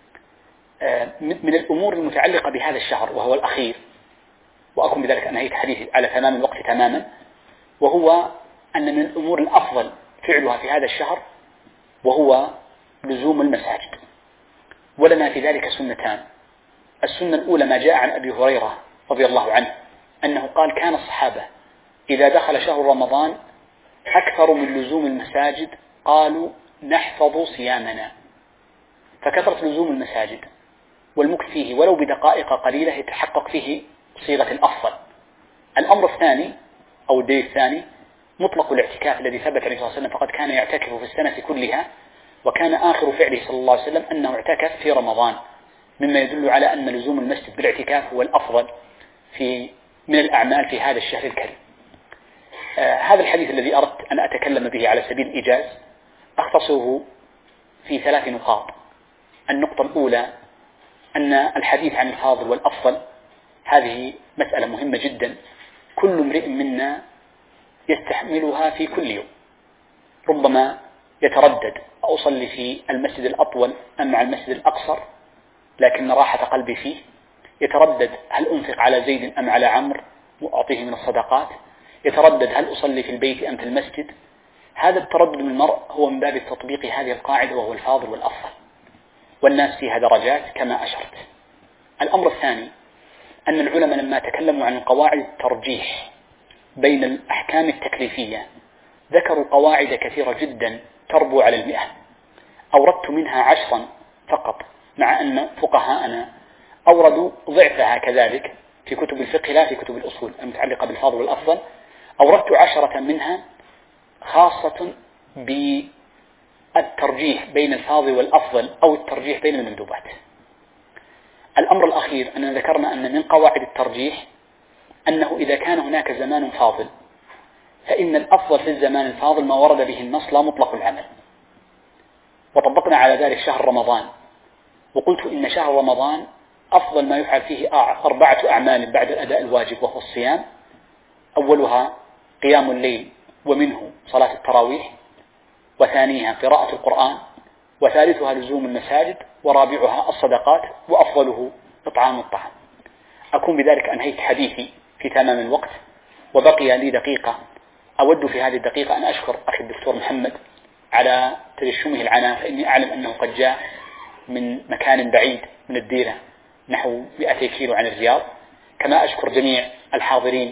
B: من الأمور المتعلقة بهذا الشهر وهو الأخير، وأكون بذلك أنهيت حديثي على تمام الوقت تماما، وهو أن من الأمور الأفضل فعلها في هذا الشهر وهو لزوم المساجد. ولنا في ذلك سنتان. السنة الأولى ما جاء عن أبي هريرة رضي الله عنه أنه قال كان الصحابة إذا دخل شهر رمضان أكثر من لزوم المساجد، قالوا نحفظ صيامنا. فكثرة لزوم المساجد والمكث فيه ولو بدقائق قليلة يتحقق فيه صيغة الأفضل. الأمر الثاني أو الدليل الثاني مطلق الاعتكاف الذي ثبت عليه الصلاة والسلام، فقد كان يعتكف في السنة كلها، وكان آخر فعله صلى الله عليه وسلم أنه اعتكف في رمضان، مما يدل على أن لزوم المسجد بالاعتكاف هو الأفضل من الأعمال في هذا الشهر الكريم. هذا الحديث الذي أردت أن أتكلم به على سبيل الإيجاز أختصره في 3 نقاط. النقطة الأولى أن الحديث عن الفاضل والأفضل هذه مسألة مهمة جدا، كل امرئ منا يستحملها في كل يوم. ربما يتردد أصلي في المسجد الأطول أم مع المسجد الأقصر، لكن راحة قلبي فيه. يتردد هل أنفق على زيد أم على عمرو وأعطيه من الصدقات. يتردد هل أصلي في البيت أم في المسجد. هذا التردد من المرء هو من باب تطبيق هذه القاعدة، وهو الفاضل والأفضل، والناس فيها درجات كما أشرت. الأمر الثاني أن العلماء لما تكلموا عن قواعد الترجيح بين الأحكام التكليفية ذكروا قواعد كثيرة جدا تربو على 100. أوردت منها 10 فقط، مع أن فقهاءنا أوردوا ضعفها كذلك في كتب الفقه لا في كتب الأصول المتعلقة بالفاضل والأفضل. أوردت 10 منها خاصة بالترجيح بين الفاضل والأفضل أو الترجيح بين المندوبات. الأمر الأخير أننا ذكرنا أن من قواعد الترجيح أنه إذا كان هناك زمان فاضل فإن الأفضل في الزمان الفاضل ما ورد به النص لا مطلق العمل. وطبقنا على ذلك شهر رمضان، وقلت إن شهر رمضان أفضل ما يفعل فيه 4 أعمال بعد الأداء الواجب، وهو الصيام. أولها قيام الليل ومنه صلاة التراويح، وثانيها قراءة القرآن، وثالثها لزوم المساجد، ورابعها الصدقات، وأفضله إطعام الطعام. أكون بذلك أنهيت حديثي في تمام الوقت، وبقي لي دقيقة. أود في هذه الدقيقة أن أشكر أخي الدكتور محمد على تجشمه العناء، فإني أعلم أنه قد جاء من مكان بعيد من الديرة نحو 200 كيلو عن الرياض. كما أشكر جميع الحاضرين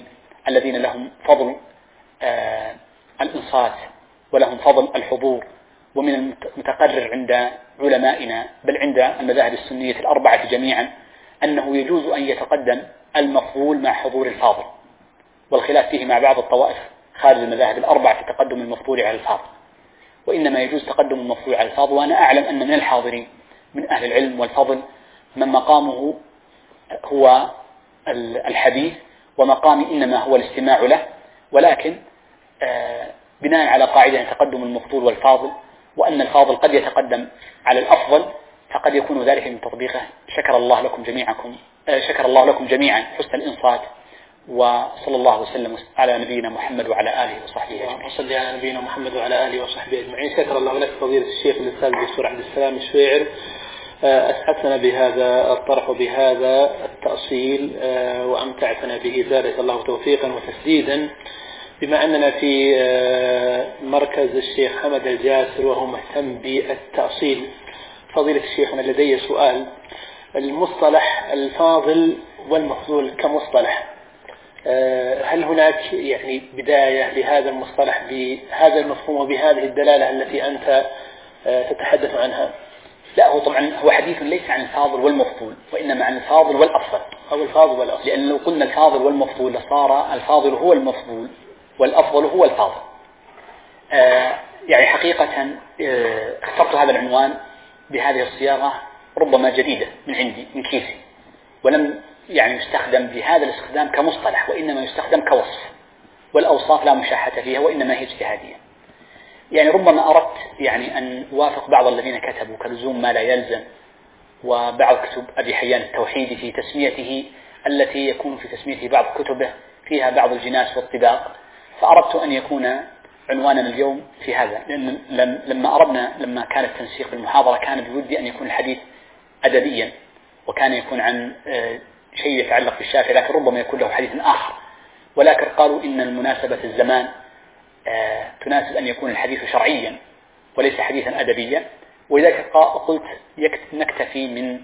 B: الذين لهم فضل الإنصات ولهم فضل الحضور، ومن المتقرر عند علمائنا بل عند المذاهب السنية الأربعة جميعا أنه يجوز أن يتقدم المفضول مع حضور الفاضل، والخلاف فيه مع بعض الطوائف خارج المذاهب الأربعة في تقدم المفضول على الفاضل، وإنما يجوز تقدم المفضول على الفاضل. وأنا أعلم أن من الحاضرين من أهل العلم والفضل من مقامه هو الحديث ومقامي إنما هو الاستماع له، ولكن بناء على قاعدة تقدم المفضول والفاضل، وأن الفاضل قد يتقدم على الأفضل، فقد يكون ذلك من تطبيقه. شكر الله لكم جميعا حسن الإنصات، وصلى الله وسلم على نبينا محمد وعلى آله وصحبه أجمعين.
A: وصلي على نبينا محمد وعلى آله وصحبه أجمعين. شكر الله لك فضيلة الشيخ الأستاذ الدكتور عبد السلام الشويعر، أسعدتنا بهذا الطرح وبهذا التأصيل وأمتعتنا به، زادك الله توفيقا وتسديدا. بما أننا في مركز الشيخ حمد الجاسر وهو مهتم بالتأصيل، فضيلة الشيخ أنا لدي سؤال. المصطلح الفاضل والمفضول كمصطلح، هل هناك يعني بداية لهذا المصطلح بهذا المفهوم وبهذه الدلالة التي أنت تتحدث عنها؟
B: لا، هو طبعا هو حديث ليس عن الفاضل والمفضول، وإنما عن الفاضل والأفضل،
A: أو الفاضل والأفضل،
B: لأن لو قلنا الفاضل والمفضول لصار الفاضل هو المفضول والأفضل هو الفاضل. يعني حقيقة اخترت هذا العنوان بهذه الصياغة ربما جديدة من عندي من كيسي، ولم يعني يستخدم بهذا الاستخدام كمصطلح، وإنما يستخدم كوصف، والأوصاف لا مشاحة فيها وإنما هي اجتهادية. يعني ربما أردت يعني أن أوافق بعض الذين كتبوا كلزوم ما لا يلزم، وبعض كتب أبي حيان التوحيد في تسميته التي يكون في تسميته بعض كتبه فيها بعض الجناس والطباق، فأردت أن يكون عنواننا اليوم في هذا، لأن لما كان التنسيق في المحاضرة كان بودي أن يكون الحديث أدبيا، وكان يكون عن شيء يتعلق بالشافعي، لكن ربما يكون له حديث آخر، ولكن قالوا إن المناسبة الزمان تناسب أن يكون الحديث شرعيا وليس حديثا أدبيا، ولذلك قلت نكتفي من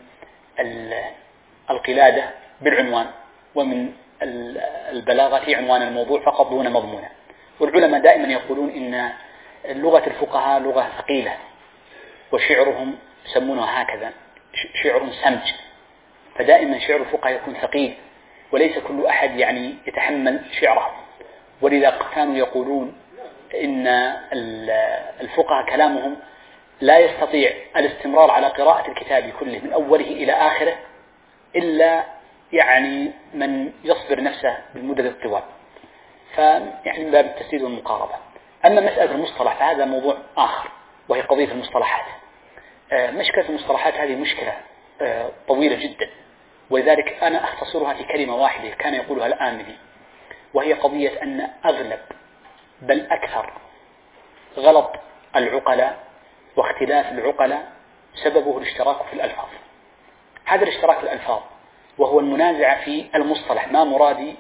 B: القلادة بالعنوان ومن البلاغة في عنوان الموضوع فقط دون مضمونه. والعلماء دائما يقولون إن لغة الفقهاء لغة ثقيلة، وشعرهم يسمونها هكذا شعر سمج، فدائما شعر الفقهاء يكون ثقيل وليس كل أحد يعني يتحمل شعره، ولذا كانوا يقولون إن الفقهاء كلامهم لا يستطيع الاستمرار على قراءة الكتاب كله من أوله إلى آخره إلا يعني من يصبر نفسه بالمدة الطوال، فيعني من باب التسديد والمقاربة. أما مسألة المصطلح فهذا موضوع آخر، وهي قضية المصطلحات. مشكلة المصطلحات هذه مشكلة طويلة جدا، ولذلك أنا أختصرها في كلمة واحدة كان يقولها الآمدي، وهي قضية أن أغلب بل أكثر غلط العقلاء واختلاف العقلاء سببه الاشتراك في الألفاظ. هذا الاشتراك في الألفاظ وهو المنازعة في المصطلح، ما مرادي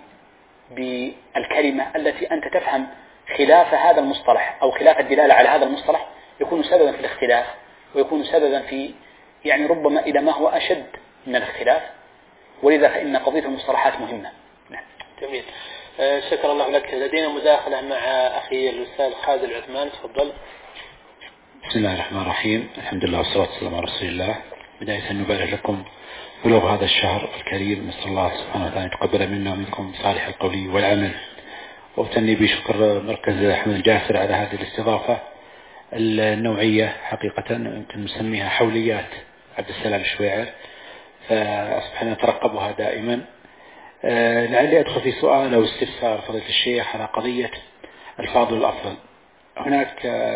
B: بالكلمة التي أنت تفهم خلاف هذا المصطلح أو خلاف الدلالة على هذا المصطلح يكون سببا في الاختلاف، ويكون سببا في يعني ربما إلى ما هو أشد من الاختلاف، ولذا فإن قضية المصطلحات مهمة.
A: نعم. جميل. شكر الله لك. لدينا مداخلة مع أخي الأستاذ خالد العثمان، تفضل.
C: بسم الله الرحمن الرحيم، الحمد لله والصلاة والسلام على رسول الله. بداية نبارك لكم بلوغ هذا الشهر الكريم، نسأل الله سبحانه وتعالى يتقبل منا ومنكم صالح القول والعمل، وأتني بشكر مركز حمد الجاسر على هذه الاستضافة النوعية، حقيقة يمكن نسميها حوليات عبد السلام الشويعر، فأصبحنا نترقبها دائما. لعلي أدخل في سؤال أو استفسار فضيلة الشيخ على قضية الفاضل والأفضل. هناك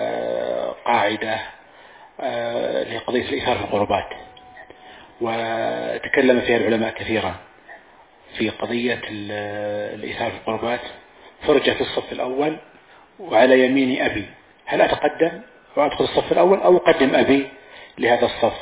C: قاعدة لقضية الإيثار في القربات، وتكلم فيها العلماء كثيرا في قضية الإيثار في القربات. فرجة في الصف الأول وعلى يميني أبي، هل أتقدم وأدخل الصف الأول أو أقدم أبي لهذا الصف؟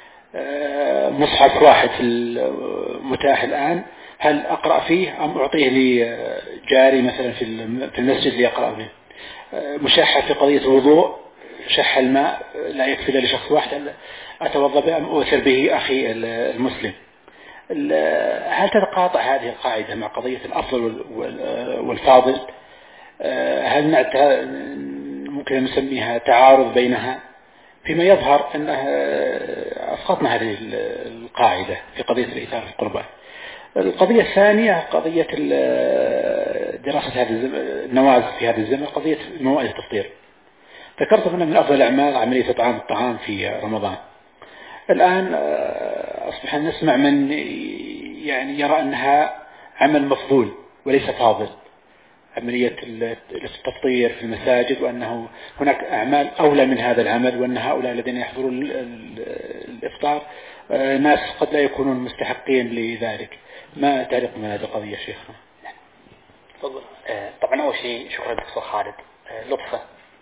C: مصحف واحد متاح الآن، هل أقرأ فيه أم أعطيه لجاري مثلا في المسجد ليقرأ به؟ مشاحة في قضية الوضوء، شح الماء لا يكفي لشخص واحد، أتوضأ به أم أوثر به أخي المسلم؟ هل تتقاطع هذه القاعدة مع قضية الأفضل والفاضل؟ هل ممكن نسميها تعارض بينها؟ فيما يظهر أن أسقطنا هذه القاعدة في قضية الإيثار في القربان. القضية الثانية قضية دراسة هذه النوازل في هذا الزمن، قضية موائد التفطير. ذكرت أن من أفضل الأعمال عملية إطعام الطعام في رمضان. الآن أصبحنا نسمع من يعني يرى أنها عمل مفضول وليس فاضل، عملية التفطير في المساجد، وأنه هناك أعمال أولى من هذا العمل، وأن هؤلاء الذين يحضرون الإفطار ناس قد لا يكونون مستحقين لذلك. ما تعليق من هذه القضية شيخنا؟
B: تفضل. طبعا أول شيء شكرا دكتور خالد لطفة.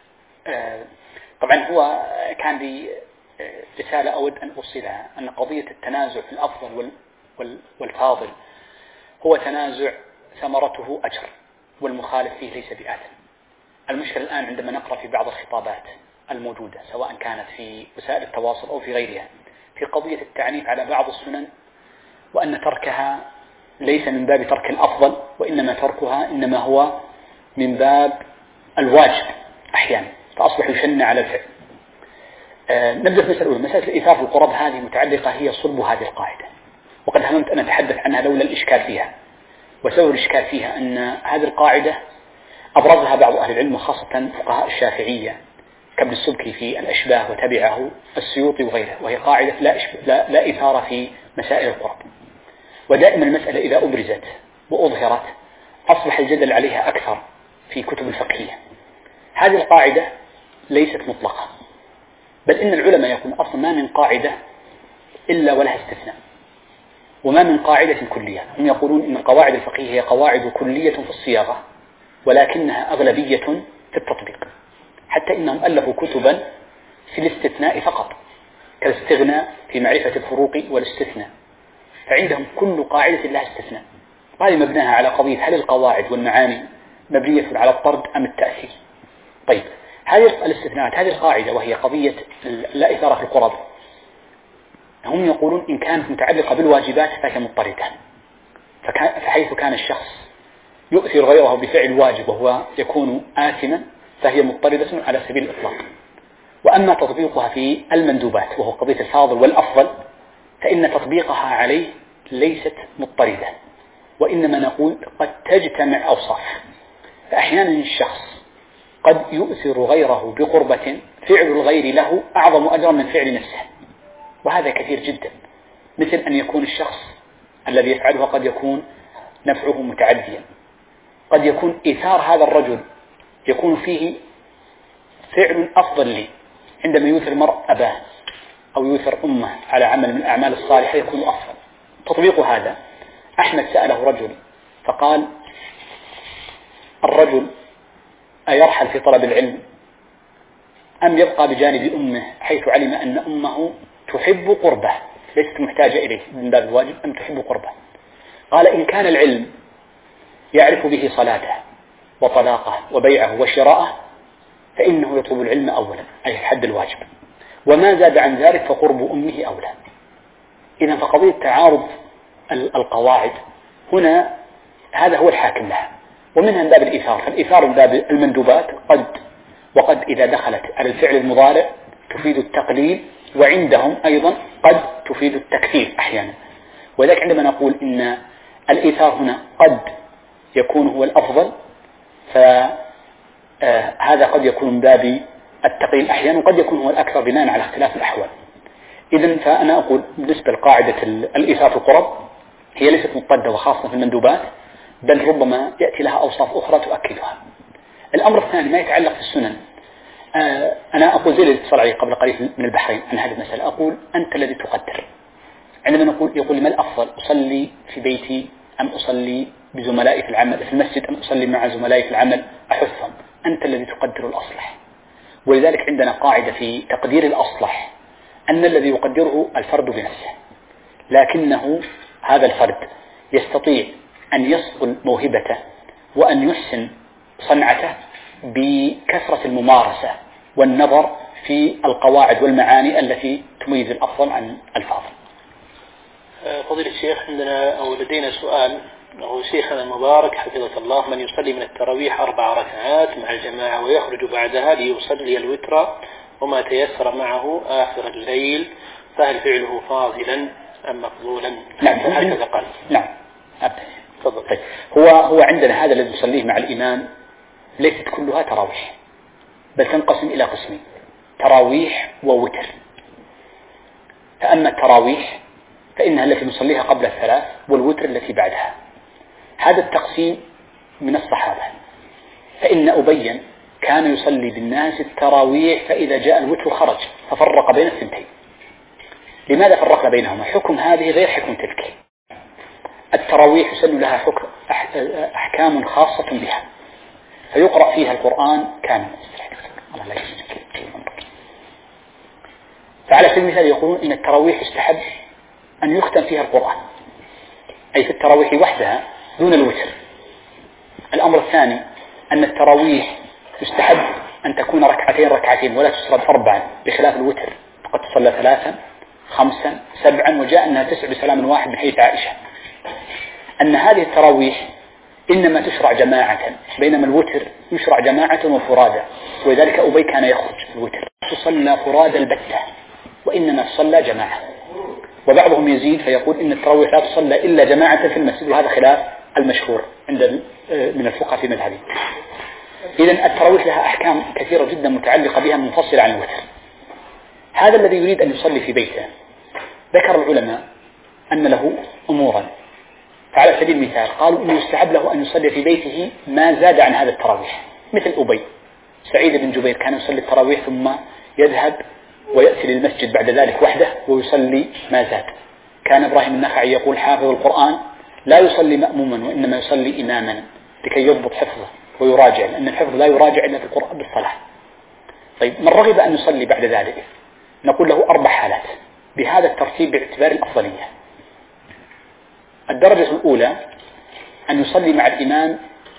B: طبعا هو كان لي رسالة أود أن أوصلها، أن قضية التنازع في الأفضل والفاضل هو تنازع ثمرته أجر، والمخالف فيه ليس بآثم. المشكلة الآن عندما نقرأ في بعض الخطابات الموجودة سواء كانت في وسائل التواصل أو في غيرها في قضية التعنيف على بعض السنن، وأن تركها ليس من باب ترك الأفضل، وإنما تركها إنما هو من باب الواجب أحيانا، فأصبح يشنع على الفعل. نبدأ في المسألة الأولى. مسألة الإيثار في القرب هذه متعلقة، هي صلب هذه القاعدة، وقد هممت أن أتحدث عنها لولا الإشكال فيها. وسبب الإشكال فيها أن هذه القاعدة أبرزها بعض أهل العلم، خاصة فقهاء الشافعية كابن السبكي في الأشباه وتبعه السيوطي وغيره، وهي قاعدة لا إثارة في مسائل القرب. ودائما المسألة إذا أبرزت وأظهرت أصبح الجدل عليها أكثر في كتب الفقهية. هذه القاعدة ليست مطلقة، بل إن العلماء يقولون أصلا ما من قاعدة إلا ولها استثناء، وما من قاعدة كلية. هم يقولون إن القواعد الفقهية هي قواعد كلية في الصياغة، ولكنها أغلبية في التطبيق، حتى إنهم ألفوا كتبا في الاستثناء فقط، كالاستغناء في معرفة الفروق والاستثناء. فعندهم كل قاعدة لها استثناء، وهذه مبناها على قضية هل القواعد والمعاني مبنية على الطرد أم التأثير. طيب، هذه الاستثناءات، هذه القاعدة وهي قضية لا إثارة في القرب، هم يقولون إن كانت متعلقة بالواجبات فهي مضطردة، فحيث كان الشخص يؤثر غيره بفعل واجب وهو يكون آثما فهي مضطردة على سبيل الإطلاق. وأما تطبيقها في المندوبات وهو قضية الفاضل والأفضل، فإن تطبيقها عليه ليست مضطردة، وإنما نقول قد تجتمع أوصاف. فأحيانا الشخص قد يؤثر غيره بقربة فعل الغير له أعظم أجرا من فعل نفسه، وهذا كثير جدا. مثل أن يكون الشخص الذي يفعله قد يكون نفعه متعديا، قد يكون إيثار هذا الرجل يكون فيه فعل أفضل لي، عندما يؤثر المرء أباه أو يؤثر أمه على عمل من الأعمال الصالحة يكون أفضل. تطبيق هذا، أحمد سأله رجل فقال: الرجل أيرحل في طلب العلم أم يبقى بجانب أمه حيث علم أن أمه تحب قربه ليست محتاجة إليه من باب الواجب، أم تحب قربه؟ قال: إن كان العلم يعرف به صلاته وطلاقه وبيعه وشراءه فإنه يطلب العلم أولا، أي حد الواجب، وما زاد عن ذلك فقرب أمه أولى. إذن فقضية تعارض القواعد هنا هذا هو الحاكم لها، ومنها من باب الإيثار. فالإيثار من باب المندوبات وقد إذا دخلت على الفعل المضارع تفيد التقليل، وعندهم أيضا قد تفيد التكثير أحيانا. ولذلك عندما نقول إن الإيثار هنا قد يكون هو الأفضل، فهذا قد يكون من باب التقليل أحيانا، وقد يكون هو الأكثر بناء على اختلاف الأحوال. إذن فأنا أقول بالنسبة لقاعدة الإيثار في القرب هي ليست مضطردة، وخاصة في المندوبات، بل ربما يأتي لها أوصاف أخرى تؤكدها. الأمر الثاني ما يتعلق في السنن. أنا أقول زي اللي اتصل علي قبل قليل من البحرين عن هذه المسألة، أقول أنت الذي تقدر. عندما يقول لي ما الأفضل، أصلي في بيتي أم أصلي بزملائي في العمل في المسجد أم أصلي مع زملائي في العمل أحثهم؟ أنت الذي تقدر الأصلح. ولذلك عندنا قاعدة في تقدير الأصلح أن الذي يقدره الفرد بنفسه، لكنه هذا الفرد يستطيع أن يصقل موهبته وأن يحسن صنعته بكثرة الممارسة والنظر في القواعد والمعاني التي تميز الأفضل عن الفاضل.
A: فضيلة الشيخ، عندنا أو لدينا سؤال. شيخنا المبارك حفظك الله، من يصلي من التراويح 4 ركعات مع الجماعة ويخرج بعدها ليصلي الوتر وما تيسر معه آخر الليل، فهل فعله فاضلا أم مفضولا؟
B: نعم
A: هكذا قال.
B: نعم
A: تفضل.
B: طيب. هو عندنا هذا الذي يصليه مع الإمام ليست كلها تراويح، بل تنقسم إلى قسمين: تراويح ووتر. فأما التراويح فإنها التي نصليها قبل 3، والوتر التي بعدها. هذا التقسيم من الصحابة، فإن أبي كان يصلي بالناس التراويح، فإذا جاء الوتر خرج ففرق بين الثنتين. لماذا فرقنا بينهما؟ حكم هذه غير حكم تلك. التراويح يسن لها أحكام خاصة بها، فيقرأ فيها القرآن كامل. فعلى سبيل المثال يقولون إن التراويح يستحب أن يختم فيها القرآن، أي في التراويح وحدها دون الوتر. الأمر الثاني أن التراويح يستحب أن تكون ركعتين ولا تسرد 4، بخلاف الوتر فقد تصلى 3 5 7، وجاء أنها 9 بسلام واحد من حديث عائشة. أن هذه التراويح إنما تشرع جماعة، بينما الوتر يشرع جماعة وفرادى، ولذلك أبي كان يخرج في الوتر تصلى فرادى البتة، وإنما تصلى جماعة. وبعضهم يزيد فيقول إن التراويح لا تصلى إلا جماعة في المسجد، وهذا خلاف المشهور عند من الفقهاء في مذهبه. إذن التراويح لها أحكام كثيرة جدا متعلقة بها منفصلة عن الوتر. هذا الذي يريد أن يصلي في بيته ذكر العلماء أن له أمورا. فعلى سبيل المثال قالوا إنه يستحب له أن يصلي في بيته ما زاد عن هذا التراويح، مثل أبي. سعيد بن جبير كان يصلي التراويح ثم يذهب ويأتي للمسجد بعد ذلك وحده ويصلي ما زاد. كان إبراهيم النخعي يقول حافظ القرآن لا يصلي مأموما وإنما يصلي إماما لكي يضبط حفظه ويراجع، لأن الحفظ لا يراجع إلا في القرآن بالصلاة. طيب، من رغب أن يصلي بعد ذلك نقول له 4 حالات بهذا الترتيب باعتبار الأفضلية. الدرجة الأولى أن يصلي مع الإمام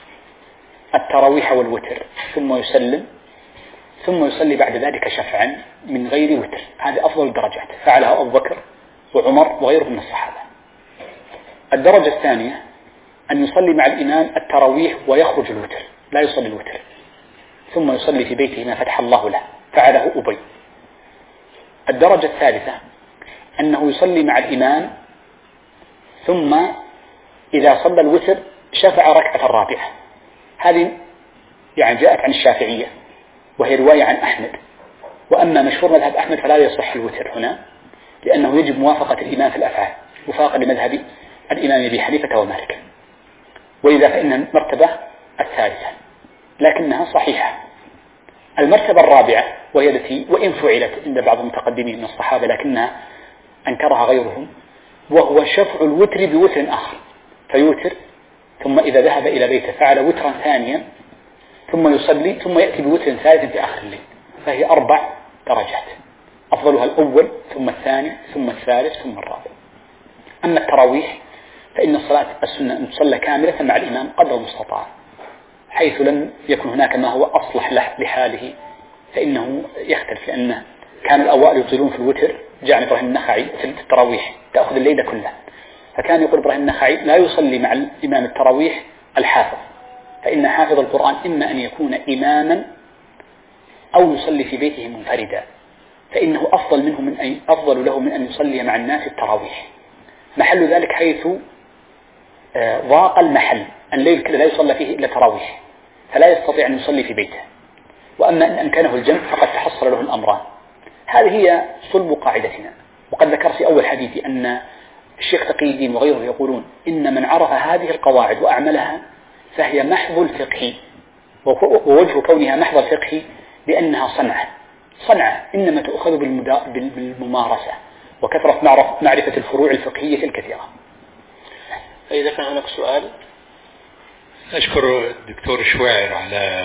B: التراويح والوتر ثم يسلم، ثم يصلي بعد ذلك شفعا من غير وتر. هذه أفضل الدرجات، فعلها أبو بكر وعمر وغيرهم من الصحابة. الدرجة الثانية أن يصلي مع الإمام التراويح ويخرج الوتر، لا يصلي الوتر، ثم يصلي في بيته ما فتح الله له، فعله أبي. الدرجة الثالثة أنه يصلي مع الإمام ثم إذا صلى الوتر شفع ركعة رابعة. هذه يعني جاءت عن الشافعية وهي رواية عن أحمد. وأما مشهور مذهب أحمد فلا يصح الوتر هنا، لأنه يجب موافقة الإمام في الأفعال وفاق لمذهب الإمام أبي حنيفة ومالك، ولذا فإن المرتبة الثالثة لكنها صحيحة. المرتبة الرابعة وهي التي وإن فعلت عند بعض المتقدمين من الصحابة لكنها أنكرها غيرهم، وهو شفع الوتر بوتر آخر، فيوتر ثم إذا ذهب إلى بيته فعل وترا ثانيا ثم يصلي ثم يأتي بوتر ثالث في آخر الليل. فهي 4 درجات، أفضلها الأول ثم الثاني ثم الثالث ثم الرابع. أما التراويح فإن الصلاة السنة أن تصلى كاملة مع الإمام قدر المستطاع، حيث لم يكن هناك ما هو أصلح لحاله فإنه يختلف، لأن كان الأوائل يطيلون في الوتر. جاء إبراهيم النخعي في التراويح تأخذ الليلة كلها، فكان يقول إبراهيم النخعي لا يصلي مع الإمام التراويح الحافظ، فإن حافظ القرآن إما أن يكون إماما أو يصلي في بيته منفردا، فإنه أفضل له من أن يصلي مع الناس التراويح. محل ذلك حيث ضاق المحل، الليل كله لا يصلى فيه إلا تراويح، فلا يستطيع أن يصلي في بيته. وأما أن أمكنه الجمع فقد تحصل له الأمران. هذه هي صلب قاعدتنا. وقد ذكر في أول حديثي أن الشيخ تقي الدين وغيره يقولون إن من عرف هذه القواعد وأعملها فهي محض الفقه، ووجه كونها محض الفقه لأنها صنعة إنما تؤخذ بالممارسة وكثرة معرفة الفروع الفقهية الكثيرة.
A: فإذا كان هناك سؤال.
D: أشكر الدكتور شويعر على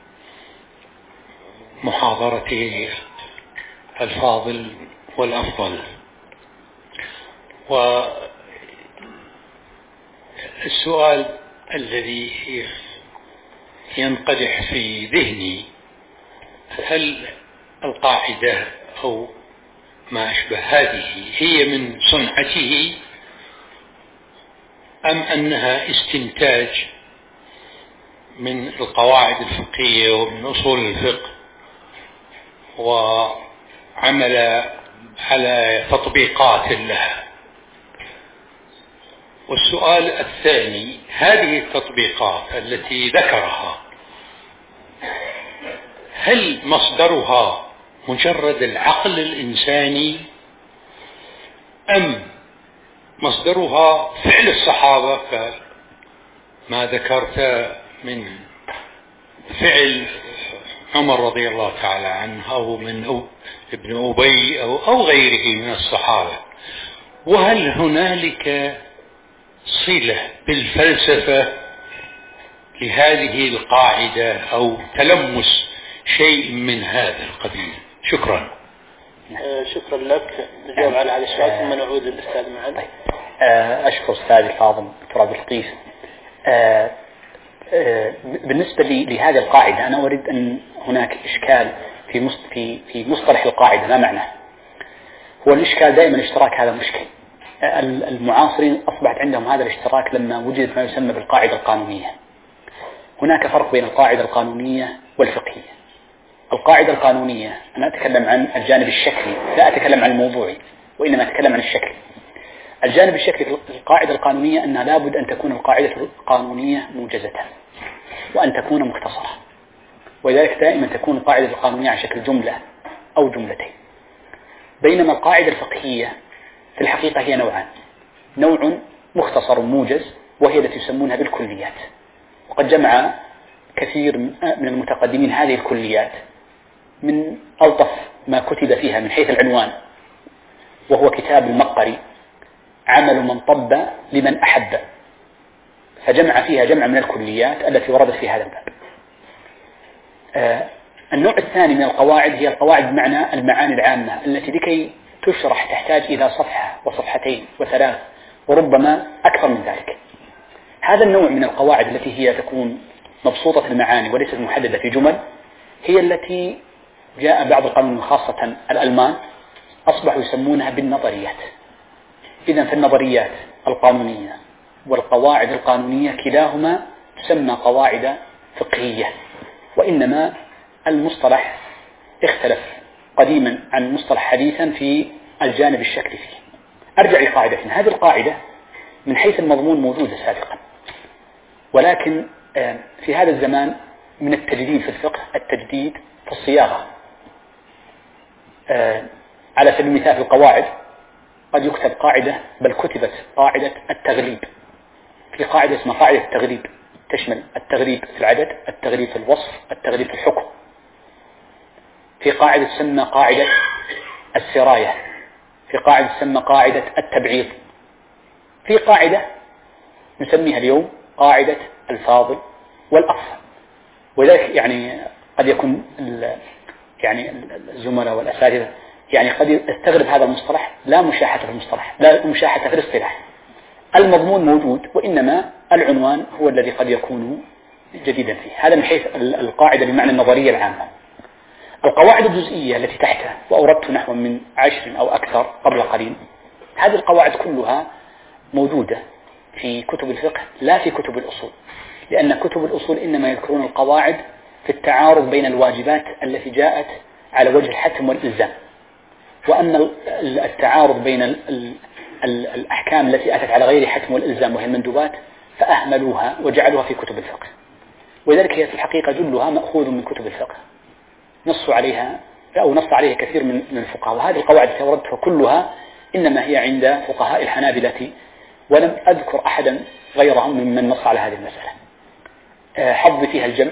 D: محاضرته الفاضل والأفضل. والسؤال الذي ينقدح في ذهني: هل القاعدة أو ما أشبه هذه هي من صنعته أم أنها استنتاج من القواعد الفقهية ومن أصول الفقه وعمل على تطبيقات لها؟ والسؤال الثاني: هذه التطبيقات التي ذكرها هل مصدرها مجرد العقل الإنساني أم مصدرها فعل الصحابة كما ذكرت من فعل عمر رضي الله تعالى عنه أو من ابن أبي أو غيره من الصحابة؟ وهل هنالك صلة بالفلسفة لهذه القاعدة أو تلمس شيء من هذا القبيل؟ شكرا.
A: شكرا لك. نجاوب على هذا السؤال ثم نعود للأستاذ معاذ.
B: أشكر أستاذي الفاضل دكتور عبد اللطيف. بالنسبة لهذه القاعدة أنا أريد أن هناك إشكال في مصطلح القاعدة. ما معناه؟ هو الإشكال دائما الاشتراك، هذا مشكل. المعاصرين أصبحت عندهم هذا الاشتراك لما وجدت ما يسمى بالقاعدة القانونية. هناك فرق بين القاعدة القانونية والفقهية. القاعدة القانونية أنا أتكلم عن الجانب الشكلي، لا أتكلم عن الموضوعي، وإنما أتكلم عن الشكل. الجانب الشكلي في القاعدة القانونية أنها لابد أن تكون القاعدة القانونية موجزة وأن تكون مختصرة، ولذلك دائما تكون القاعدة القانونية على شكل جملة أو جملتين. بينما القاعدة الفقهية في الحقيقة هي نوعان: نوع مختصر موجز وهي التي يسمونها بالكليات، وقد جمع كثير من المتقدمين هذه الكليات من ألطف ما كتب فيها من حيث العنوان، وهو كتاب المقري عمل من طب لمن أحب، فجمع فيها جمع من الكليات التي وردت في هذا الباب. النوع الثاني من القواعد هي القواعد بمعنى المعاني العامة التي لكي تشرح تحتاج إلى صفحة وصفحتين وثلاث وربما أكثر من ذلك. هذا النوع من القواعد التي هي تكون مبسوطة المعاني وليست محددة في جمل هي التي جاء بعض القانون خاصة الألمان أصبحوا يسمونها بالنظريات. إذن في النظريات القانونية والقواعد القانونية كلاهما تسمى قواعد فقهية، وإنما المصطلح اختلف قديما عن مصطلح حديثا في الجانب الشكلي فيه. أرجع لقاعدة. هذه القاعدة من حيث المضمون موجودة سابقا، ولكن في هذا الزمان من التجديد في الفقه التجديد في الصياغة. على سبيل المثال في القواعد قد يكتب قاعدة، بل كتبت قاعدة التغليب. في قاعدة اسمها قاعدة التغليب تشمل التغليب في العدد، التغليب في الوصف، التغليب في الحكم. في قاعدة تسمى قاعدة السراية، في قاعدة تسمى قاعدة التبعيض، في قاعدة نسميها اليوم قاعدة الفاضل والأفضل. ولذلك يعني قد يكون يعني الزملاء والأساتذة يعني قد يستغرب هذا المصطلح. لا مشاحة في المصطلح، لا مشاحة في الاصطلاح، المضمون موجود، وإنما العنوان هو الذي قد يكون جديدا فيه. هذا من حيث القاعدة بمعنى النظرية العامة. القواعد الجزئية التي تحتها، وأوردت نحو من 10 أو أكثر قبل قليل، هذه القواعد كلها موجودة في كتب الفقه لا في كتب الأصول، لأن كتب الأصول إنما يذكرون القواعد في التعارض بين الواجبات التي جاءت على وجه الحتم والإلزام، وأما التعارض بين الأحكام التي أتت على غير حتم والإلزام وهي المندوبات فأهملوها وجعلوها في كتب الفقه. وذلك هي في الحقيقة جلها مأخوذ من كتب الفقه نص عليها كثير من الفقهاء. وهذه القواعد التي وردتها كلها إنما هي عند فقهاء الحنابلة، ولم أذكر أحدا غيرهم ممن نص على هذه المسألة. حظ فيها الجمع،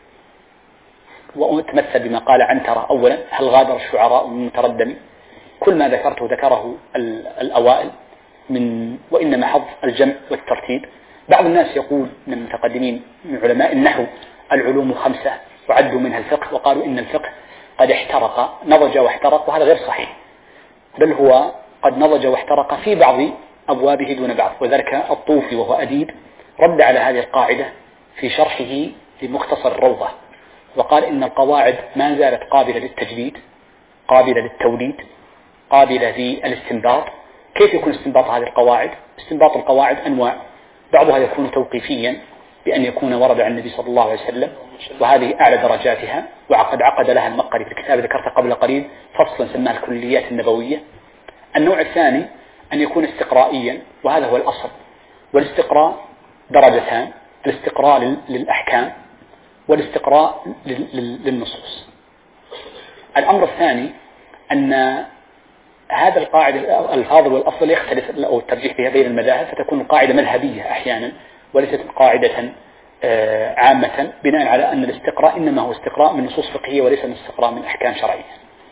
B: وأتمثل بما قال عنترة أولا: هل غادر الشعراء من متردم؟ كل ما ذكرته ذكره الأوائل وإنما حظ الجمع والترتيب. بعض الناس يقول من المتقدمين من علماء النحو العلوم 5 وعدوا منها الفقه، وقالوا إن الفقه قد احترق، نضج واحترق، وهذا غير صحيح، بل هو قد نضج واحترق في بعض أبوابه دون بعض. وذلك الطوفي وهو أديب رد على هذه القاعدة في شرحه لمختصر الروضة، وقال إن القواعد ما زالت قابلة للتجديد، قابلة للتوليد، قابلة للاستنباط. كيف يكون استنباط هذه القواعد؟ استنباط القواعد أنواع: بعضها يكون توقيفيا بأن يكون ورد عن النبي صلى الله عليه وسلم، وهذه أعلى درجاتها، وقد عقد لها المقري في الكتاب ذكرت قبل قليل فصلا سماه الكليات النبوية. النوع الثاني أن يكون استقرائيا، وهذا هو الأصل، والاستقراء درجتان: الاستقراء للأحكام والاستقراء للنصوص. الأمر الثاني أن هذا القاعدة الفاضل والأفضل يختلف أو الترجيح فيها بين المذاهب، فتكون القاعدة مذهبية أحيانا وليست قاعدة عامة، بناء على أن الاستقراء إنما هو استقراء من نصوص فقهية وليس من استقراء من أحكام شرعية.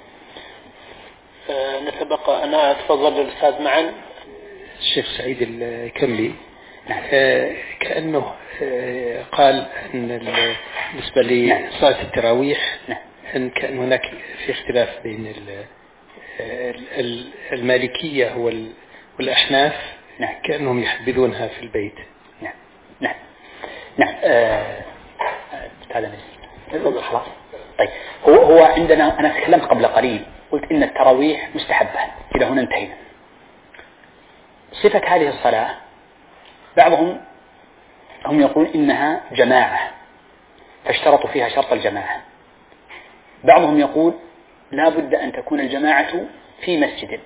A: نتبقى أنا أتفضل الأستاذ معا.
E: الشيخ سعيد الكملي كأنه قال أن بالنسبة لصلاة التراويح أن كان هناك في اختلاف بين المالكية والأحناف، كأنهم يحبذونها في البيت.
B: نعم هذا خلاص. طيب هو عندنا، أنا تكلمت قبل قليل قلت إن التراويح مستحبة، إلى هنا انتهينا. صفة هذه الصلاة بعضهم يقول إنها جماعة فاشترطوا فيها شرط الجماعة، بعضهم يقول لا بد أن تكون الجماعة في مسجد.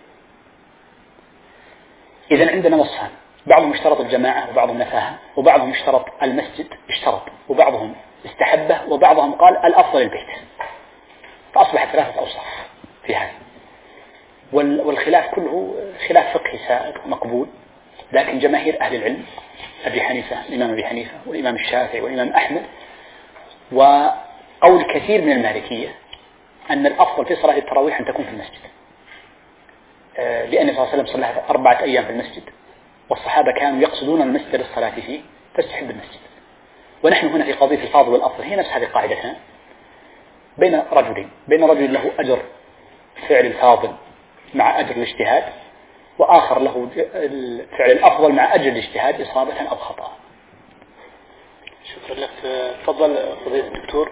B: إذن عندنا نصان: بعضهم اشترط الجماعة وبعضهم نفاها، وبعضهم اشترط المسجد وبعضهم استحبه، وبعضهم قال الأفضل البيت. فأصبح 3 أوصاف في هذا، والخلاف كله خلاف فقهي سائر مقبول، لكن جماهير أهل العلم أبي حنيفة، الإمام أبي حنيفة والإمام الشافعي والإمام أحمد وقول كثير من المالكية أن الأفضل في صلاة التراويح أن تكون في المسجد، لأن صلى الله عليه وسلم صلى 4 أيام في المسجد، والصحابة كانوا يقصدون المسجد للصلاة فيه، فاستحب المسجد. ونحن هنا في قضية الفاضل والأفضل هي نفس هذه القاعدتان بين رجل له أجر فعل الفاضل مع أجر الاجتهاد، وآخر له الفعل الأفضل مع أجر الاجتهاد إصابة أو خطأ.
A: شكرا لك. تفضل فضيلة الدكتور.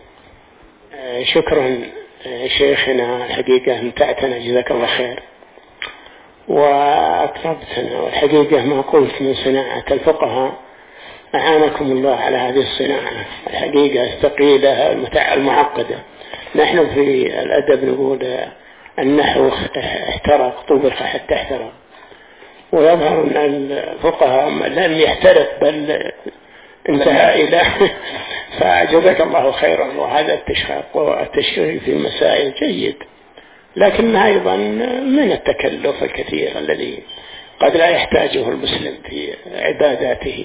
F: شكرا شيخنا، الحقيقة امتعتنا جزاك الله خير وأطربتنا، والحقيقة ما قلت من صناعة الفقهاء أعانكم الله على هذه الصناعة الحقيقة الثقيلة المعقدة. نحن في الأدب نقول النحو احترق طبخ حتى احترق، ويظهر أن الفقهاء لم يحترق بل انتهى إلى فجزاك الله خيرا. وهذا التشقيق والتشريع في المسائل جيد، لكنها أيضا من التكلف الكثير الذي قد لا يحتاجه المسلم في عباداته.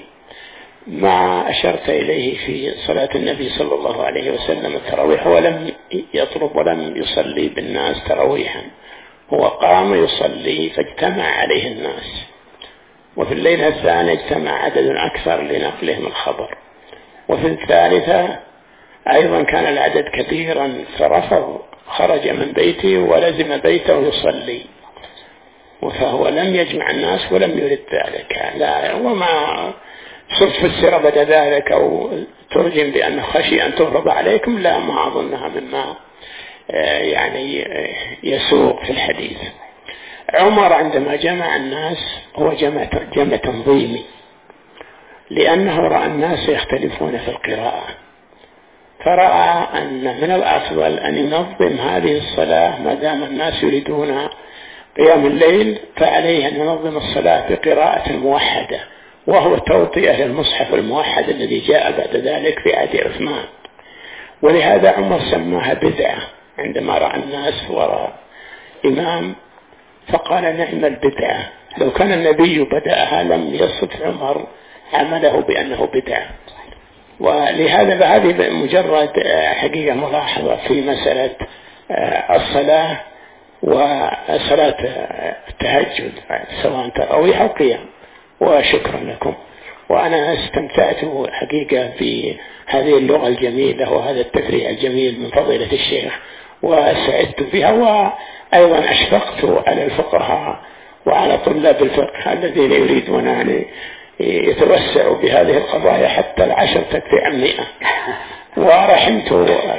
F: ما أشرت إليه في صلاة النبي صلى الله عليه وسلم التراويح، ولم يطلب ولم يصلي بالناس تراويحا، هو قام يصلي فاجتمع عليه الناس، وفي الليلة الثانية اجتمع عدد أكثر لنقلهم الخبر، وفي الثالثة أيضا كان العدد كثيرا فرفض، خرج من بيته ولزم بيته يصلي، فهو لم يجمع الناس ولم يرد ذلك. لا، وما فسر بعد ذلك أو ترجم بأنه خشي أن تفرض عليكم، لا، ما أظنها مما يعني يسوق في الحديث. عمر عندما جمع الناس هو جمع تنظيمي، لأنه رأى الناس يختلفون في القراءة، فرأى أن من الأفضل أن ينظم هذه الصلاة ما دام الناس يريدون قيام الليل، فعليه أن ينظم الصلاة بقراءة موحدة، وهو توطئة للمصحف الموحد الذي جاء بعد ذلك في عهد عثمان. ولهذا عمر سماها بدعة عندما رأى الناس وراء إمام، فقال نعم البدعة، لو كان النبي بدأها لم يصف عمر عمله بأنه بدعة. ولهذا هذه مجرد حقيقة ملاحظة في مسألة الصلاة وصلاة التهجد سواء تراويح أو قيام. وشكرا لكم، وأنا استمتعت حقيقة بهذه اللغة الجميلة وهذا التفريع الجميل من فضيلة الشيخ، وسعدت بها، وأيضا أشفقت على الفقهاء وعلى طلاب الفقه الذين يريدون أن يتوسعوا بهذه القضايا حتى 10 تكفي عن 100. ورحمت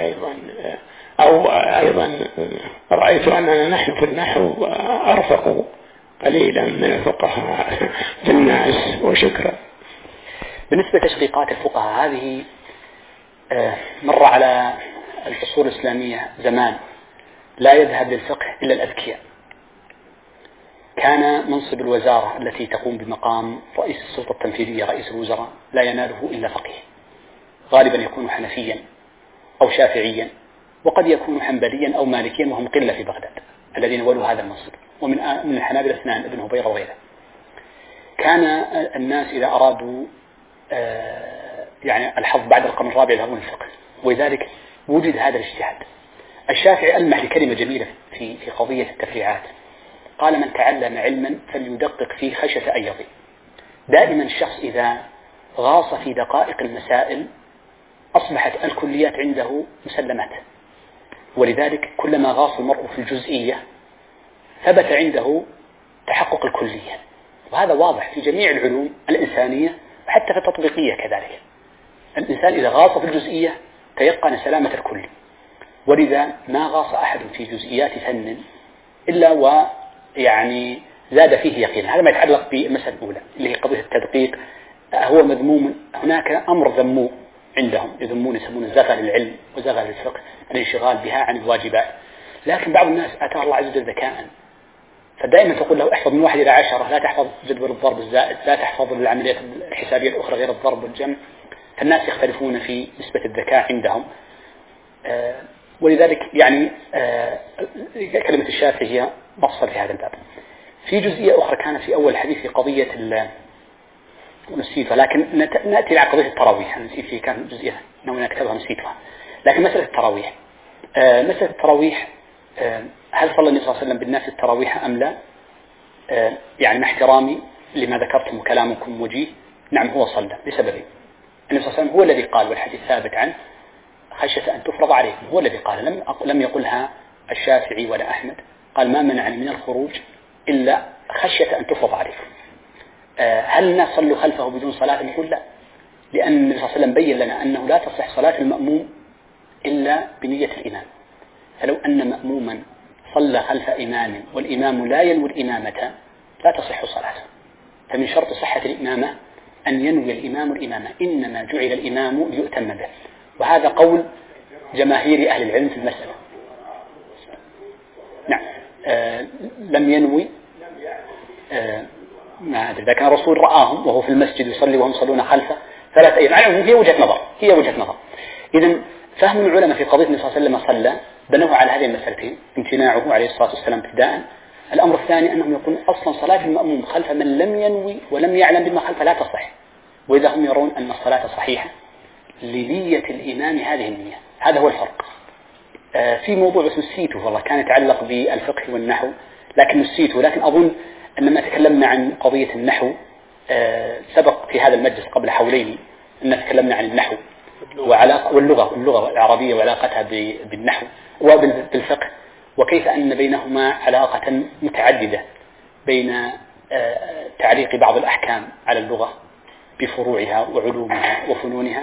F: أيضا رأيت أننا نحن في النحو أرفق قليلا من الفقهاء في الناس. وشكرا.
B: بالنسبة لتشقيقات الفقهاء هذه مر على العصور الإسلامية زمان لا يذهب للفقه إلا الأذكياء. كان منصب الوزارة التي تقوم بمقام رئيس السلطة التنفيذية رئيس الوزراء لا يناله إلا فقيه، غالبا يكون حنفيا أو شافعيا، وقد يكون حنبليا أو مالكيا، وهم قلة في بغداد الذين ولوا هذا المنصب، ومن الحنابلة 2 ابن هبيرة وغيره. كان الناس إذا أرادوا يعني الحظ بعد القرن الرابع يذهبون الفقه، ولذلك وجد هذا الاجتهاد. الشافعي ألمح لكلمة جميلة في قضية التفريعات، قال: من تعلم علما فليدقق فيه خشية أن يضيع. دائما الشخص إذا غاص في دقائق المسائل أصبحت الكليات عنده مسلمات، ولذلك كلما غاص المرء في الجزئية ثبت عنده تحقق الكلية، وهذا واضح في جميع العلوم الإنسانية وحتى في التطبيقية كذلك. الإنسان إذا غاص في الجزئية تيقن سلامة الكل، ولذا ما غاص أحد في جزئيات فن إلا ويعني زاد فيه يقينا. هذا ما يتعلق بالمسألة الأولى اللي هي قضية التدقيق، هو مذموم. هناك أمر ذموه عندهم، يسمونه زغل العلم وزغل الفقه، الانشغال بها عن الواجبات. لكن بعض الناس آتاه الله عز وجل ذكاء، فدائما تقول له احفظ من 1 إلى 10، لا تحفظ جدول الضرب الزائد، لا تحفظ العمليات الحسابية الأخرى غير الضرب والجمع. فالناس يختلفون في نسبة الذكاء عندهم، ولذلك يعني كلمة الشافعي هي مفصل في هذا الباب. في جزئية أخرى كانت في أول الحديث في قضية نسيتها، لكن نأتي على قضية التراويح. نسيت فيه، كان جزئية نوعا أكتبها نسيتها. لكن مسألة التراويح، مسألة التراويح، هل صلى النبي صلى الله عليه وسلم بالناس التراويح أم لا؟ يعني مع احترامي لما ذكرتم وكلامكم وجيه، نعم هو صلى لسببين. النبي صلى الله عليه وسلم هو الذي قال، والحديث ثابت عنه: خشية أن تفرض عليكم. هو الذي قال، لم يقلها الشافعي ولا أحمد. قال: ما منعني من الخروج إلا خشية أن تفرض عليكم. هل الناس صلوا خلفه بدون صلاة؟ نقول لا، لأن النبي صلى الله عليه وسلم بين لنا أنه لا تصح صلاة المأموم إلا بنية الإمام. فلو أن مأموما صلى خلف إمام والإمام لا ينوي الإمامة لا تصح صلاته. فمن شرط صحة الإمامة أن ينوي الإمام الإمامة، إنما جعل الإمام ليؤتم به. وهذا قول جماهير أهل العلم في المسألة. نعم، لم ينوي، ما أدري إذا كان الرسول رآهم وهو في المسجد يصلي وهم يصلون خلفه 3 أيام، هي وجهة نظر. إذن فهم العلماء في قضية النبي صلى الله عليه وسلم صلى بنوه على هذه المسألتين: امتناعه عليه الصلاة والسلام ابتداء. الأمر الثاني أنهم يقولون أصلا صلاة المأموم خلف من لم ينوي ولم يعلم بما خلفه لا تصح، وإذا هم يرون أن الصلاة صحيحة لنية الإمام هذه النية. هذا هو الفرق. في موضوع نسيته والله، كان يتعلق بالفقه والنحو لكن نسيته، لكن أظن أننا تكلمنا عن قضية النحو سبق في هذا المجلس قبل حولين، أننا تكلمنا عن النحو واللغة العربية وعلاقتها بالنحو وبالفقه، وكيف أن بينهما علاقة متعددة، بين تعليق بعض الأحكام على اللغة بفروعها وعلومها وفنونها،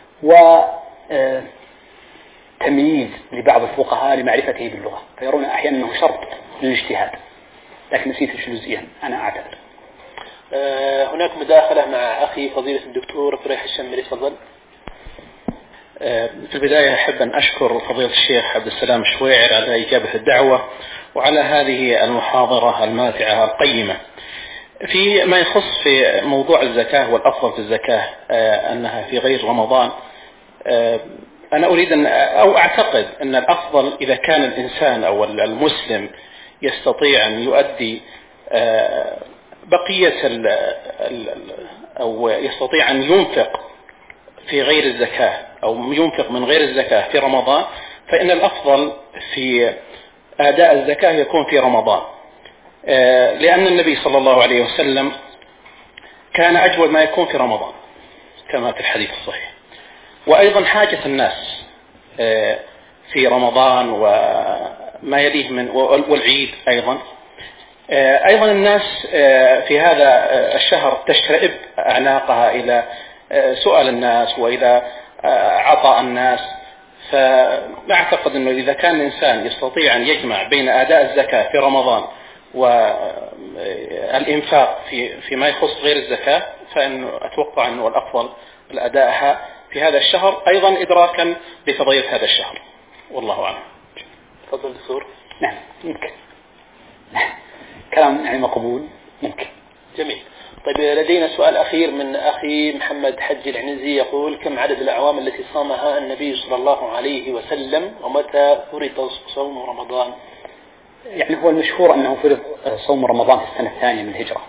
B: وتمييز لبعض الفقهاء لمعرفته باللغة، فيرون أحيانا أنه شرط للاجتهاد. لكن نسيت جزئيا أنا أعتقد.
A: هناك مداخلة مع أخي فضيلة الدكتور فريح الشمري، تفضل.
E: في البداية أحب أن أشكر فضيلة الشيخ عبد السلام الشويعر على إجابة الدعوة وعلى هذه المحاضرة الماتعة القيمة. في ما يخص في موضوع الزكاة والأفضل في الزكاة أنها في غير رمضان، أنا أريد أو أعتقد أن الأفضل إذا كان الإنسان أو المسلم يستطيع أن يؤدي بقية أو يستطيع أن ينفق في غير الزكاة أو ينفق من غير الزكاة في رمضان، فإن الأفضل في أداء الزكاة يكون في رمضان، لأن النبي صلى الله عليه وسلم كان أجود ما يكون في رمضان كما في الحديث الصحيح. وأيضا حاجة الناس في رمضان وما يليه من والعيد أيضا الناس في هذا الشهر تشرئب أعناقها إلى سؤال الناس وإلى عطاء الناس. فأعتقد أنه إذا كان الإنسان يستطيع أن يجمع بين أداء الزكاة في رمضان والإنفاق فيما يخص غير الزكاة، فإنه أتوقع أنه الأفضل الأداءها في هذا الشهر، أيضا إدراكا لفضيلة هذا الشهر، والله أعلم.
A: تفضل دكتور.
B: نعم ممكن، كلام يعني مقبول، ممكن.
A: جميل. طيب لدينا سؤال أخير من أخي محمد حج العنزي، يقول: كم عدد الأعوام التي صامها النبي صلى الله عليه وسلم، ومتى فرض صوم رمضان؟
B: يعني هو المشهور أنه فرض صوم رمضان في السنة الثانية من الهجرة،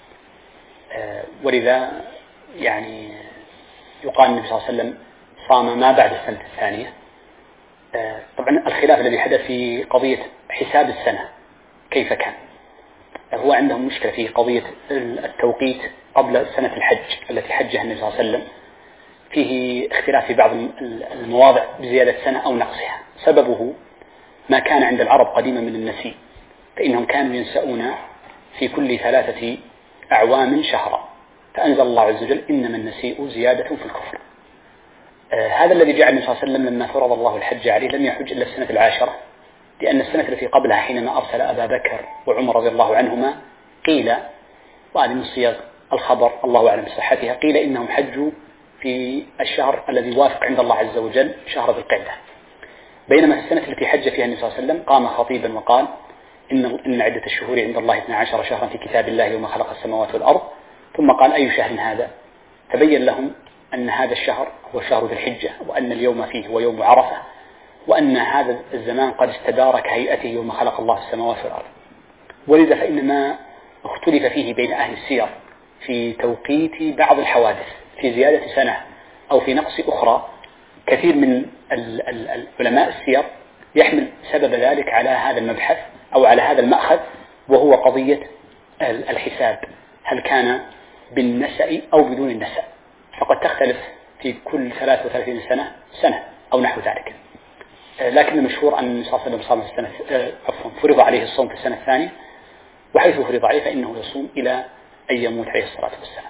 B: ولذا يعني يقال النبي صلى الله عليه وسلم صام ما بعد السنة الثانية. طبعا الخلاف الذي حدث في قضية حساب السنة كيف كان، هو عندهم مشكلة في قضية التوقيت قبل سنة الحج التي حجها النبي صلى الله عليه وسلم، فيه اختلاف في بعض المواضع بزيادة سنة أو نقصها. سببه ما كان عند العرب قديما من النسي، فإنهم كانوا ينسؤون في كل 3 أعوام شهرا، فأنزل الله عز وجل: إنما النسيء زيادة في الكفر. هذا الذي جعل النبي صلى الله عليه وسلم لما فرض الله الحج عليه لم يحج إلا السنة 10، لأن السنة التي قبلها حينما أرسل أبا بكر وعمر رضي الله عنهما قيل، وهذه من صيغ الخبر الله أعلم بصحتها، قيل إنهم حجوا في الشهر الذي وافق عند الله عز وجل شهر ذي القعدة، بينما في السنة التي حج فيها النبي صلى الله عليه وسلم قام خطيبا وقال: إن عدة الشهور عند الله 12 شهرا في كتاب الله يوم خلق السماوات والأرض، ثم قال: أي شهر هذا؟ فبين لهم أن هذا الشهر هو شهر ذي الحجة، وأن اليوم فيه هو يوم عرفة، وأن هذا الزمان قد استدار كهيئته يوم خلق الله السماوات والأرض. ولذا فإن ما اختلف فيه بين أهل السير في توقيت بعض الحوادث في زيادة سنة أو في نقص أخرى، كثير من علماء السير يحمل سبب ذلك على هذا المبحث أو على هذا المأخذ، وهو قضية الحساب، هل كان بالنسأ أو بدون النسأ، فقد تختلف في كل 33 سنة أو نحو ذلك. لكن المشهور أن صلى الله عليه وسلم صام فرض عليه الصوم في السنة الثانية، وحيث فرض عليه فإنه يصوم إلى أن يموت عليه الصلاة والسلام.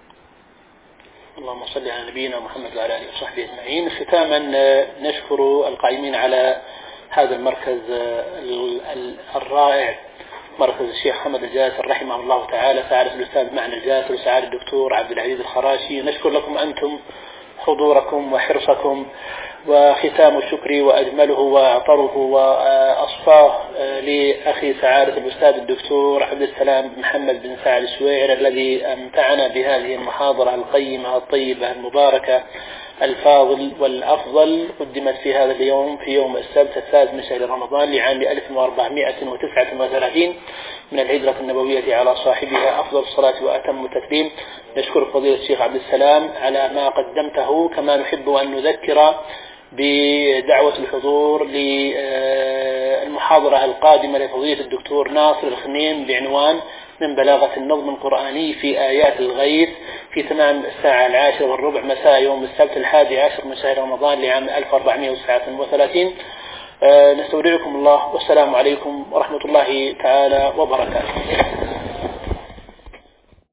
A: اللهم صل على نبينا محمد وعلى آله وصحبه أجمعين. ختاما نشكر القائمين على هذا المركز الرائع، مركز الشيخ محمد الجاسر رحمه الله تعالى، سعادة الأستاذ معنى الجاسر وسعادة الدكتور عبد العزيز الخراشي. نشكر لكم أنتم حضوركم وحرصكم، وختام الشكر وأجمله وأعطره وأصفاه لأخي سعادة الأستاذ الدكتور عبد السلام بن محمد بن سعد الشويعر الذي أمتعنا بهذه المحاضرة القيمة الطيبة المباركة الفاضل والأفضل، قدمت في هذا اليوم في يوم السبت 3 من شهر رمضان لعام 1439 من الهجرة النبوية على صاحبها أفضل الصلاة وأتم التسليم. نشكر فضيلة الشيخ عبد السلام على ما قدمته، كما نحب أن نذكر بدعوة الحضور للمحاضرة القادمة لفضيلة الدكتور ناصر الخنين بعنوان من بلاغة النظم القرآني في آيات الغيث، في تمام الساعة 10:15 مساء يوم السبت 11 من شهر رمضان لعام 1439. نستودعكم الله، والسلام عليكم ورحمة الله تعالى وبركاته.